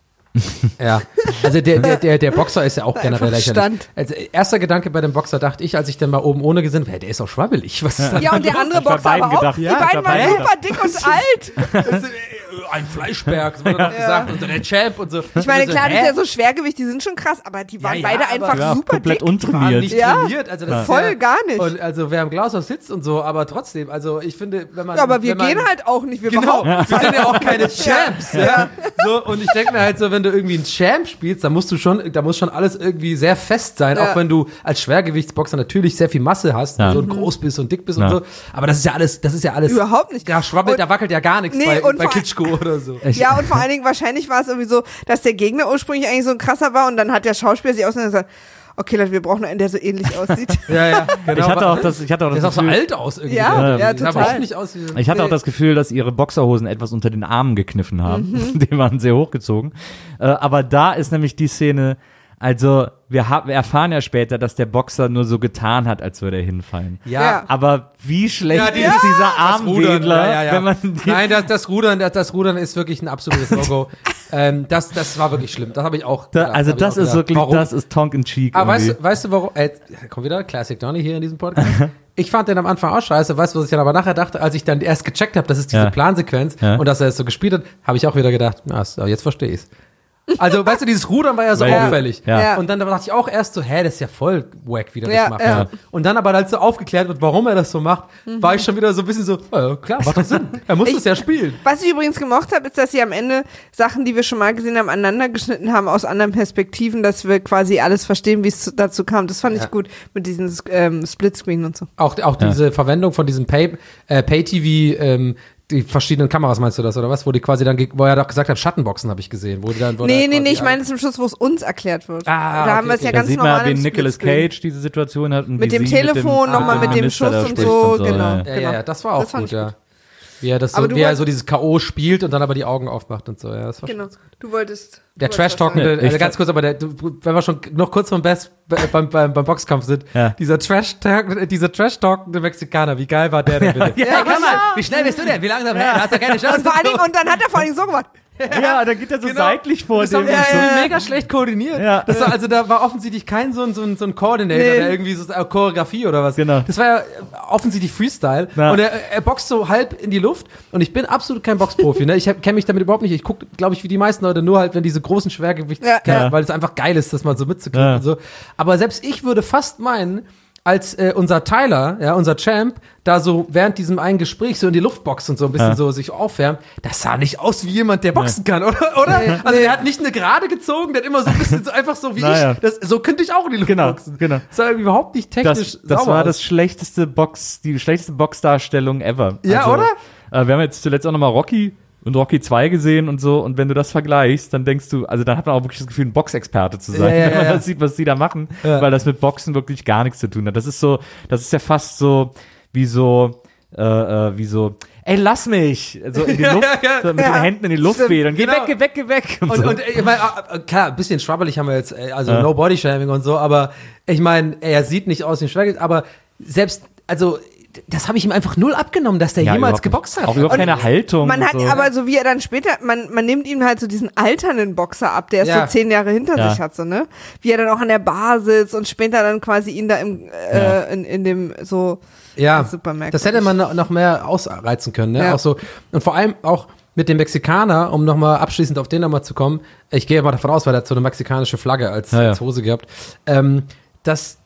Ja, also der, der, der, der Boxer ist ja auch generell Einfach lächerlich. stand. Also erster Gedanke bei dem Boxer dachte ich, als ich dann mal oben ohne gesehen habe, der ist auch schwabbelig. Was ist da ja, und der andere Ich bei Boxer beiden aber auch. gedacht, Die ja, ich beiden bei waren beiden super dick und alt. Das ist, äh, ein Fleischberg, so wurde doch gesagt, und so der Champ und so. Ich meine, so, klar, das hä? ist ja so Schwergewicht, die sind schon krass, aber die waren Ja, ja, beide aber- einfach Ja, super komplett dick. Die waren untrainiert. nicht Ja. trainiert. Also das ist Voll ja, gar nicht. Und also wer im Glashaus sitzt und so, aber trotzdem, also ich finde, wenn man... Ja, aber wir wenn man, gehen halt auch nicht, wir Genau, behaupten. wir sind ja auch keine Champs. Ja. So, und ich denke mir halt so, wenn du irgendwie einen Champ spielst, dann musst du schon, da muss schon alles irgendwie sehr fest sein, Ja. auch wenn du als Schwergewichtsboxer natürlich sehr viel Masse hast, Ja. so und groß bist und dick bist Ja. und so. Aber das ist ja alles, das ist ja alles. Überhaupt nicht. Da schwabbelt, Und- da wackelt ja gar nichts Nee, bei, und bei vor- Klitschko oder so. Ja, und vor allen Dingen, wahrscheinlich war es irgendwie so, dass der Gegner ursprünglich eigentlich so ein krasser war und dann hat der Schauspieler sich ausgedacht und gesagt, okay, Leute, wir brauchen einen, der so ähnlich aussieht. Ja, ja, genau. Ich hatte auch das, ich hatte auch der das ist auch so Gefühl, alt aus irgendwie. Ja, der, ja, der sah total. überhaupt nicht aus wie ich hatte auch Nee. das Gefühl, dass ihre Boxerhosen etwas unter den Armen gekniffen haben. Die waren sehr hochgezogen. Äh, aber da ist nämlich die Szene, also wir, haben, wir erfahren ja später, dass der Boxer nur so getan hat, als würde er hinfallen. Ja. Aber wie schlecht Ja, die- ist dieser Das Rudern, Armwedler, ja, ja, ja. wenn man die, Nein, das, das Rudern, das, das Rudern ist wirklich ein absolutes No-Go. ähm, das, das war wirklich schlimm. Das habe ich auch. da, gedacht. also Hab ich das auch ist gedacht. wirklich, Warum? das ist Tongue in Cheek. Aber weißt, irgendwie. du- weißt du, warum? Äh, kommt wieder Classic Donny hier in diesem Podcast. Ich fand den am Anfang auch scheiße. Weißt du, was ich dann aber nachher dachte, als ich dann erst gecheckt habe, das ist diese Ja. Plansequenz Ja. und dass er es so gespielt hat, habe ich auch wieder gedacht, na, so, jetzt verstehe ich's. Also, weißt du, dieses Rudern war ja so Weil- auffällig. Ja. Ja. Und dann dachte ich auch erst so, hä, das ist ja voll wack, wie der Ja, das macht. ja. Und dann aber, als so aufgeklärt wird, warum er das so macht, war ich schon wieder so ein bisschen so, ja, klar, macht doch Sinn. Er muss Ich- es ja spielen. Was ich übrigens gemocht habe, ist, dass sie am Ende Sachen, die wir schon mal gesehen haben, aneinander geschnitten haben aus anderen Perspektiven, dass wir quasi alles verstehen, wie es zu- dazu kam. Das fand Ja. ich gut mit diesem ähm, Splitscreen und so. Auch, auch Ja. diese Verwendung von diesem Pay, äh, Pay-T V, ähm, die verschiedenen Kameras, meinst du das, oder was? Wo die quasi dann, ge- wo er doch gesagt hat, Schattenboxen habe ich gesehen. Wo die dann, wo Nee, da nee, quasi nee, ich alle- meine zum Schluss, wo es uns erklärt wird. Ah, da haben okay, wir es ja okay. Da ganz sieht normal man, wie im Nicolas Splitscreen. Cage diese Situation hat. Und Mit wie dem sie Telefon nochmal mit dem Minister Schuss da und spricht so, ja. genau. Ja, ja, ja, das war auch Das fand gut, ich ja. gut. Wie er das Aber so, du wie er wolltest- so dieses K O spielt und dann aber die Augen aufmacht und so. Ja, das war Genau. schon- Du wolltest. Der du wolltest was Trash-Talkende, sagen. Ich also ganz kurz, aber der, du, wenn wir schon noch kurz vom Best äh, beim, beim, beim Boxkampf sind, Ja. dieser Trash-Talk- dieser Trash-Talkende Mexikaner, wie geil war der denn bitte? Ja, Ja, Komm mal, wie schnell bist du denn? Wie langsam? Ja. Du hast ja keine Chance. Und vor allen Dingen, und dann hat er vor allen Dingen so gemacht. Ja, da geht er so Genau. seitlich vor Das dem. haben die und so. so mega schlecht koordiniert. Ja. Das war, also da war offensichtlich kein so ein, so ein, so ein Coordinator, Nee. der irgendwie so äh, Choreografie oder was. Genau. Das war ja äh, offensichtlich Freestyle. Ja. Und er, er boxt so halb in die Luft. Und ich bin absolut kein Boxprofi. Ne? Ich kenne mich damit überhaupt nicht. Ich gucke, glaube ich, wie die meisten Leute nur halt, wenn diese großen Schwergewichts, Ja, ja. weil es einfach geil ist, das mal so mitzukriegen Ja. und so. Aber selbst ich würde fast meinen, als äh, unser Tyler, ja, unser Champ, da so während diesem einen Gespräch so in die Luft boxt und so ein bisschen Ja. so sich aufwärmt, das sah nicht aus wie jemand, der boxen kann, oder? oder? Nee. Also der hat nicht eine Gerade gezogen, der hat immer so ein bisschen so einfach so wie Naja. ich. Das, so könnte ich auch in die Luft Genau, boxen. genau. Das sah irgendwie überhaupt nicht technisch Das, das sauber war aus. das schlechteste Box, die schlechteste Boxdarstellung ever. Ja, oder? Äh, wir haben jetzt zuletzt auch nochmal Rocky und Rocky zwei gesehen und so. Und wenn du das vergleichst, dann denkst du, also dann hat man auch wirklich das Gefühl, ein Boxexperte zu sein, Ja, ja, wenn man ja. das sieht, was die da machen, Ja. weil das mit Boxen wirklich gar nichts zu tun hat. Das ist so, das ist ja fast so, wie so, äh, äh, wie so, ey, lass mich! So in die Ja, Luft, ja, ja. so mit Ja. den Händen in die Luft Stimmt, federn. Geh genau. weg, geh weg, geh weg! Und, Und, so. und äh, ich meine, äh, klar, ein bisschen schwabbelig haben wir jetzt, äh, also Ja. no Body Shaming und so, aber ich meine, er sieht nicht aus wie ein Schwergewicht, aber selbst, also das habe ich ihm einfach null abgenommen, dass der Ja, jemals überhaupt geboxt hat. Auch überhaupt Und keine Haltung. Man und hat so. aber so wie er dann später, man, man nimmt ihm halt so diesen alternden Boxer ab, der es Ja. so zehn Jahre hinter Ja. sich hat, so, ne? Wie er dann auch an der Bar sitzt und später dann quasi ihn da im, äh, Ja. in, in dem so, Ja, super merkwürdig. das hätte man noch- noch mehr ausreizen können, ne? Ja. Auch so, und vor allem auch mit dem Mexikaner, um nochmal abschließend auf den nochmal zu kommen, ich gehe mal davon aus, weil er hat so eine mexikanische Flagge als, Ja, ja. als Hose gehabt, ähm, dass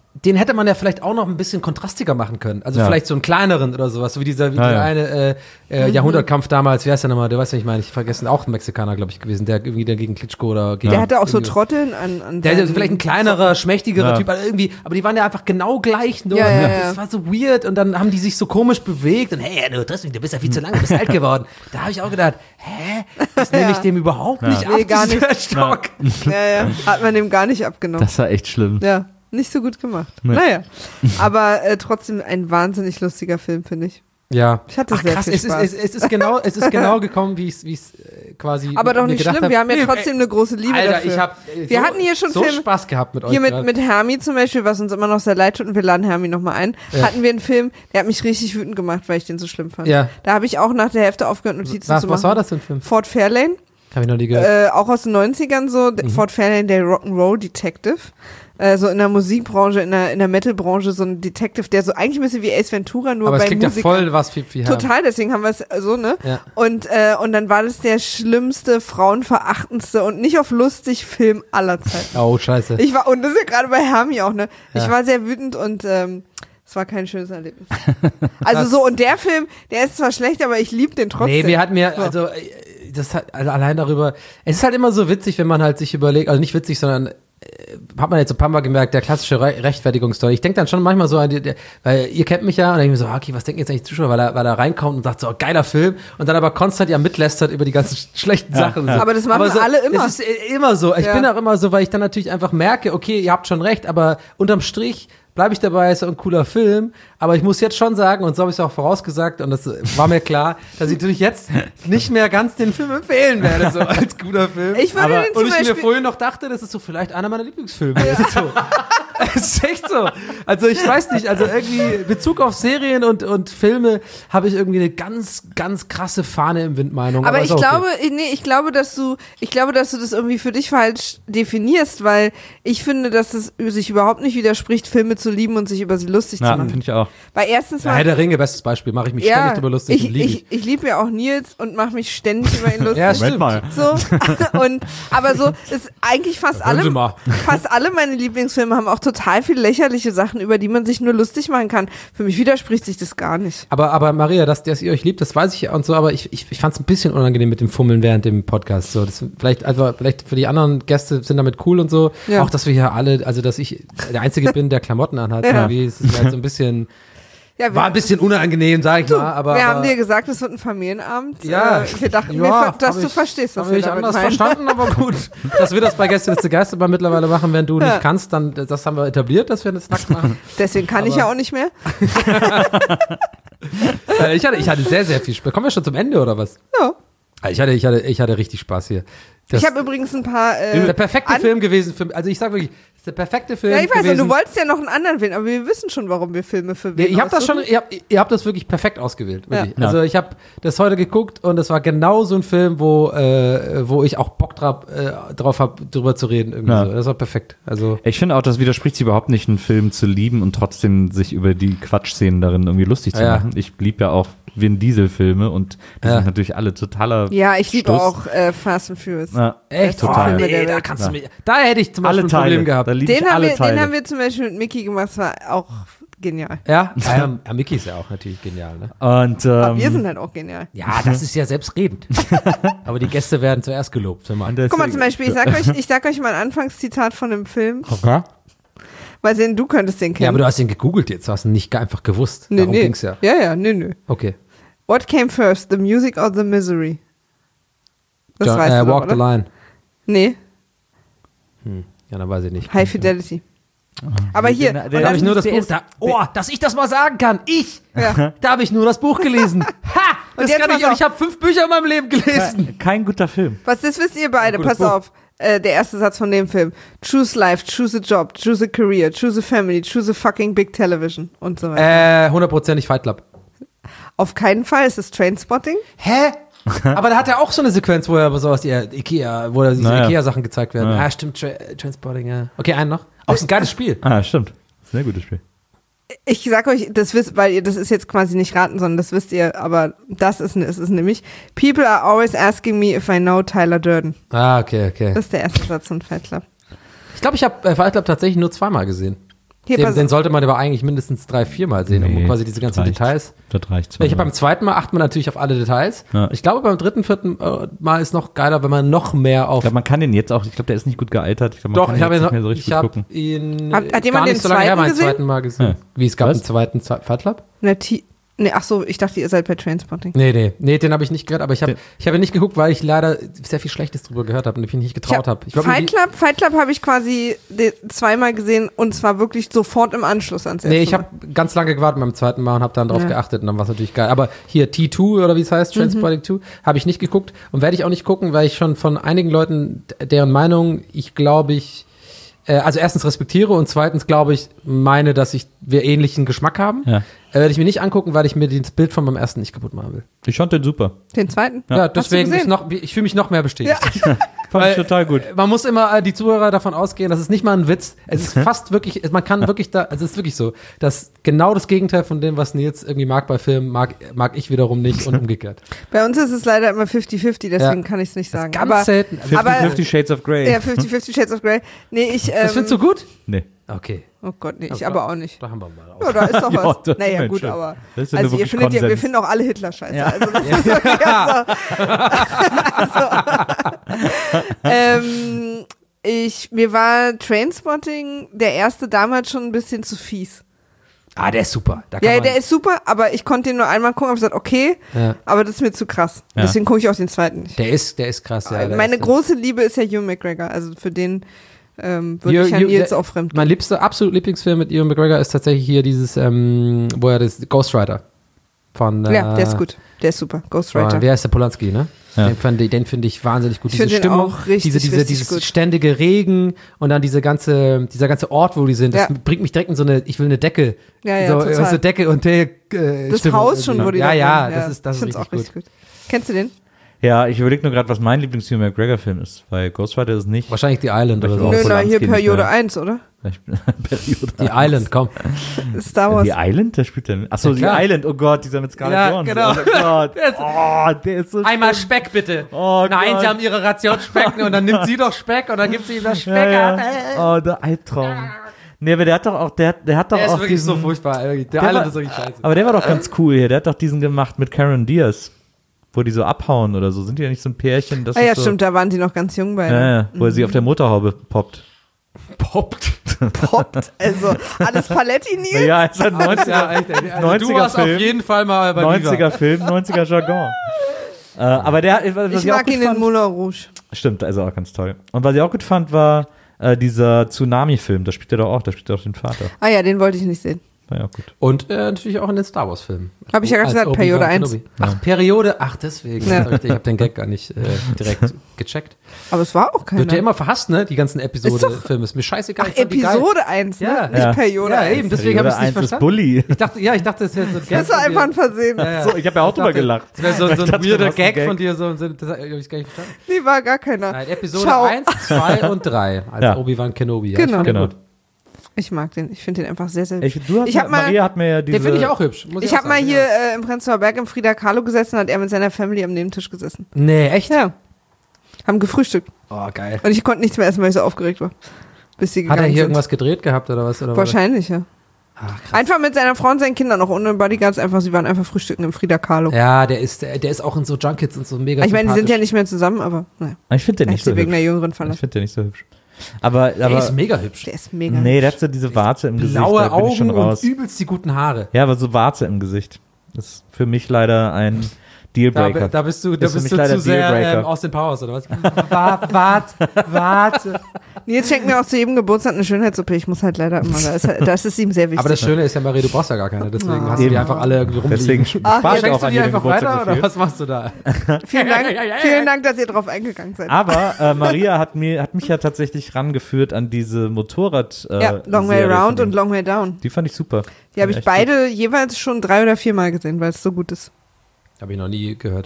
den hätte man ja vielleicht auch noch ein bisschen kontrastiger machen können. Also Ja. vielleicht so einen kleineren oder sowas, so wie dieser, wie Ja, der ja. eine äh, äh, Jahrhundertkampf damals, wie heißt der nochmal, du weißt ja, ich meine, ich vergessen, auch ein Mexikaner, glaube ich, gewesen, der irgendwie der gegen Klitschko oder gegen... Der hatte auch so irgendwie- Trotteln an, an Der, der seinen- vielleicht ein kleinerer, schmächtigerer Ja. Typ, aber irgendwie, aber die waren ja einfach genau gleich. Nur, Ja, ja, ja. Das war so weird und dann haben die sich so komisch bewegt und hey, du, triffst mich, du bist ja viel zu lang, du bist alt geworden. Da habe ich auch gedacht, hä, das nehme ich Ja. dem überhaupt nicht Nee, ab, gar dieser nicht. Stock. Ja, ja. Hat man dem gar nicht abgenommen. Das war echt schlimm. Ja, nicht so gut gemacht. Nee. Naja, aber äh, trotzdem ein wahnsinnig lustiger Film, finde ich. Ja. Ich hatte Ach, sehr krass, viel es ist, Spaß. es, es ist genau, es ist genau gekommen, wie ich es wie es, äh, quasi Aber doch mir nicht gedacht schlimm, hab. wir haben ja Nee, trotzdem eine große Liebe Alter, dafür. ich hab äh, Wir so, hatten hier schon so Filme- Spaß gehabt mit euch. Hier mit, gerade. mit Hermi zum Beispiel, was uns immer noch sehr leid tut, und wir laden Hermi nochmal ein, Ja. hatten wir einen Film, der hat mich richtig wütend gemacht, weil ich den so schlimm fand. Ja. Da habe ich auch nach der Hälfte aufgehört, Notizen was, zu machen. was war das für ein Film? Fort Fairlane, Hab ich noch nie gehört. äh, auch aus den neunzigern so, Mhm. Fort Fairlane, der Rock'n'Roll Detective. Äh, so in der Musikbranche, in der, in der Metalbranche, so ein Detective, der so eigentlich ein bisschen wie Ace Ventura, nur Aber es bei klingt Musikern. ja voll was für, für Herren. Total, deswegen haben wir es so, ne? Ja. Und, äh, und dann war das der schlimmste, frauenverachtendste und nicht auf lustig Film aller Zeiten. Oh, scheiße. Ich war, und das ist ja gerade bei Hermi auch, ne? Ja. Ich war sehr wütend und ähm, es war kein schönes Erlebnis. Also so, und der Film, der ist zwar schlecht, aber ich liebe den trotzdem. Nee, wir hatten mir, So. also, äh, das hat, also allein darüber, es ist halt immer so witzig, wenn man halt sich überlegt, also nicht witzig, sondern äh, hat man jetzt so ein paar Mal gemerkt, der klassische Re Rechtfertigungsstory. Ich denke dann schon manchmal so an die, der, weil ihr kennt mich ja, und dann denke ich mir so, okay, was denken jetzt eigentlich die Zuschauer, weil er, weil er reinkommt und sagt so, geiler Film, und dann aber konstant ja mitlästert über die ganzen sch schlechten Ja, Sachen. ja. So. Aber das machen so, alle immer. Das ist äh, immer so. Ich Ja. bin auch immer so, weil ich dann natürlich einfach merke, okay, ihr habt schon recht, aber unterm Strich bleibe ich dabei, ist ein cooler Film, aber ich muss jetzt schon sagen, und so habe ich es auch vorausgesagt, und das war mir klar, dass ich natürlich jetzt nicht mehr ganz den Film empfehlen werde, so als guter Film. Ich würde aber, den zum und ich mir Beispiel- vorhin noch dachte, das ist so vielleicht einer meiner Lieblingsfilme. Das ist so. Es ist echt so. Also ich weiß nicht, also irgendwie Bezug auf Serien und, und Filme habe ich irgendwie eine ganz, ganz krasse Fahne im Wind-Meinung. Aber ist ich auch okay. glaube, ich- nee, ich glaube, dass du, ich glaube, dass du das irgendwie für dich falsch definierst, weil ich finde, dass es sich überhaupt nicht widerspricht, Filme zu lieben und sich über sie lustig Ja, zu machen. finde ich auch. Weil erstens Ja, mal, Herr der Ringe, bestes Beispiel, mache ich mich ja, ständig drüber lustig ich, und liebe ich, ich liebe ja auch Nils und mache mich ständig über ihn lustig. Ja, Moment stimmt. mal. So, und, aber so, ist eigentlich fast Hören Sie alle, mal. fast alle meine Lieblingsfilme haben auch total viel lächerliche Sachen, über die man sich nur lustig machen kann. Für mich widerspricht sich das gar nicht. Aber, aber Maria, dass, dass ihr euch liebt, das weiß ich ja und so, aber ich, ich, ich fand es ein bisschen unangenehm mit dem Fummeln während dem Podcast. So, das vielleicht, also vielleicht für die anderen Gäste sind damit cool und so. Ja. Auch, dass wir hier alle, also dass ich der Einzige bin, der Klamotten anhat. Ja. Irgendwie ist es halt so ein bisschen, Ja, wir, war ein bisschen unangenehm, sag ich du, mal. Aber, wir aber, haben dir gesagt, es wird ein Familienabend. Ja. Äh, wir dachten, Ja, wir, ver- dass hab du ich- verstehst, was Habe wir ich damit anders meinen. verstanden, aber gut. Dass wir das bei Gästeliste Geisterbahn aber mittlerweile machen, wenn du Ja. nicht kannst, dann das haben wir etabliert, dass wir das nackt machen. Deswegen kann ich Aber- ja auch nicht mehr. äh, ich, hatte, ich hatte sehr, sehr viel Spaß. Kommen wir schon zum Ende oder was? Ja. Ich hatte, ich hatte, ich hatte richtig Spaß hier. Das Ich habe übrigens ein paar. ist Äh, der perfekte an- Film gewesen für also ich sag wirklich, das ist der perfekte Film ja, ich weiß, gewesen. und du wolltest ja noch einen anderen wählen, aber wir wissen schon, warum wir Filme für Nee, wen ich habe das schon, aussuchen. ihr habt, ihr habt das wirklich perfekt ausgewählt. Wirklich. Ja. Also ich habe das heute geguckt und es war genau so ein Film, wo, äh, wo ich auch Bock drauf, äh, drauf habe, drüber zu reden. Irgendwie Ja. so. Das war perfekt. Also Ich finde auch, das widerspricht sich überhaupt nicht, einen Film zu lieben und trotzdem sich über die Quatschszenen darin irgendwie lustig zu Ja. machen. Ich liebe ja auch Vin Diesel-Filme und die Ja. sind natürlich alle totaler Ja, ich liebe Stuss. auch äh, Fast and Furious. Ja, echt total. Oh, nee, der da Welt. kannst Ja. du mich, da hätte ich zum Beispiel alle ein Teile. Problem gehabt. Da liebe Den ich haben, alle wir, Teile. den haben wir zum Beispiel mit Mickey gemacht, das war auch genial. Ja, ja, ja, Mickey ist ja auch natürlich genial. Ne? und Aber ähm, wir sind halt auch genial. Ja, das ist ja selbstredend. Aber die Gäste werden zuerst gelobt. Hör mal. und der- Guck mal, zum Beispiel, ich sag euch, ich sag euch mal ein Anfangszitat von dem Film, Okay. weil sehen, du könntest den kennen. Ja, aber du hast ihn gegoogelt jetzt, du hast ihn nicht einfach gewusst. nee, Darum nee. ging's ja. Ja, ja, nö, nö. Okay. What came first, the music or the misery? Das John, weißt äh, du doch, Walk oder? the Line. Nee, Ja, dann weiß ich nicht. High Fidelity. Aber hier, Der- und der- Da habe ich nur das Der Buch. ist- Da, oh, dass ich das mal sagen kann. Ich! Ja. Da habe ich nur das Buch gelesen. Ha! Das jetzt kann ich. pass auf. Ich habe fünf Bücher in meinem Leben gelesen. kein guter Film. was, das wisst ihr beide, Gutes pass Buch. auf. Äh, der erste Satz von dem Film. Choose life, choose a job, choose a career, choose a family, choose a fucking big television und so weiter. Äh, hundertprozentig Fight Club. Auf keinen Fall ist es Trainspotting. Hä? Aber da hat er auch so eine Sequenz, wo er so aus der Ikea, wo da diese Naja. Ikea-Sachen gezeigt werden. Ja. Ah, stimmt, Tra Transporting, ja. Okay, einen noch. Auch ist ein geiles Spiel. Ah, stimmt. Sehr gutes Spiel. Ich sag euch, das wisst, weil ihr das ist jetzt quasi nicht raten, sondern das wisst ihr, aber das ist, ist es nämlich. People are always asking me if I know Tyler Durden. Ah, okay, okay. Das ist der erste Satz von Fight Club. Ich glaube, ich habe äh, Fight Club tatsächlich nur zweimal gesehen. Hier, Den, pass den auf. sollte man aber eigentlich mindestens drei, viermal sehen, um Nee, quasi diese ganzen reicht. Details. Das reicht Ich beim zweiten Mal achtet man natürlich auf alle Details. Ja. Ich glaube, beim dritten, vierten äh, Mal ist noch geiler, wenn man noch mehr auf. Ich glaube, man kann den jetzt auch, ich glaube, der ist nicht gut gealtert. Ich glaube, man Doch, kann ich den habe jetzt ihn, nicht mehr so noch- richtig ich gut habe gucken. ihn Hat- hat gar jemand nicht den so lange her, zweiten meinen gesehen? zweiten Mal gesehen. Ja. Wie, es gab Was? einen zweiten Ze- Fight Club? Na, T- nee, ach so, ich dachte, ihr seid bei Trainspotting. Nee, nee, nee, den habe ich nicht gehört, aber ich habe Den- ich habe ihn nicht geguckt, weil ich leider sehr viel Schlechtes drüber gehört habe und ich mich nicht getraut habe. Ich glaub, Fight Club, Fight Club habe ich quasi de- zweimal gesehen und zwar wirklich sofort im Anschluss ans erste Nee, ich Mal. habe ganz lange gewartet beim zweiten Mal und habe dann drauf Ja. geachtet und dann war es natürlich geil. Aber hier T zwei oder wie es heißt, Transporting zwei, habe ich nicht geguckt und werde ich auch nicht gucken, weil ich schon von einigen Leuten, d- deren Meinung ich glaube ich, äh, also erstens respektiere und zweitens glaube ich, meine, dass ich, wir ähnlichen Geschmack haben. Ja. Äh, werde ich mir nicht angucken, weil ich mir das Bild von meinem ersten nicht kaputt machen will. Ich fand den super. Den zweiten? Ja, Hast du deswegen ist gesehen? noch, ich fühle mich noch mehr bestätigt. Fand Weil- ich total gut. Man muss immer äh, die Zuhörer davon ausgehen, das ist nicht mal ein Witz. Es ist fast wirklich, man kann wirklich da, also es ist wirklich so, dass genau das Gegenteil von dem, was Nils irgendwie mag bei Filmen, mag, mag ich wiederum nicht und umgekehrt. Bei uns ist es leider immer fifty fifty, deswegen Ja. kann ich es nicht sagen. Ganz aber, selten. aber, Fifty Shades of Grey. ja, fifty fifty Shades of Grey. Nee, ich, ähm, Das findest du gut? Nee. Okay. oh Gott, nee, ich Ja, aber auch nicht. Da haben wir mal raus. Ja, da ist doch Ja, was. das naja, ist gut, schön. aber. Das ist ja Also, nur ihr wirklich findet ja, wir Konsens. finden auch alle Hitler scheiße. Ja. Also, das ist wirklich also, ähm, ich, mir war Trainspotting der erste damals schon ein bisschen zu fies. Ah, der ist super. Da kann Ja, man, der ist super, aber ich konnte den nur einmal gucken und habe gesagt, okay, Ja. aber das ist mir zu krass. Ja. Deswegen gucke ich auch den zweiten nicht. der ist, der ist krass. Ja, der Meine ist, große Liebe ist ja Ewan McGregor, also für den ähm, würde Ewan- ich ja Ewan- Nils der- auch fremd Mein liebster, absolut Lieblingsfilm mit Ewan McGregor ist tatsächlich hier dieses, ähm, wo er das Ghost Rider von. Äh, Ja, der ist gut. Der ist super. Ghost Rider. Von, wer ist der Polanski, ne? Ja. Den, fand ich- den finde ich wahnsinnig gut. Ich Diese find den Stimmung, auch richtig, diese, diese, richtig dieses gut. ständige Regen und dann diese ganze, dieser ganze Ort, wo die sind, das Ja. bringt mich direkt in so eine, ich will eine Decke. Ja, ja, so, total. weißt du, Decke und der, äh, Das Stimmung Haus schon, irgendwie. wo die Ja, da ja, wohnen. das ist, das ich ist find's richtig, auch richtig gut. gut. Kennst du den? Ja, ich überlege nur gerade, was mein Lieblings-Ewan McGregor-Film ist, weil Ghost Rider ist es nicht. Wahrscheinlich die Island oder Auch so. Nö, Nö, na, Polanski hier nicht Periode mehr. eins, oder? Ich bin- Periode Die eins. Island, komm. Star Wars. Die Island? Der spielt der. Achso, Ja, die klar. Island. Oh Gott, dieser mit Scarlett Ja, Johansson. genau. Oh Gott. Der ist- Oh, der ist so Einmal schlimm. Speck bitte. Oh Nein, Gott. sie haben ihre Ration Speck und dann nimmt sie doch Speck und dann gibt sie ihm das Speck. Ja, ab. ja. Oh, der Albtraum. Nee, aber der hat doch auch, der, der hat doch Der ist auch wirklich diesen, so furchtbar. Der, Der Island war- ist wirklich scheiße. aber der war doch ganz cool hier. Der hat doch diesen gemacht mit Cameron Diaz, wo die so abhauen oder so. Sind die ja nicht so ein Pärchen? Das Ah ja, ist so, stimmt, da waren sie noch ganz jung beide. Ja, ja, wo er sie auf der Motorhaube poppt. Poppt. Poppt. Also, alles Paletti, Nils? Ja, ist ein neunziger, Ja, echt, ey. Also du neunziger warst Film. auf jeden Fall mal bei neunziger Film, neunziger Jargon. äh, aber der, was Ich ich auch mag gut ihn in fand, Moulin Rouge. stimmt, also auch ganz toll. Und was ich auch gut fand, war äh, dieser Tsunami-Film. Da spielt er doch auch, da spielt er auch den Vater. Ah ja, den wollte ich nicht sehen. War ja auch gut. Und äh, natürlich auch in den Star Wars Filmen. Hab ich ja gerade Als gesagt, Obi-Wan Periode eins. Kenobi. Ach, Periode, ach deswegen. Ja. Ja. Ich habe den Gag gar nicht äh, direkt gecheckt. Aber es war auch keiner. Wird ja immer verhasst, ne? Die ganzen Ist doch- Episode-Filme. Ist mir scheißegal. Ach, ich fand die geil. Episode eins, ne? Ja. Nicht Ja. Periode Ja, eins. eben, deswegen habe ich es nicht Periode eins ist verstanden. Bully. Ich dachte, ja, ich dachte, das wäre so ein Gag. Das war von dir. einfach ein Versehen. Ja, ja. So, ich habe ja auch drüber dachte, gelacht. Das wäre so, so Ich ein dachte, du weirder hast einen Gag, Gag. von dir. So, so, das habe ich gar nicht verstanden. Nee, war gar keiner. Nein, Episode Ciao. eins, zwei und drei als Ja. Obi-Wan Kenobi. Ja, Genau. Ich fand den Genau. gut. Ich mag den. Ich finde den einfach sehr, sehr hübsch. Ich, du hast Ich hab mal- Maria hat mir ja diese. Den finde ich auch hübsch. muss Ich auch habe mal sagen, hier ja. äh, im Prenzlauer Berg im Frida Kahlo gesessen, hat er mit seiner Family am Nebentisch gesessen. Nee, echt? Ja. Haben gefrühstückt. Oh, geil. Und ich konnte nichts mehr essen, weil ich so aufgeregt war. Bis sie Hat er gegangen hier sind. irgendwas gedreht gehabt oder was? Oder war das- Wahrscheinlich, ja. Ach, krass. Einfach mit seiner Frau und seinen Kindern noch ohne Bodyguards. Einfach, sie waren einfach frühstücken im Frida Kahlo. Ja, der ist, der, der ist auch in so Junkets und so mega ich meine, die sind ja sympathisch. nicht mehr zusammen, aber naja. Ich finde den Er nicht hat so sie wegen hübsch. der Jüngeren Ich verlassen. finde den nicht so hübsch. Aber, Der aber ist mega hübsch. Der ist mega. nee, der hat so diese Warze im Gesicht. Blaue da bin ich schon Augen raus. und übelst die guten Haare. Ja, aber so Warze im Gesicht. Das ist für mich leider ein Da, Dealbreaker. da bist du, da Ist für bist mich du leider zu sehr Dealbreaker. ähm, Austin Powers, oder was? Warte, warte, warte. Nils schenkt mir auch zu jedem Geburtstag eine Schönheits-O P. Ich muss halt leider immer, da ist, das ist ihm sehr wichtig. Aber das Schöne ist ja, Marie, du brauchst ja gar keine, deswegen Ah. hast du die Eben. einfach alle irgendwie rumliegen. Deswegen Ach, spare ich Schenkst auch du an die jedem einfach Geburtstag weiter so oder viel. was machst du da? vielen, Dank, vielen Dank, dass ihr drauf eingegangen seid. Aber äh, Maria hat, mir, hat mich ja tatsächlich rangeführt an diese Motorrad äh, ja, Long Way Serie Round von und ihm. Long Way Down. Die fand ich super. Die habe Fand ich beide jeweils schon drei oder viermal gesehen, weil es so gut ist. Habe ich noch nie gehört.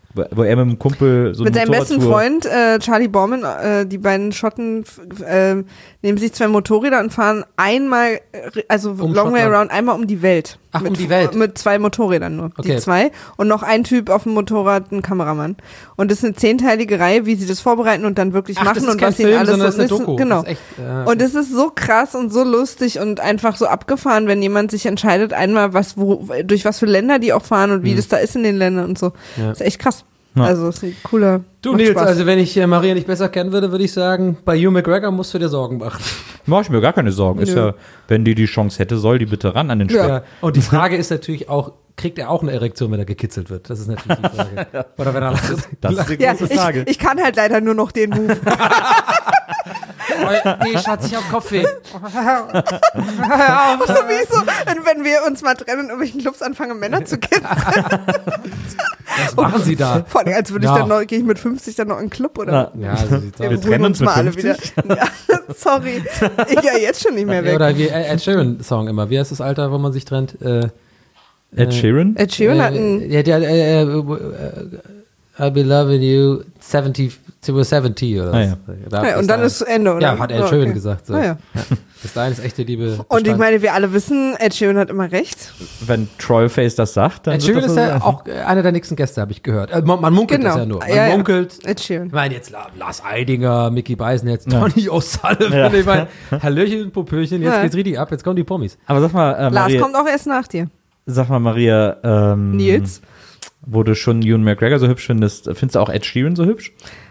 wo er mit einem Kumpel so Mit seinem besten Motorradtour- Freund, äh, Charlie Borman, äh, die beiden Schotten f- äh, nehmen sich zwei Motorräder und fahren einmal, äh, also Um Long Way Schottland. Around, einmal um die Welt. Ach, mit, um die Welt. Mit zwei Motorrädern nur. Okay. Die zwei. Und noch ein Typ auf dem Motorrad, ein Kameramann. Und das ist eine zehnteilige Reihe, wie sie das vorbereiten und dann wirklich Ach, das machen ist und kein was ihnen Film, alles sondern so das ist eine wissen. Doku. Genau. Das ist echt, äh, Und es ist so krass und so lustig und einfach so abgefahren, wenn jemand sich entscheidet, einmal was, wo, durch was für Länder die auch fahren und wie das da ist in den Ländern und so. Ja. Das ist echt krass. Ja. Also, es ist ein cooler. Du macht Nils, Spaß. also wenn ich äh, Maria nicht besser kennen würde, würde ich sagen, bei Hugh McGregor musst du dir Sorgen machen. Mach ich mir gar keine Sorgen. Ist Nö. ja, wenn die die Chance hätte, soll die bitte ran an den Speck. Ja. Und die Frage ist natürlich auch, kriegt er auch eine Erektion, wenn er gekitzelt wird? Das ist natürlich die Frage. Oder wenn er lacht. Das ist die Ja, große Frage. ich, ich kann halt leider nur noch den Move. Oh, nee, Schatz, ich hab Kopfweh. so wie ich so, wenn, wenn wir uns mal trennen und in irgendwelchen Clubs anfangen, Männer zu kennen. Was machen Sie da? Vor allem, als würde ich Ja. dann noch, gehe ich mit fünfzig dann noch in den Club oder? Ja. Ja, so sieht's Wir aus. Wir beruhigen trennen uns mit mal alle fünfzig. wieder. Ja, sorry. Ich ja jetzt schon nicht mehr Ja, weg. oder wie Ed Sheeran-Song immer. Wie heißt das Alter, wo man sich trennt? Äh, Ed Sheeran? Ed Sheeran hat äh, einen, ja, der, äh, äh, äh, I'll be loving you seventy to seventy oder Ah, ja. was. Da- ja, bis und dann dahin- ist zu Ende, oder? Ja, hat Ed Ja, Sheeran okay. gesagt. So. Ah, ja. Bis dahin ist echte Liebe. Und ich bestanden. meine, wir alle wissen, Ed Sheeran hat immer recht. Wenn Trollface das sagt, dann Ed wird Sheeran das ist so ja sein. auch äh, einer der nächsten Gäste, habe ich gehört. Äh, man, man munkelt Genau. das ja nur. Man Ja, ja. munkelt. Ed Sheeran. Ich meine, jetzt La- Lars Eidinger, Mickey Beisen, jetzt Ja. Tony O'Sullivan. Ja. Ich meine, Hallöchen, Popöchen, jetzt Ja. geht's richtig ab, jetzt kommen die Pommis. Aber sag mal, äh, Lars Maria, kommt auch erst nach dir. sag mal, Maria, ähm, Nils. wo du schon Ewan McGregor so hübsch findest, findest du auch Ed Sheeran so hübsch?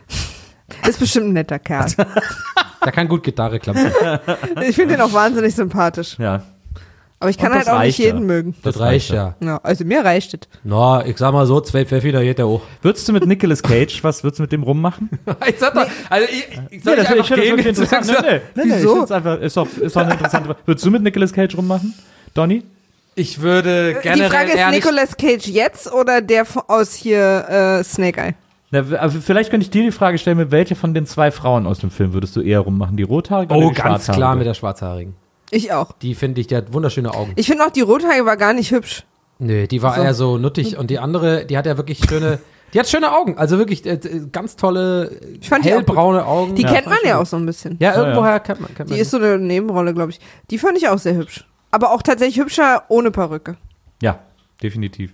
Ist bestimmt ein netter Kerl. Der kann gut Gitarre klampfen. Ich finde ihn auch wahnsinnig sympathisch. Ja. Aber ich kann Und halt das auch nicht reicht jeden ja. mögen. Das, Das reicht reicht ja. Ja, also mir reicht es. Na, ich sag mal so, zwei Pfeffi, da geht der hoch. Würdest du mit Nicolas Cage, was würdest du mit dem rummachen? Ich sag doch, also ich, ich soll Nee, nicht das- einfach ich finde gehen. das wirklich Jetzt interessant. Nee, nee, nee, nee, ich Wieso? find's einfach, ist doch, ist doch eine interessante. Würdest du mit Nicolas Cage rummachen, Donny? Ich würde Die generell Frage eher ist nicht- Nicolas Cage jetzt oder der von- aus hier äh, Snake Eye? Na, w- also vielleicht könnte ich dir die Frage stellen, mit welcher von den zwei Frauen aus dem Film würdest du eher rummachen? Die rothaarige Oh, oder die ganz schwarzhaarige? klar mit der Schwarzhaarigen. Ich auch. Die finde ich, die hat wunderschöne Augen. Ich finde auch, die Rothaarige war gar nicht hübsch. Nö, die war So. eher so nuttig und die andere, die hat ja wirklich schöne, die hat schöne Augen, also wirklich äh, ganz tolle, Ich fand die auch gut. hellbraune Augen. Die ja, kennt man ja auch so ein bisschen. Ja, Ja, irgendwoher kennt man, kennt man Die ist so eine Nebenrolle, glaube ich. Die fand ich auch sehr hübsch. Aber auch tatsächlich hübscher ohne Perücke. Ja, definitiv.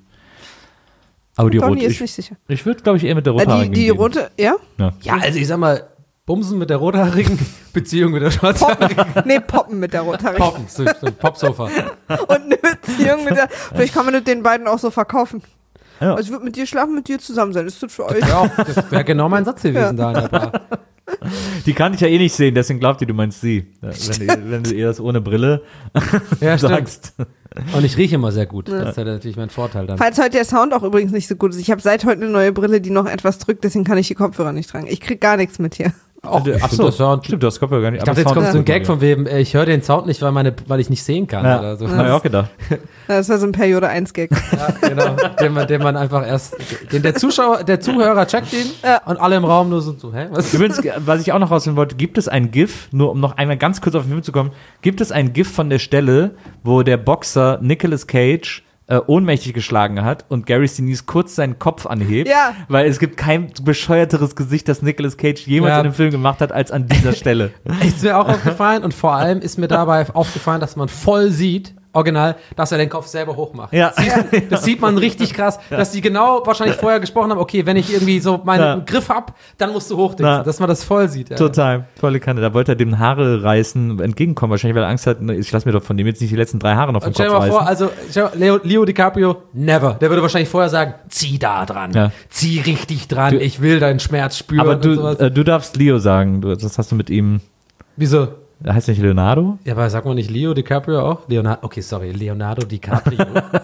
Aber die Donny rote, ist ich, nicht sicher. ich würde, glaube ich, eher mit der Äh, die rothaarigen die gehen. rote, ja? Ja. Ja, also ich sag mal, Bumsen mit der Rothaarigen, Beziehung mit der Schwarzhaarigen. Poppen. Nee, Poppen mit der Rothaarigen. Poppen, so, so, Popsofa. Und eine Beziehung mit der. Vielleicht kann man mit den beiden auch so verkaufen. Ja. Also ich würde mit dir schlafen, mit dir zusammen sein. Ist das für euch? Ja, das wäre genau mein Satz gewesen da in der Bar. Die kann ich ja eh nicht sehen, deswegen glaubt die, du meinst sie. Ja, wenn, du, wenn du ihr das ohne Brille Ja, stimmt. sagst. Und ich rieche immer sehr gut. Das ist ja natürlich mein Vorteil dann. Falls heute der Sound auch übrigens nicht so gut ist. Ich habe seit heute eine neue Brille, die noch etwas drückt, deswegen kann ich die Kopfhörer nicht tragen. Ich krieg gar nichts mit hier. Auch, Ach ach so, so, Sound. stimmt, du hast Kopfhörer gar nicht. Ich dachte, jetzt kommt so ein Gag von wem, äh, ich höre den Sound nicht, weil, meine, weil ich nicht sehen kann. Ja, Oder so. hab ich auch gedacht. Das war so ein Periode eins Gag. Ja, genau. Den man, den man einfach erst, den der Zuschauer, der Zuhörer checkt ihn Ja. und alle im Raum nur so, so hä? Was? Übrigens, was ich auch noch rausfinden wollte, gibt es ein GIF, nur um noch einmal ganz kurz auf den Film zu kommen, gibt es ein GIF von der Stelle, wo der Boxer Nicolas Cage äh, ohnmächtig geschlagen hat und Gary Sinise kurz seinen Kopf anhebt, Ja. weil es gibt kein bescheuerteres Gesicht, das Nicolas Cage jemals Ja. in einem Film gemacht hat, als an dieser Stelle. Ist mir auch aufgefallen und vor allem ist mir dabei aufgefallen, dass man voll sieht, original, dass er den Kopf selber hochmacht. Ja. Siehst, das sieht man richtig krass, dass die genau wahrscheinlich vorher gesprochen haben, okay, wenn ich irgendwie so meinen Ja. Griff hab, dann musst du hochdingsen, Ja. dass man das voll sieht. Ja. Total, volle Kanne. Da wollte er dem Haare reißen entgegenkommen, wahrscheinlich, weil er Angst hat, ne, ich lasse mir doch von dem jetzt nicht die letzten drei Haare noch vom Und stell Kopf dir mal reißen. vor, also stell mal, Leo, Leo DiCaprio, never. Der würde wahrscheinlich vorher sagen, zieh da dran, Ja. zieh richtig dran, Du- ich will deinen Schmerz spüren Aber und du, sowas. äh, du darfst Leo sagen, du, das hast du mit ihm, Wieso? heißt nicht Leonardo? Ja, aber sag mal nicht Leo DiCaprio auch? Leonardo, okay, sorry, Leonardo DiCaprio.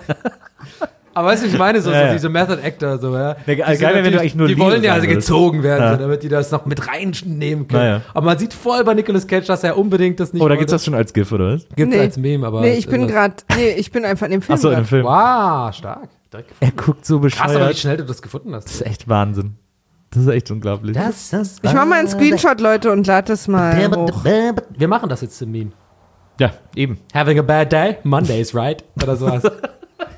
Aber weißt du, ich meine, so, Ja, so ja. diese Method Actor, so, ja. Ja, Die geil sind wäre, wenn du natürlich- eigentlich nur Die Leo wollen ja sagen also würdest. gezogen werden, Ja. so, damit die das noch mit reinnehmen können. Ja, ja. Aber man sieht voll bei Nicolas Cage, dass er unbedingt das nicht Oder wollte. gibt's das schon als GIF, oder was? Gibt's Nee. als Meme, aber. Nee, ich bin irgendwas- gerade, nee, ich bin einfach in dem Film. Achso, in dem grad. Film. Wow, stark. Direkt Er guckt so Krass, aber wie bescheuert. schnell du das gefunden hast. Das ist echt Wahnsinn. Das ist echt unglaublich. Das, das Ich mach mal einen Screenshot, Leute, und lade das mal hoch. Wir machen das jetzt zum Meme. Ja, eben. Having a bad day? Mondays, right? Oder sowas.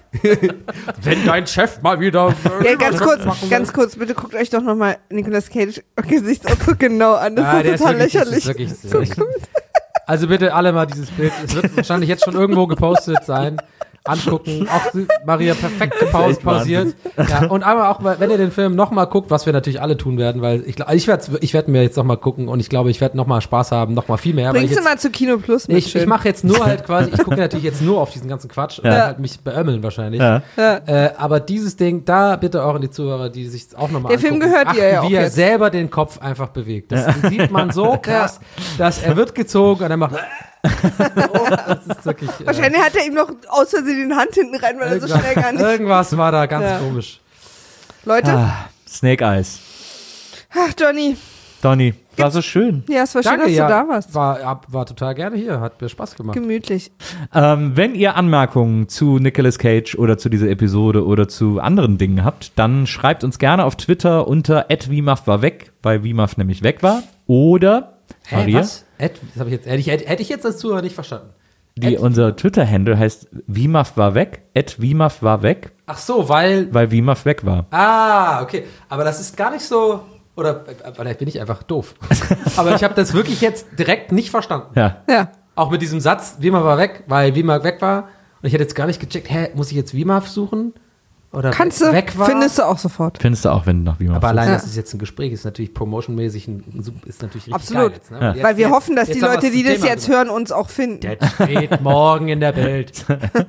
Wenn dein Chef mal wieder... Ja, ganz kurz, ganz kurz, bitte guckt euch doch nochmal Nicolas Cage Gesichtsausdruck genau an. Das Ja, ist der total wirklich- das lächerlich. ist wirklich sehr lächerlich. Also bitte alle mal dieses Bild, es wird wahrscheinlich jetzt schon irgendwo gepostet sein, angucken, auch Maria perfekt gepaus, echt Wahnsinn. pausiert. Ja, und aber auch, wenn ihr den Film nochmal guckt, was wir natürlich alle tun werden, weil ich glaube, ich werde ich werd mir jetzt nochmal gucken und ich glaube, ich werde nochmal Spaß haben, nochmal viel mehr. weil Bringst ich du jetzt, mal zu Kino Plus mit. ich, ich mache jetzt nur halt quasi, ich gucke natürlich jetzt nur auf diesen ganzen Quatsch und Ja. dann halt mich beömmeln wahrscheinlich. Ja. Äh, aber dieses Ding, da bitte auch an die Zuhörer, die sich auch nochmal Der Film angucken, gehört ihr ja achten, auch wie er jetzt. selber den Kopf einfach bewegt. Das sieht man so krass, dass er wird gezogen und er macht oh, das ist wirklich, äh, Wahrscheinlich hat er ihm noch aus Versehen die Hand hinten rein, weil er so schnell gar nicht. irgendwas war da ganz Ja. komisch. Leute, Ah, Snake Eyes. ach Johnny, Donny, war so schön. ja, es war schön, Danke, dass ja, du da warst. War, ab- war total gerne hier, hat mir Spaß gemacht. Gemütlich. Ähm, wenn ihr Anmerkungen zu Nicolas Cage oder zu dieser Episode oder zu anderen Dingen habt, dann schreibt uns gerne auf Twitter unter at wimaf war weg, weil Wimaf nämlich weg war. Oder Hä, Maria, was? Ed, das hab ich jetzt, hätte, ich, hätte ich jetzt als Zuhörer nicht verstanden. die, Ed- unser Twitter-Handle heißt Wimaf war weg, at Wimaf war weg, Ach so, weil, weil Wimaf weg war. ah, okay, aber das ist gar nicht so, oder äh, vielleicht bin ich einfach doof. Aber ich habe das wirklich jetzt direkt nicht verstanden. Ja. Ja. Auch mit diesem Satz, Wimaf war weg, weil Wimaf weg war. Und ich hätte jetzt gar nicht gecheckt, hä, muss ich jetzt Wimaf suchen? Oder Kannst we- du, weg war? findest du auch sofort. Findest du auch, wenn du nach Wimaf Aber suchst. allein, Ja. dass es jetzt ein Gespräch ist, natürlich promotionmäßig ein, ein- ist natürlich richtig Absolut. geil jetzt, ne? Ja. Und Weil wir jetzt- hoffen, dass jetzt die haben Leute, wir's die zum das Thema jetzt gemacht. hören, uns auch finden. Der steht morgen in der Welt.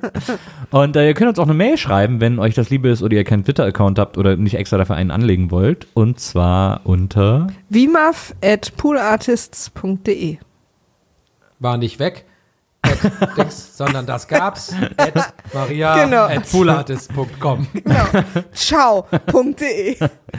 Und äh, ihr könnt uns auch eine Mail schreiben, wenn euch das lieb ist oder ihr keinen Twitter-Account habt oder nicht extra dafür einen anlegen wollt. Und zwar unter wimaf at poolartists punkt de. War nicht weg, at Dings, sondern das gab's. At Maria Genau. at poolartist punkt com. Genau. Ciao. .de.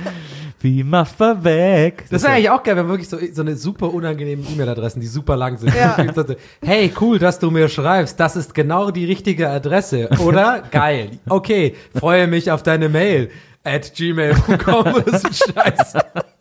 Wimaf war weg. Das wäre eigentlich auch geil, wenn wirklich so, so eine super unangenehme E-Mail-Adressen, die super lang sind. Ja. Hey, cool, dass du mir schreibst. Das ist genau die richtige Adresse, oder? Geil. Okay, freue mich auf deine Mail. At gmail punkt com oder so Scheiße.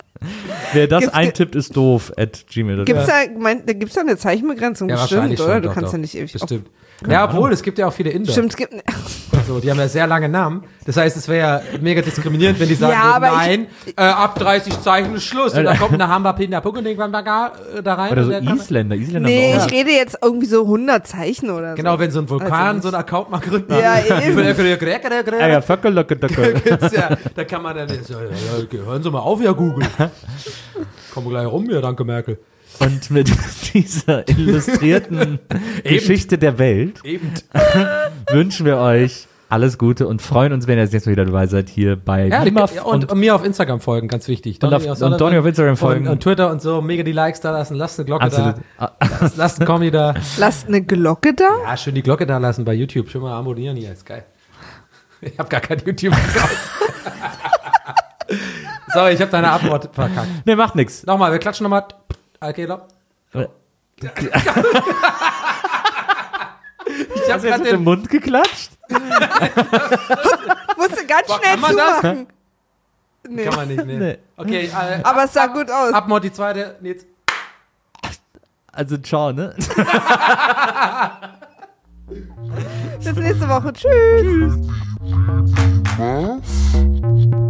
Wer das Gibt's- eintippt, ist doof. At gmail. Gibt's da, mein, da gibt's da eine Zeichenbegrenzung? Ja, Bestimmt, wahrscheinlich oder? schon. Du doch, kannst doch. ja nicht ewig. Bestimmt. Ja, obwohl, es gibt ja auch viele Inder. Stimmt, es gibt. So, die haben ja sehr lange Namen. Das heißt, es wäre ja mega diskriminierend, wenn die sagen, Ja, würden, aber nein, äh, ab dreißig Zeichen ist Schluss. Und dann kommt eine Hamba Pinda Puckening da rein. Oder so und der kann- Isländer. Isländer Nee, haben auch- ich rede jetzt irgendwie so hundert Zeichen oder Genau, so. wenn so ein Vulkan Also so nicht. einen Account mal gründen. Ja, eben. Ah ja, Föckelöcke-Döcke. ja, da kann man dann so, ja, ja, hören Sie mal auf, ja, Google. Kommen wir gleich rum hier, danke Merkel. Und mit dieser illustrierten Geschichte der Welt Eben. wünschen wir euch alles Gute und freuen uns, wenn ihr das nächste Mal wieder dabei seid, hier bei Ja, die, Wimaf ja, und, und mir auf Instagram folgen, ganz wichtig. Und auf- und Donny auf Instagram folgen. Und, und Twitter und so, mega die Likes da lassen, lasst eine Glocke Absolut. da. Lasst, lasst ein Kommi da. Lasst eine Glocke da? Ja, schön die Glocke da lassen bei YouTube. Schön mal abonnieren hier, ist geil. Ich habe gar kein YouTube-Account. Sorry, ich habe deine Antwort verkackt. Nee, macht nix. Nochmal, wir klatschen nochmal. Okay, lob. Ich Hast habe du jetzt gerade mit dem den... Mund geklatscht? Musst du ganz Boah, schnell kann man das? zumachen. Nee. Kann man nicht, nee. Nee. Okay, äh, Aber es sah gut aus. ab Mod die zweite. Nee, jetzt. Also, ciao, ne? Bis nächste Woche. Tschüss. Was?